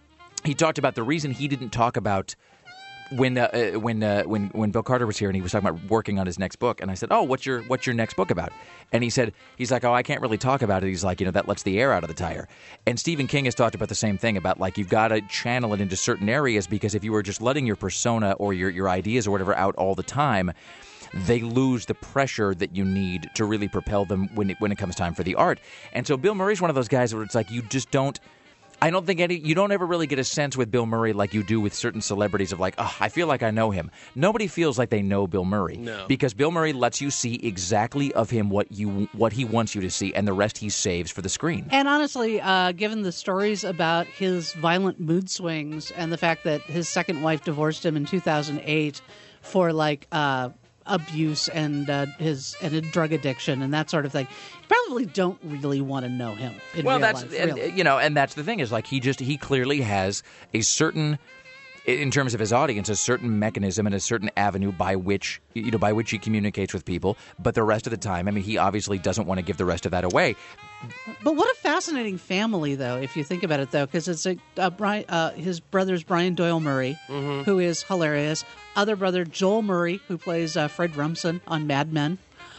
he talked about the reason he didn't talk about when Bill Carter was here and he was talking about working on his next book, and I said, "Oh, what's your next book about?" And he's like, "Oh, I can't really talk about it." He's like, that lets the air out of the tire. And Stephen King has talked about the same thing about like you've got to channel it into certain areas, because if you were just letting your persona or your ideas or whatever out all the time, they lose the pressure that you need to really propel them when it comes time for the art. And so Bill Murray's one of those guys where it's like you just don't. I don't think you don't ever really get a sense with Bill Murray like you do with certain celebrities of like, oh, I feel like I know him. Nobody feels like they know Bill Murray. No. Because Bill Murray lets you see exactly of him what he wants you to see, and the rest he saves for the screen. And honestly, given the stories about his violent mood swings and the fact that his second wife divorced him in 2008 for like abuse and a drug addiction and that sort of thing, you probably don't really want to know him in real life, really. And that's the thing is like he clearly has a certain, in terms of his audience, a certain mechanism and a certain avenue by which he communicates with people. But the rest of the time, I mean, he obviously doesn't want to give the rest of that away. But what a fascinating family, though, if you think about it, though, because it's his brother's Brian Doyle Murray, who is hilarious. Other brother, Joel Murray, who plays Fred Rumson on Mad Men.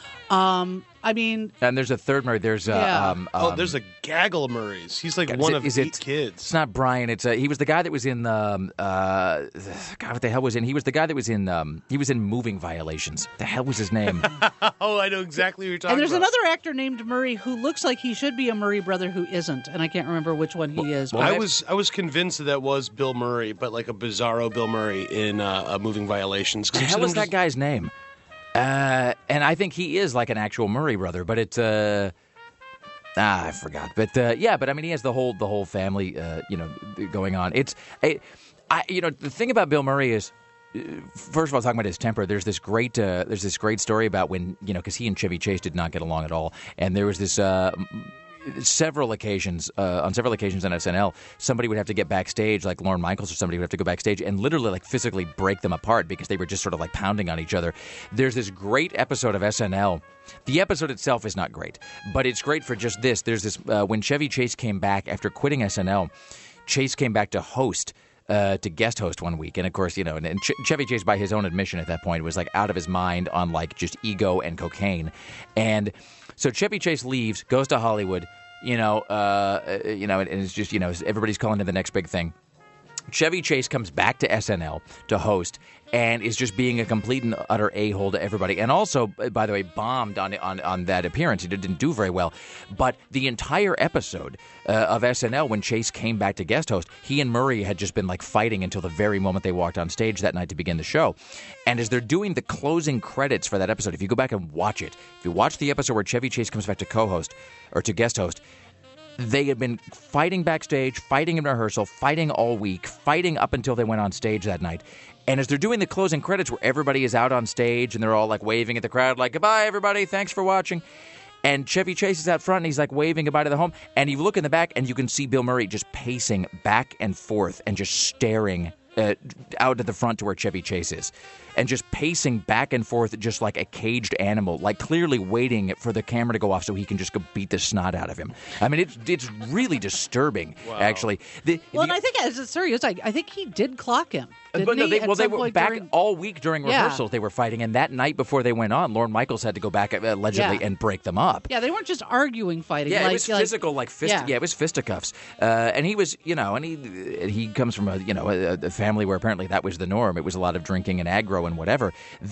I mean... And there's a third Murray. There's there's a gaggle of Murrays. He's like one of 8 kids. It's not Brian. It's he was the guy that was in God, what the hell was in? He was the guy that was in he was in Moving Violations. The hell was his name? Oh, I know exactly what you're talking about. And there's another actor named Murray who looks like he should be a Murray brother who isn't, and I can't remember which one he is. Well, I was convinced that was Bill Murray, but like a bizarro Bill Murray in Moving Violations. The hell is that guy's name? And I think he is like an actual Murray brother, but it's I forgot. But but I mean, he has the whole family, going on. The thing about Bill Murray is, first of all, talking about his temper. There's this great story about when because he and Chevy Chase did not get along at all, and there was this. On several occasions on SNL, somebody would have to get backstage, like Lorne Michaels or somebody would have to go backstage and literally like physically break them apart because they were just sort of like pounding on each other. There's this great episode of SNL. The episode itself is not great, but it's great for just this. There's this when Chevy Chase came back after quitting SNL, Chase came back to host. To guest host one week, and of course, and Chevy Chase, by his own admission at that point, was like out of his mind on like just ego and cocaine, and so Chevy Chase leaves, goes to Hollywood, and it's just everybody's calling it the next big thing. Chevy Chase comes back to SNL to host and is just being a complete and utter a-hole to everybody. And also, by the way, bombed on that appearance. He didn't do very well. But the entire episode of SNL, when Chase came back to guest host, he and Murray had just been like fighting until the very moment they walked on stage that night to begin the show. And as they're doing the closing credits for that episode, if you go back and watch it, if you watch the episode where Chevy Chase comes back to co-host or to guest host, they had been fighting backstage, fighting in rehearsal, fighting all week, fighting up until they went on stage that night. And as they're doing the closing credits where everybody is out on stage and they're all like waving at the crowd like, goodbye, everybody, thanks for watching. And Chevy Chase is out front and he's like waving goodbye to the home. And you look in the back and you can see Bill Murray just pacing back and forth and just staring out to the front to where Chevy Chase is. And just pacing back and forth just like a caged animal, like clearly waiting for the camera to go off so he can just go beat the snot out of him. I mean, it's really disturbing, actually. And I think as a serious, I think he did clock him. They were back all week during rehearsals. They were fighting, and that night before they went on, Lorne Michaels had to go back allegedly and break them up. Yeah, they weren't just arguing, fighting. Yeah, it was physical, it was fisticuffs. And he was, and he comes from a family where apparently that was the norm. It was a lot of drinking and aggro and whatever.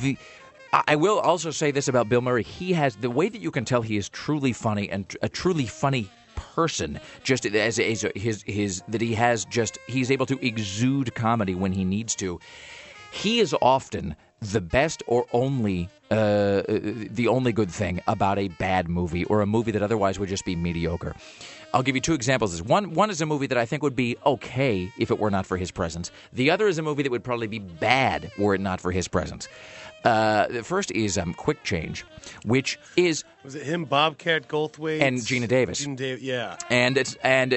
I will also say this about Bill Murray. He has the way that you can tell he is truly funny and a truly funny person, just as that he has just he's able to exude comedy when he needs to. He is often the best or only the only good thing about a bad movie or a movie that otherwise would just be mediocre. I'll give you two examples. One is a movie that I think would be okay if it were not for his presence. The other is a movie that would probably be bad were it not for his presence. The first is Quick Change, which is was it him, Bobcat Goldthwait, and Geena Davis. Yeah, and it's and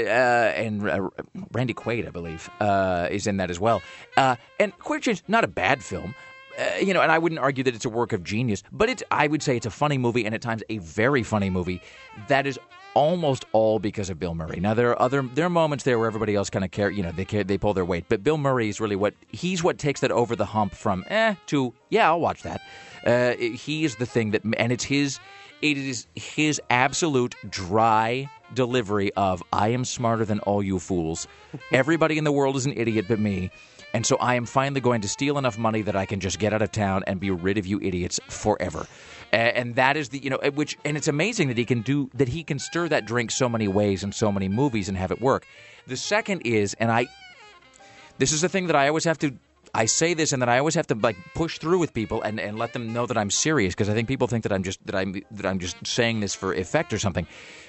Randy Quaid, I believe, is in that as well. And Quick Change, not a bad film. and I wouldn't argue that it's a work of genius, but I would say it's a funny movie, and at times a very funny movie. That is almost all because of Bill Murray. Now there are moments there where everybody else kind of they pull their weight, but Bill Murray is really what takes that over the hump from to yeah, I'll watch that. He is the thing that, and it is his absolute dry delivery of I am smarter than all you fools. Everybody in the world is an idiot but me. And so I am finally going to steal enough money that I can just get out of town and be rid of you idiots forever. And that is and it's amazing that he can stir that drink so many ways in so many movies and have it work. The second is, this is the thing that I always have to, I say this and then I always have to like push through with people and let them know that I'm serious, because I think people think that I'm just saying this for effect or something.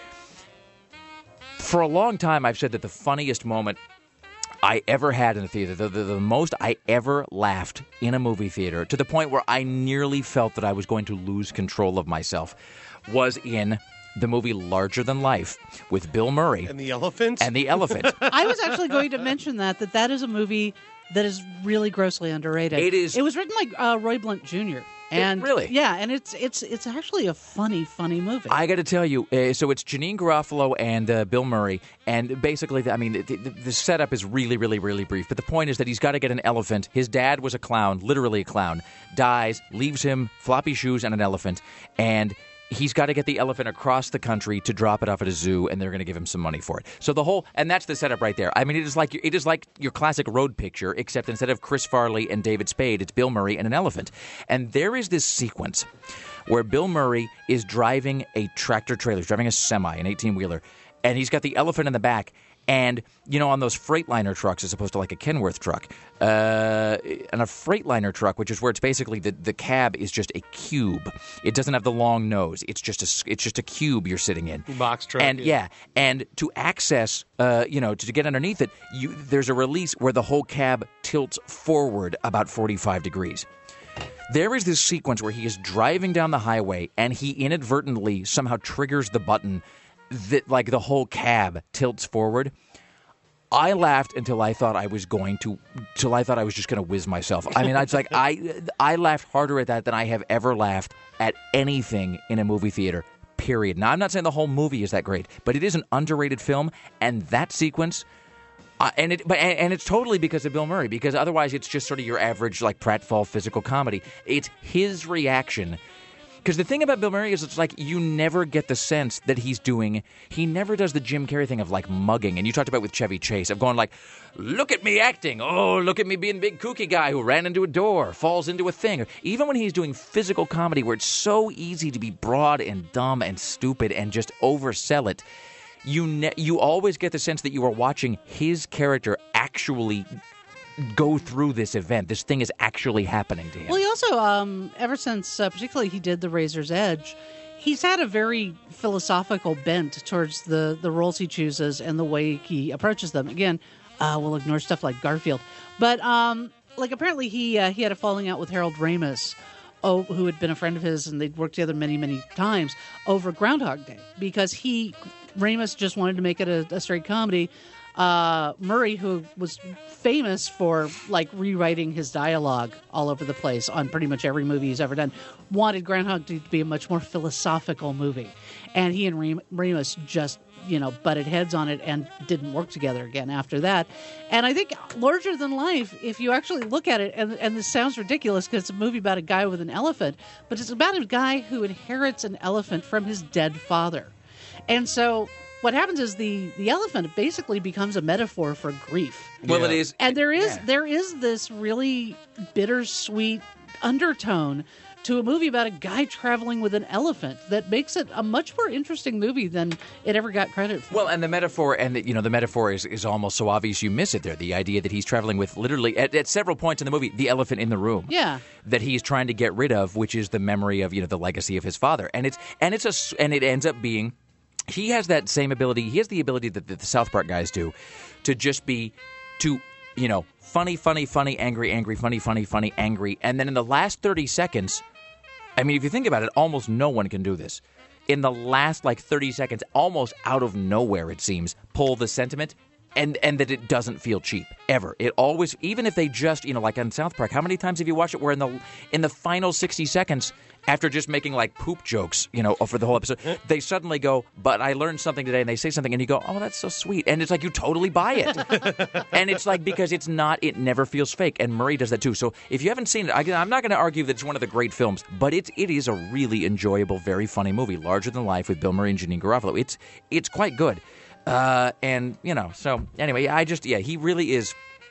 For a long time, I've said that the funniest moment I ever had in a theater, the most I ever laughed in a movie theater, to the point where I nearly felt that I was going to lose control of myself, was in the movie Larger Than Life with Bill Murray. And the elephant? And the elephant. I was actually going to mention that is a movie that is really grossly underrated. It is. It was written by Roy Blunt Jr. And really? Yeah, and it's actually a funny movie. I got to tell you, so it's Janeane Garofalo and Bill Murray, and basically, the setup is really, really, really brief. But the point is that he's got to get an elephant. His dad was a clown, literally a clown, dies, leaves him floppy shoes and an elephant, and he's got to get the elephant across the country to drop it off at a zoo, and they're going to give him some money for it. So and that's the setup right there. I mean, it is like your classic road picture, except instead of Chris Farley and David Spade, it's Bill Murray and an elephant. And there is this sequence where Bill Murray is driving a tractor trailer, he's driving a semi, an 18-wheeler, and he's got the elephant in the back. And, on those Freightliner trucks, as opposed to like a Kenworth truck, and a Freightliner truck, which is where it's basically the cab is just a cube. It doesn't have the long nose. It's just a cube you're sitting in. Box truck. And and to access, to get underneath it, there's a release where the whole cab tilts forward about 45 degrees. There is this sequence where he is driving down the highway and he inadvertently somehow triggers the button that like the whole cab tilts forward. I laughed until I thought I was just going to whiz myself. I mean, it's like I laughed harder at that than I have ever laughed at anything in a movie theater. Period. Now, I'm not saying the whole movie is that great, but it is an underrated film, and that sequence, and it's totally because of Bill Murray, because otherwise it's just sort of your average like pratfall physical comedy. It's his reaction. Because the thing about Bill Murray is it's like you never get the sense that he never does the Jim Carrey thing of like mugging. And you talked about with Chevy Chase of going like, look at me acting. Oh, look at me being a big kooky guy who ran into a door, falls into a thing. Or even when he's doing physical comedy where it's so easy to be broad and dumb and stupid and just oversell it, you always get the sense that you are watching his character actually go through this event. This thing is actually happening to him. Well, he also, ever since particularly he did The Razor's Edge, he's had a very philosophical bent towards the roles he chooses and the way he approaches them. Again, we'll ignore stuff like Garfield. But apparently he had a falling out with Harold Ramis, who had been a friend of his, and they'd worked together many, many times over Groundhog Day, because Ramis just wanted to make it a straight comedy. Murray, who was famous for like rewriting his dialogue all over the place on pretty much every movie he's ever done, wanted Groundhog Day to be a much more philosophical movie. And he and Ramis just, butted heads on it and didn't work together again after that. And I think Larger Than Life, if you actually look at it, and this sounds ridiculous because it's a movie about a guy with an elephant, but it's about a guy who inherits an elephant from his dead father. And so what happens is the elephant basically becomes a metaphor for grief. Well, it is. And there is this really bittersweet undertone to a movie about a guy traveling with an elephant that makes it a much more interesting movie than it ever got credit for. Well, and the metaphor, the metaphor is almost so obvious you miss it there. The idea that he's traveling with literally, at several points in the movie, the elephant in the room. Yeah. That he's trying to get rid of, which is the memory of, the legacy of his father. And it ends up being, he has that same ability. He has the ability that the South Park guys do to just be, funny, angry, funny, angry. And then in the last 30 seconds, I mean, if you think about it, almost no one can do this. In the last, 30 seconds, almost out of nowhere, it seems, pull the sentiment and that it doesn't feel cheap ever. It always, even if they just, like on South Park, how many times have you watched it where in the final 60 seconds, after just making like poop jokes, for the whole episode, they suddenly go, but I learned something today, and they say something, and you go, oh, that's so sweet. And it's like you totally buy it. And it's like, because it never feels fake. And Murray does that too. So if you haven't seen it, I'm not going to argue that it's one of the great films, but it is a really enjoyable, very funny movie, larger than life with Bill Murray and Janine Garofalo. It's quite good. So anyway, he really is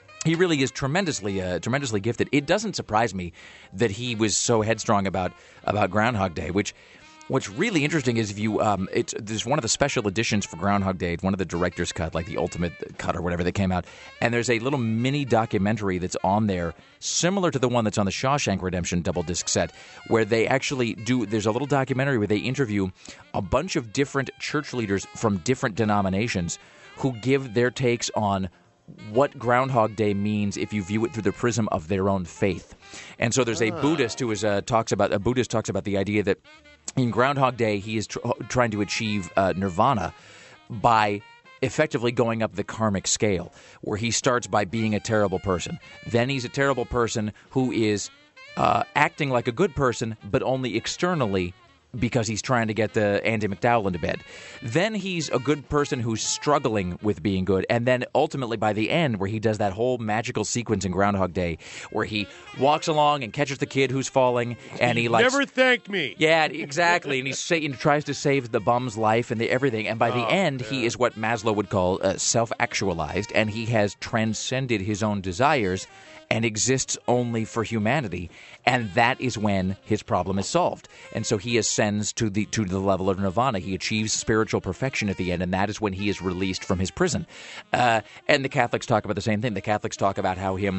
tremendously gifted. It doesn't surprise me that he was so headstrong about Groundhog Day, what's really interesting is if you there's one of the special editions for Groundhog Day, one of the director's cut, like the ultimate cut or whatever that came out, and there's a little mini documentary that's on there similar to the one that's on the Shawshank Redemption double disc set, where they actually there's a little documentary where they interview a bunch of different church leaders from different denominations who give their takes on what Groundhog Day means if you view it through the prism of their own faith. And so there's a Buddhist who talks about the idea that in Groundhog Day he is trying to achieve nirvana by effectively going up the karmic scale, where he starts by being a terrible person. Then he's a terrible person who is acting like a good person, but only externally, because he's trying to get the Andy McDowell into bed. Then he's a good person who's struggling with being good. And then ultimately by the end, where he does that whole magical sequence in Groundhog Day, where he walks along and catches the kid who's falling, and he never thanked me. Yeah, exactly. And he tries to save the bum's life and everything. And by the end, he is what Maslow would call self-actualized, and he has transcended his own desires and exists only for humanity, and that is when his problem is solved. And so he ascends to the level of nirvana. He achieves spiritual perfection at the end, and that is when he is released from his prison. And the Catholics talk about the same thing. The Catholics talk about him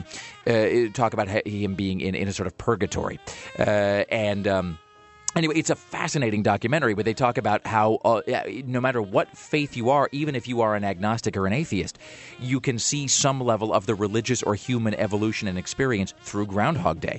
being in a sort of purgatory, Anyway, it's a fascinating documentary where they talk about how no matter what faith you are, even if you are an agnostic or an atheist, you can see some level of the religious or human evolution and experience through Groundhog Day.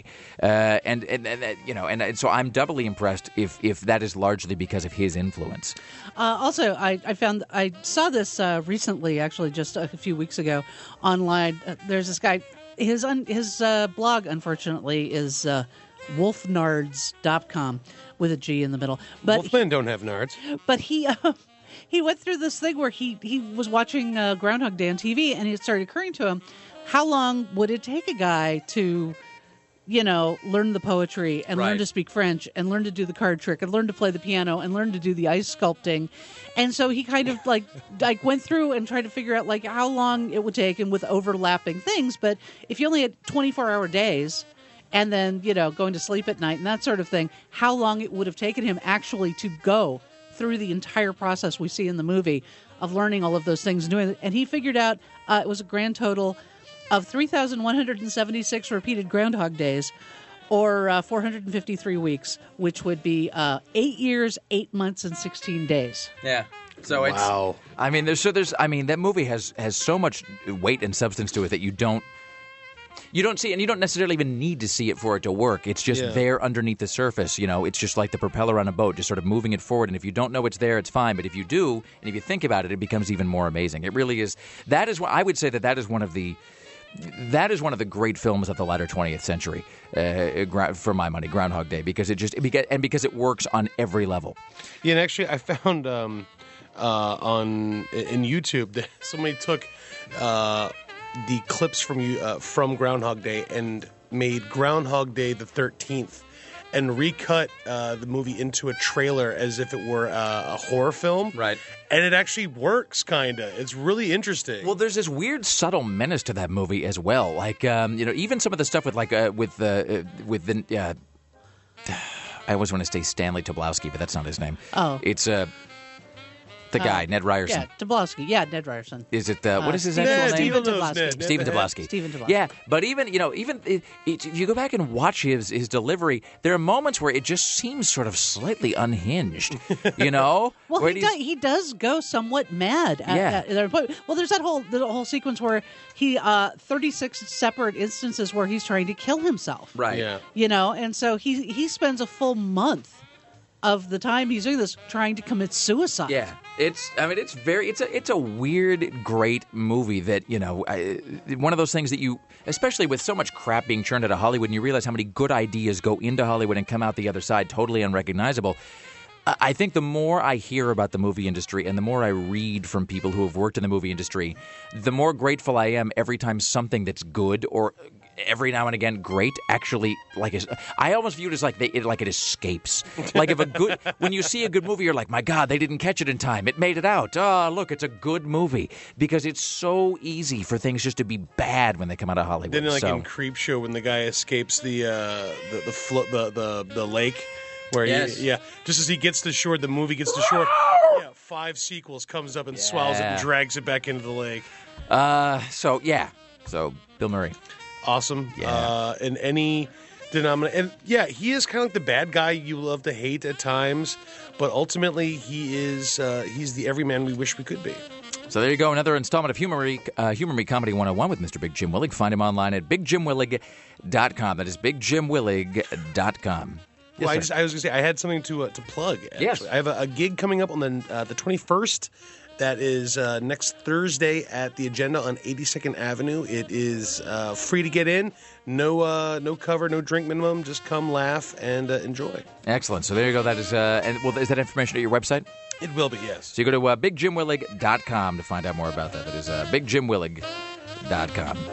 And so I'm doubly impressed if that is largely because of his influence. Also, I saw this recently, actually, just a few weeks ago online. There's this guy. His blog, unfortunately, is wolfnards.com with a G in the middle. But Wolfmen don't have nards. But he went through this thing where he was watching Groundhog Day on TV, and it started occurring to him, how long would it take a guy to, learn the poetry and learn to speak French and learn to do the card trick and learn to play the piano and learn to do the ice sculpting. And so he kind of like went through and tried to figure out like how long it would take, and with overlapping things. But if you only had 24-hour days, and then, going to sleep at night and that sort of thing, how long it would have taken him actually to go through the entire process we see in the movie of learning all of those things and doing it. And he figured out it was a grand total of 3,176 repeated Groundhog Days, or 453 weeks, which would be 8 years, 8 months, and 16 days. Yeah. So wow. That movie has so much weight and substance to it that you don't see, and you don't necessarily even need to see it for it to work. It's just there underneath the surface. It's just like the propeller on a boat, just sort of moving it forward. And if you don't know it's there, it's fine. But if you do, and if you think about it, it becomes even more amazing. It really is. That is what I would say that is one of the great films of the latter 20th century, for my money, Groundhog Day, because it works on every level. Yeah, and actually, I found in YouTube that somebody took the clips from Groundhog Day and made Groundhog Day the 13th and recut the movie into a trailer as if it were a horror film. Right. And it actually works, kind of. It's really interesting. Well, there's this weird, subtle menace to that movie as well. Like, even some of the stuff with the I always want to say Stanley Tobolowsky, but that's not his name. Oh. It's the guy, Ned Ryerson. Yeah, Tobolowsky. Yeah, Ned Ryerson. Is it, what is his actual name? Stephen Tobolowsky. Stephen Tobolowsky. Stephen Tobolowsky. Yeah, but even if you go back and watch his delivery, there are moments where it just seems sort of slightly unhinged, Well, he does go somewhat mad. Well, there's the whole sequence where he 36 separate instances where he's trying to kill himself. Right. Yeah. And so he spends a full month of the time he's doing this trying to commit suicide. Yeah, it's a weird, great movie that, one of those things that you, especially with so much crap being churned out of Hollywood, and you realize how many good ideas go into Hollywood and come out the other side totally unrecognizable. I think the more I hear about the movie industry and the more I read from people who have worked in the movie industry, the more grateful I am every time something that's good or every now and again great actually I almost view it as like it escapes. Like when you see a good movie, you're like, my God, they didn't catch it in time. It made it out. Oh, look, it's a good movie, because it's so easy for things just to be bad when they come out of Hollywood. Then in Creepshow, when the guy escapes the lake. Where just as he gets to shore, the movie gets to shore. 5 sequels comes up and swallows it and drags it back into the lake. So Bill Murray, awesome. Yeah. In any denomination, and he is kind of like the bad guy you love to hate at times, but ultimately he's the everyman we wish we could be. So there you go, another installment of Humor Me Comedy 101 with Mr. Big Jim Willig. Find him online at bigjimwillig.com. That is bigjimwillig.com. Well, Yes, I was going to say, I had something to plug, actually. Yes. I have a gig coming up on the 21st. That is next Thursday at the Agenda on 82nd Avenue. It is free to get in. No cover, no drink minimum. Just come, laugh, and enjoy. Excellent. So there you go. That is, is that information at your website? It will be, yes. So you go to bigjimwillig.com to find out more about that. That is bigjimwillig.com.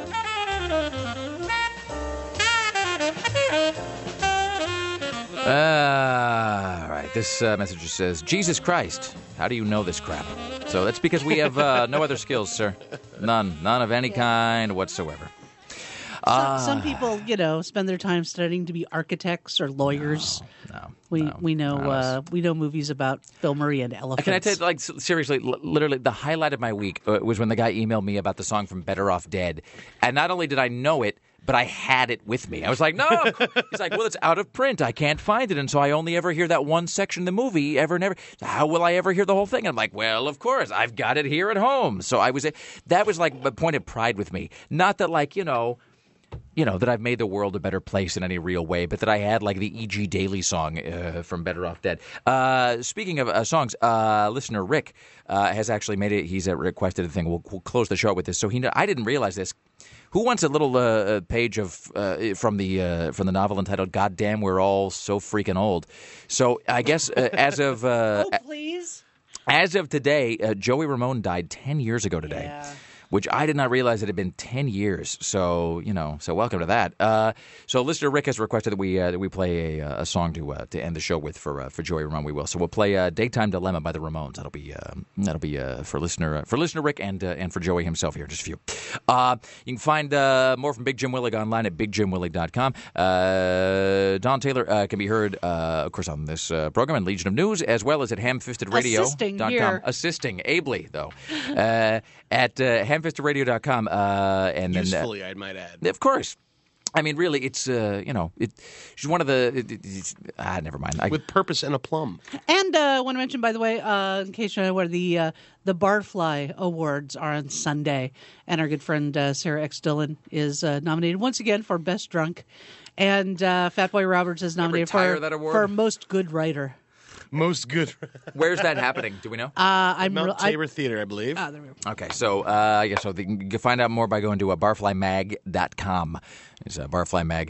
All right. This message just says, Jesus Christ, how do you know this crap? So that's because we have no other skills, sir. None of any kind whatsoever. Some people, spend their time studying to be architects or lawyers. We know movies about Bill Murray and elephants. Can I tell you, seriously, literally, the highlight of my week was when the guy emailed me about the song from Better Off Dead. And not only did I know it, but I had it with me. I was like, no. He's like, well, it's out of print. I can't find it. And so I only ever hear that one section of the movie, never. How will I ever hear the whole thing? And I'm like, well, of course. I've got it here at home. So that was like a point of pride with me. Not that that I've made the world a better place in any real way, but that I had like the E.G. Daily song from Better Off Dead. Speaking of songs, listener Rick has actually made it. He's requested a thing. We'll close the show with this. So I didn't realize this. Who wants a little page of from the novel entitled "Goddamn, We're All So Freaking Old"? So I guess as of please, as of today, Joey Ramone died 10 years ago today. Yeah. Which I did not realize it had been 10 years. So, so welcome to that. So listener Rick has requested that we play a song to end the show with for Joey Ramone. We will. So we'll play Daytime Dilemma by the Ramones. That'll be for listener Rick and for Joey himself here. Just a few. You can find more from Big Jim Willig online at bigjimwillig.com. Don Taylor can be heard, of course, on this program and Legion of News, as well as at hamfistedradio.com. Assisting ably, though. At hamfistedradio.com. And usefully, I might add. Of course. I mean, really, it's, she's one of the, never mind. With purpose and aplomb. And I want to mention, by the way, in case you know where the Barfly Awards are on Sunday, and our good friend Sarah X. Dillon is nominated once again for Best Drunk, and Fatboy Roberts is nominated for Most Good Writer. Most good. Where's that happening? Do we know? Mount Tabor Theater, I believe. There we go. Okay, so you can find out more by going to barflymag.com. It's barflymag.com.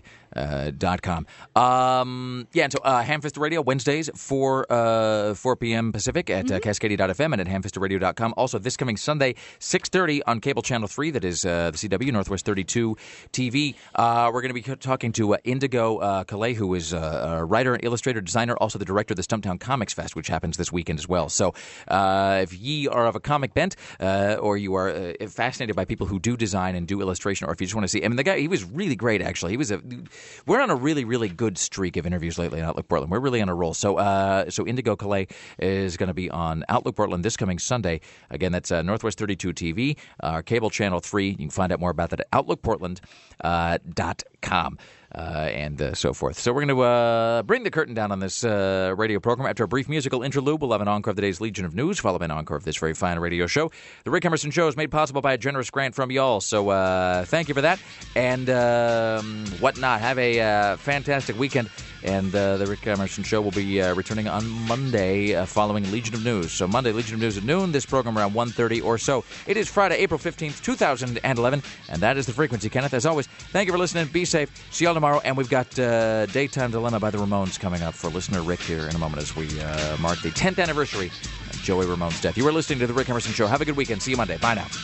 And so Hamfisted Radio, Wednesdays, 4 p.m. Pacific at Cascadia.fm and at hamfistedradio.com. Also, this coming Sunday, 6:30 on Cable Channel 3, that is the CW, Northwest 32 TV. We're going to be talking to Indigo Calais, who is a writer and illustrator, designer, also the director of the Stumptown Comics Fest, which happens this weekend as well. So if ye are of a comic bent or you are fascinated by people who do design and do illustration, or if you just want to see, the guy, he was really great, actually. We're on a really, really good streak of interviews lately on Outlook Portland. We're really on a roll. So Indigo Calais is going to be on Outlook Portland this coming Sunday. Again, that's Northwest 32 TV, Cable Channel 3. You can find out more about that at outlookportland.com. and so forth. So we're going to bring the curtain down on this radio program. After a brief musical interlude, we'll have an encore of the day's Legion of News, followed by an encore of this very fine radio show. The Rick Emerson Show is made possible by a generous grant from y'all, so thank you for that. And whatnot. Have a fantastic weekend. And the Rick Emerson Show will be returning on Monday following Legion of News. So Monday, Legion of News at noon, this program around 1:30 or so. It is Friday, April 15th, 2011, and that is the frequency, Kenneth. As always, thank you for listening. Be safe. See y'all tomorrow. And we've got Daytime Dilemma by the Ramones coming up for listener Rick here in a moment as we mark the 10th anniversary of Joey Ramone's death. You are listening to the Rick Emerson Show. Have a good weekend. See you Monday. Bye now.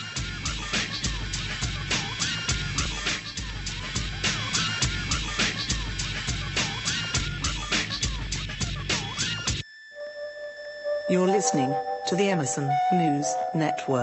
You're listening to the Emerson News Network.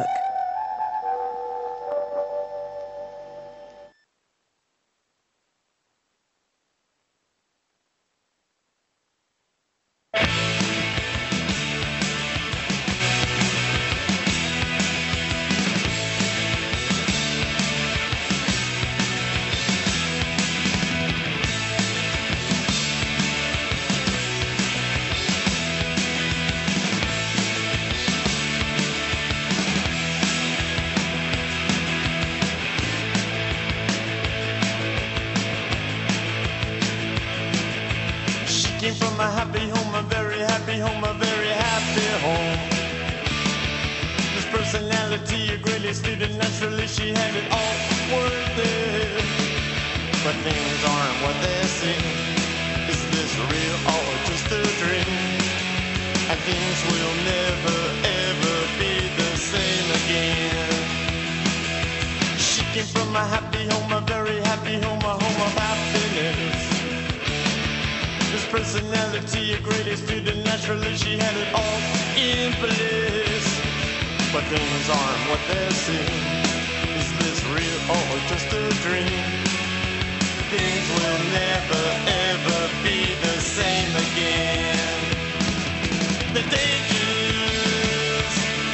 Came from a happy home, a very happy home, a very happy home. This personality, a greatly student, naturally she had it all worth it. But things aren't what they seem. Is this real or just a dream? And things will never ever be the same again. She came from a happy home, a very happy home, a home of happiness. This personality, a great student, naturally she had it all in place. But things aren't what they seem. Is this real or just a dream? Things will never ever be the same again. The dangers,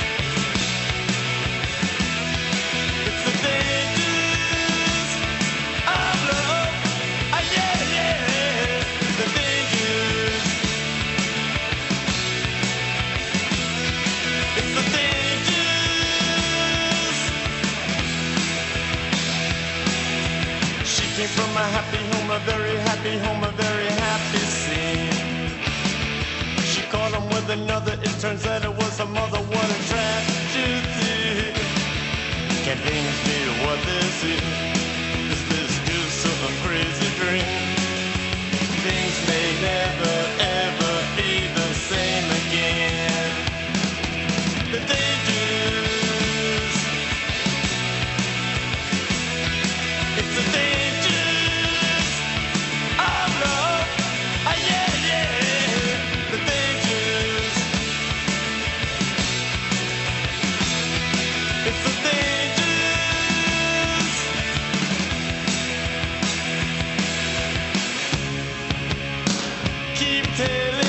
it's the dangers of love. Yeah, yeah. The dangers, it's the dangers. She came from a happy home, a very happy home, a very happy scene. She caught him with another, it turns out it was her mother. What a tragedy. Can things be what they seem? Is this just some crazy dream? Things may never ever be the same again. The dangers, it's the dangers of love. Yeah, yeah. The dangers, it's the dangers. Keep telling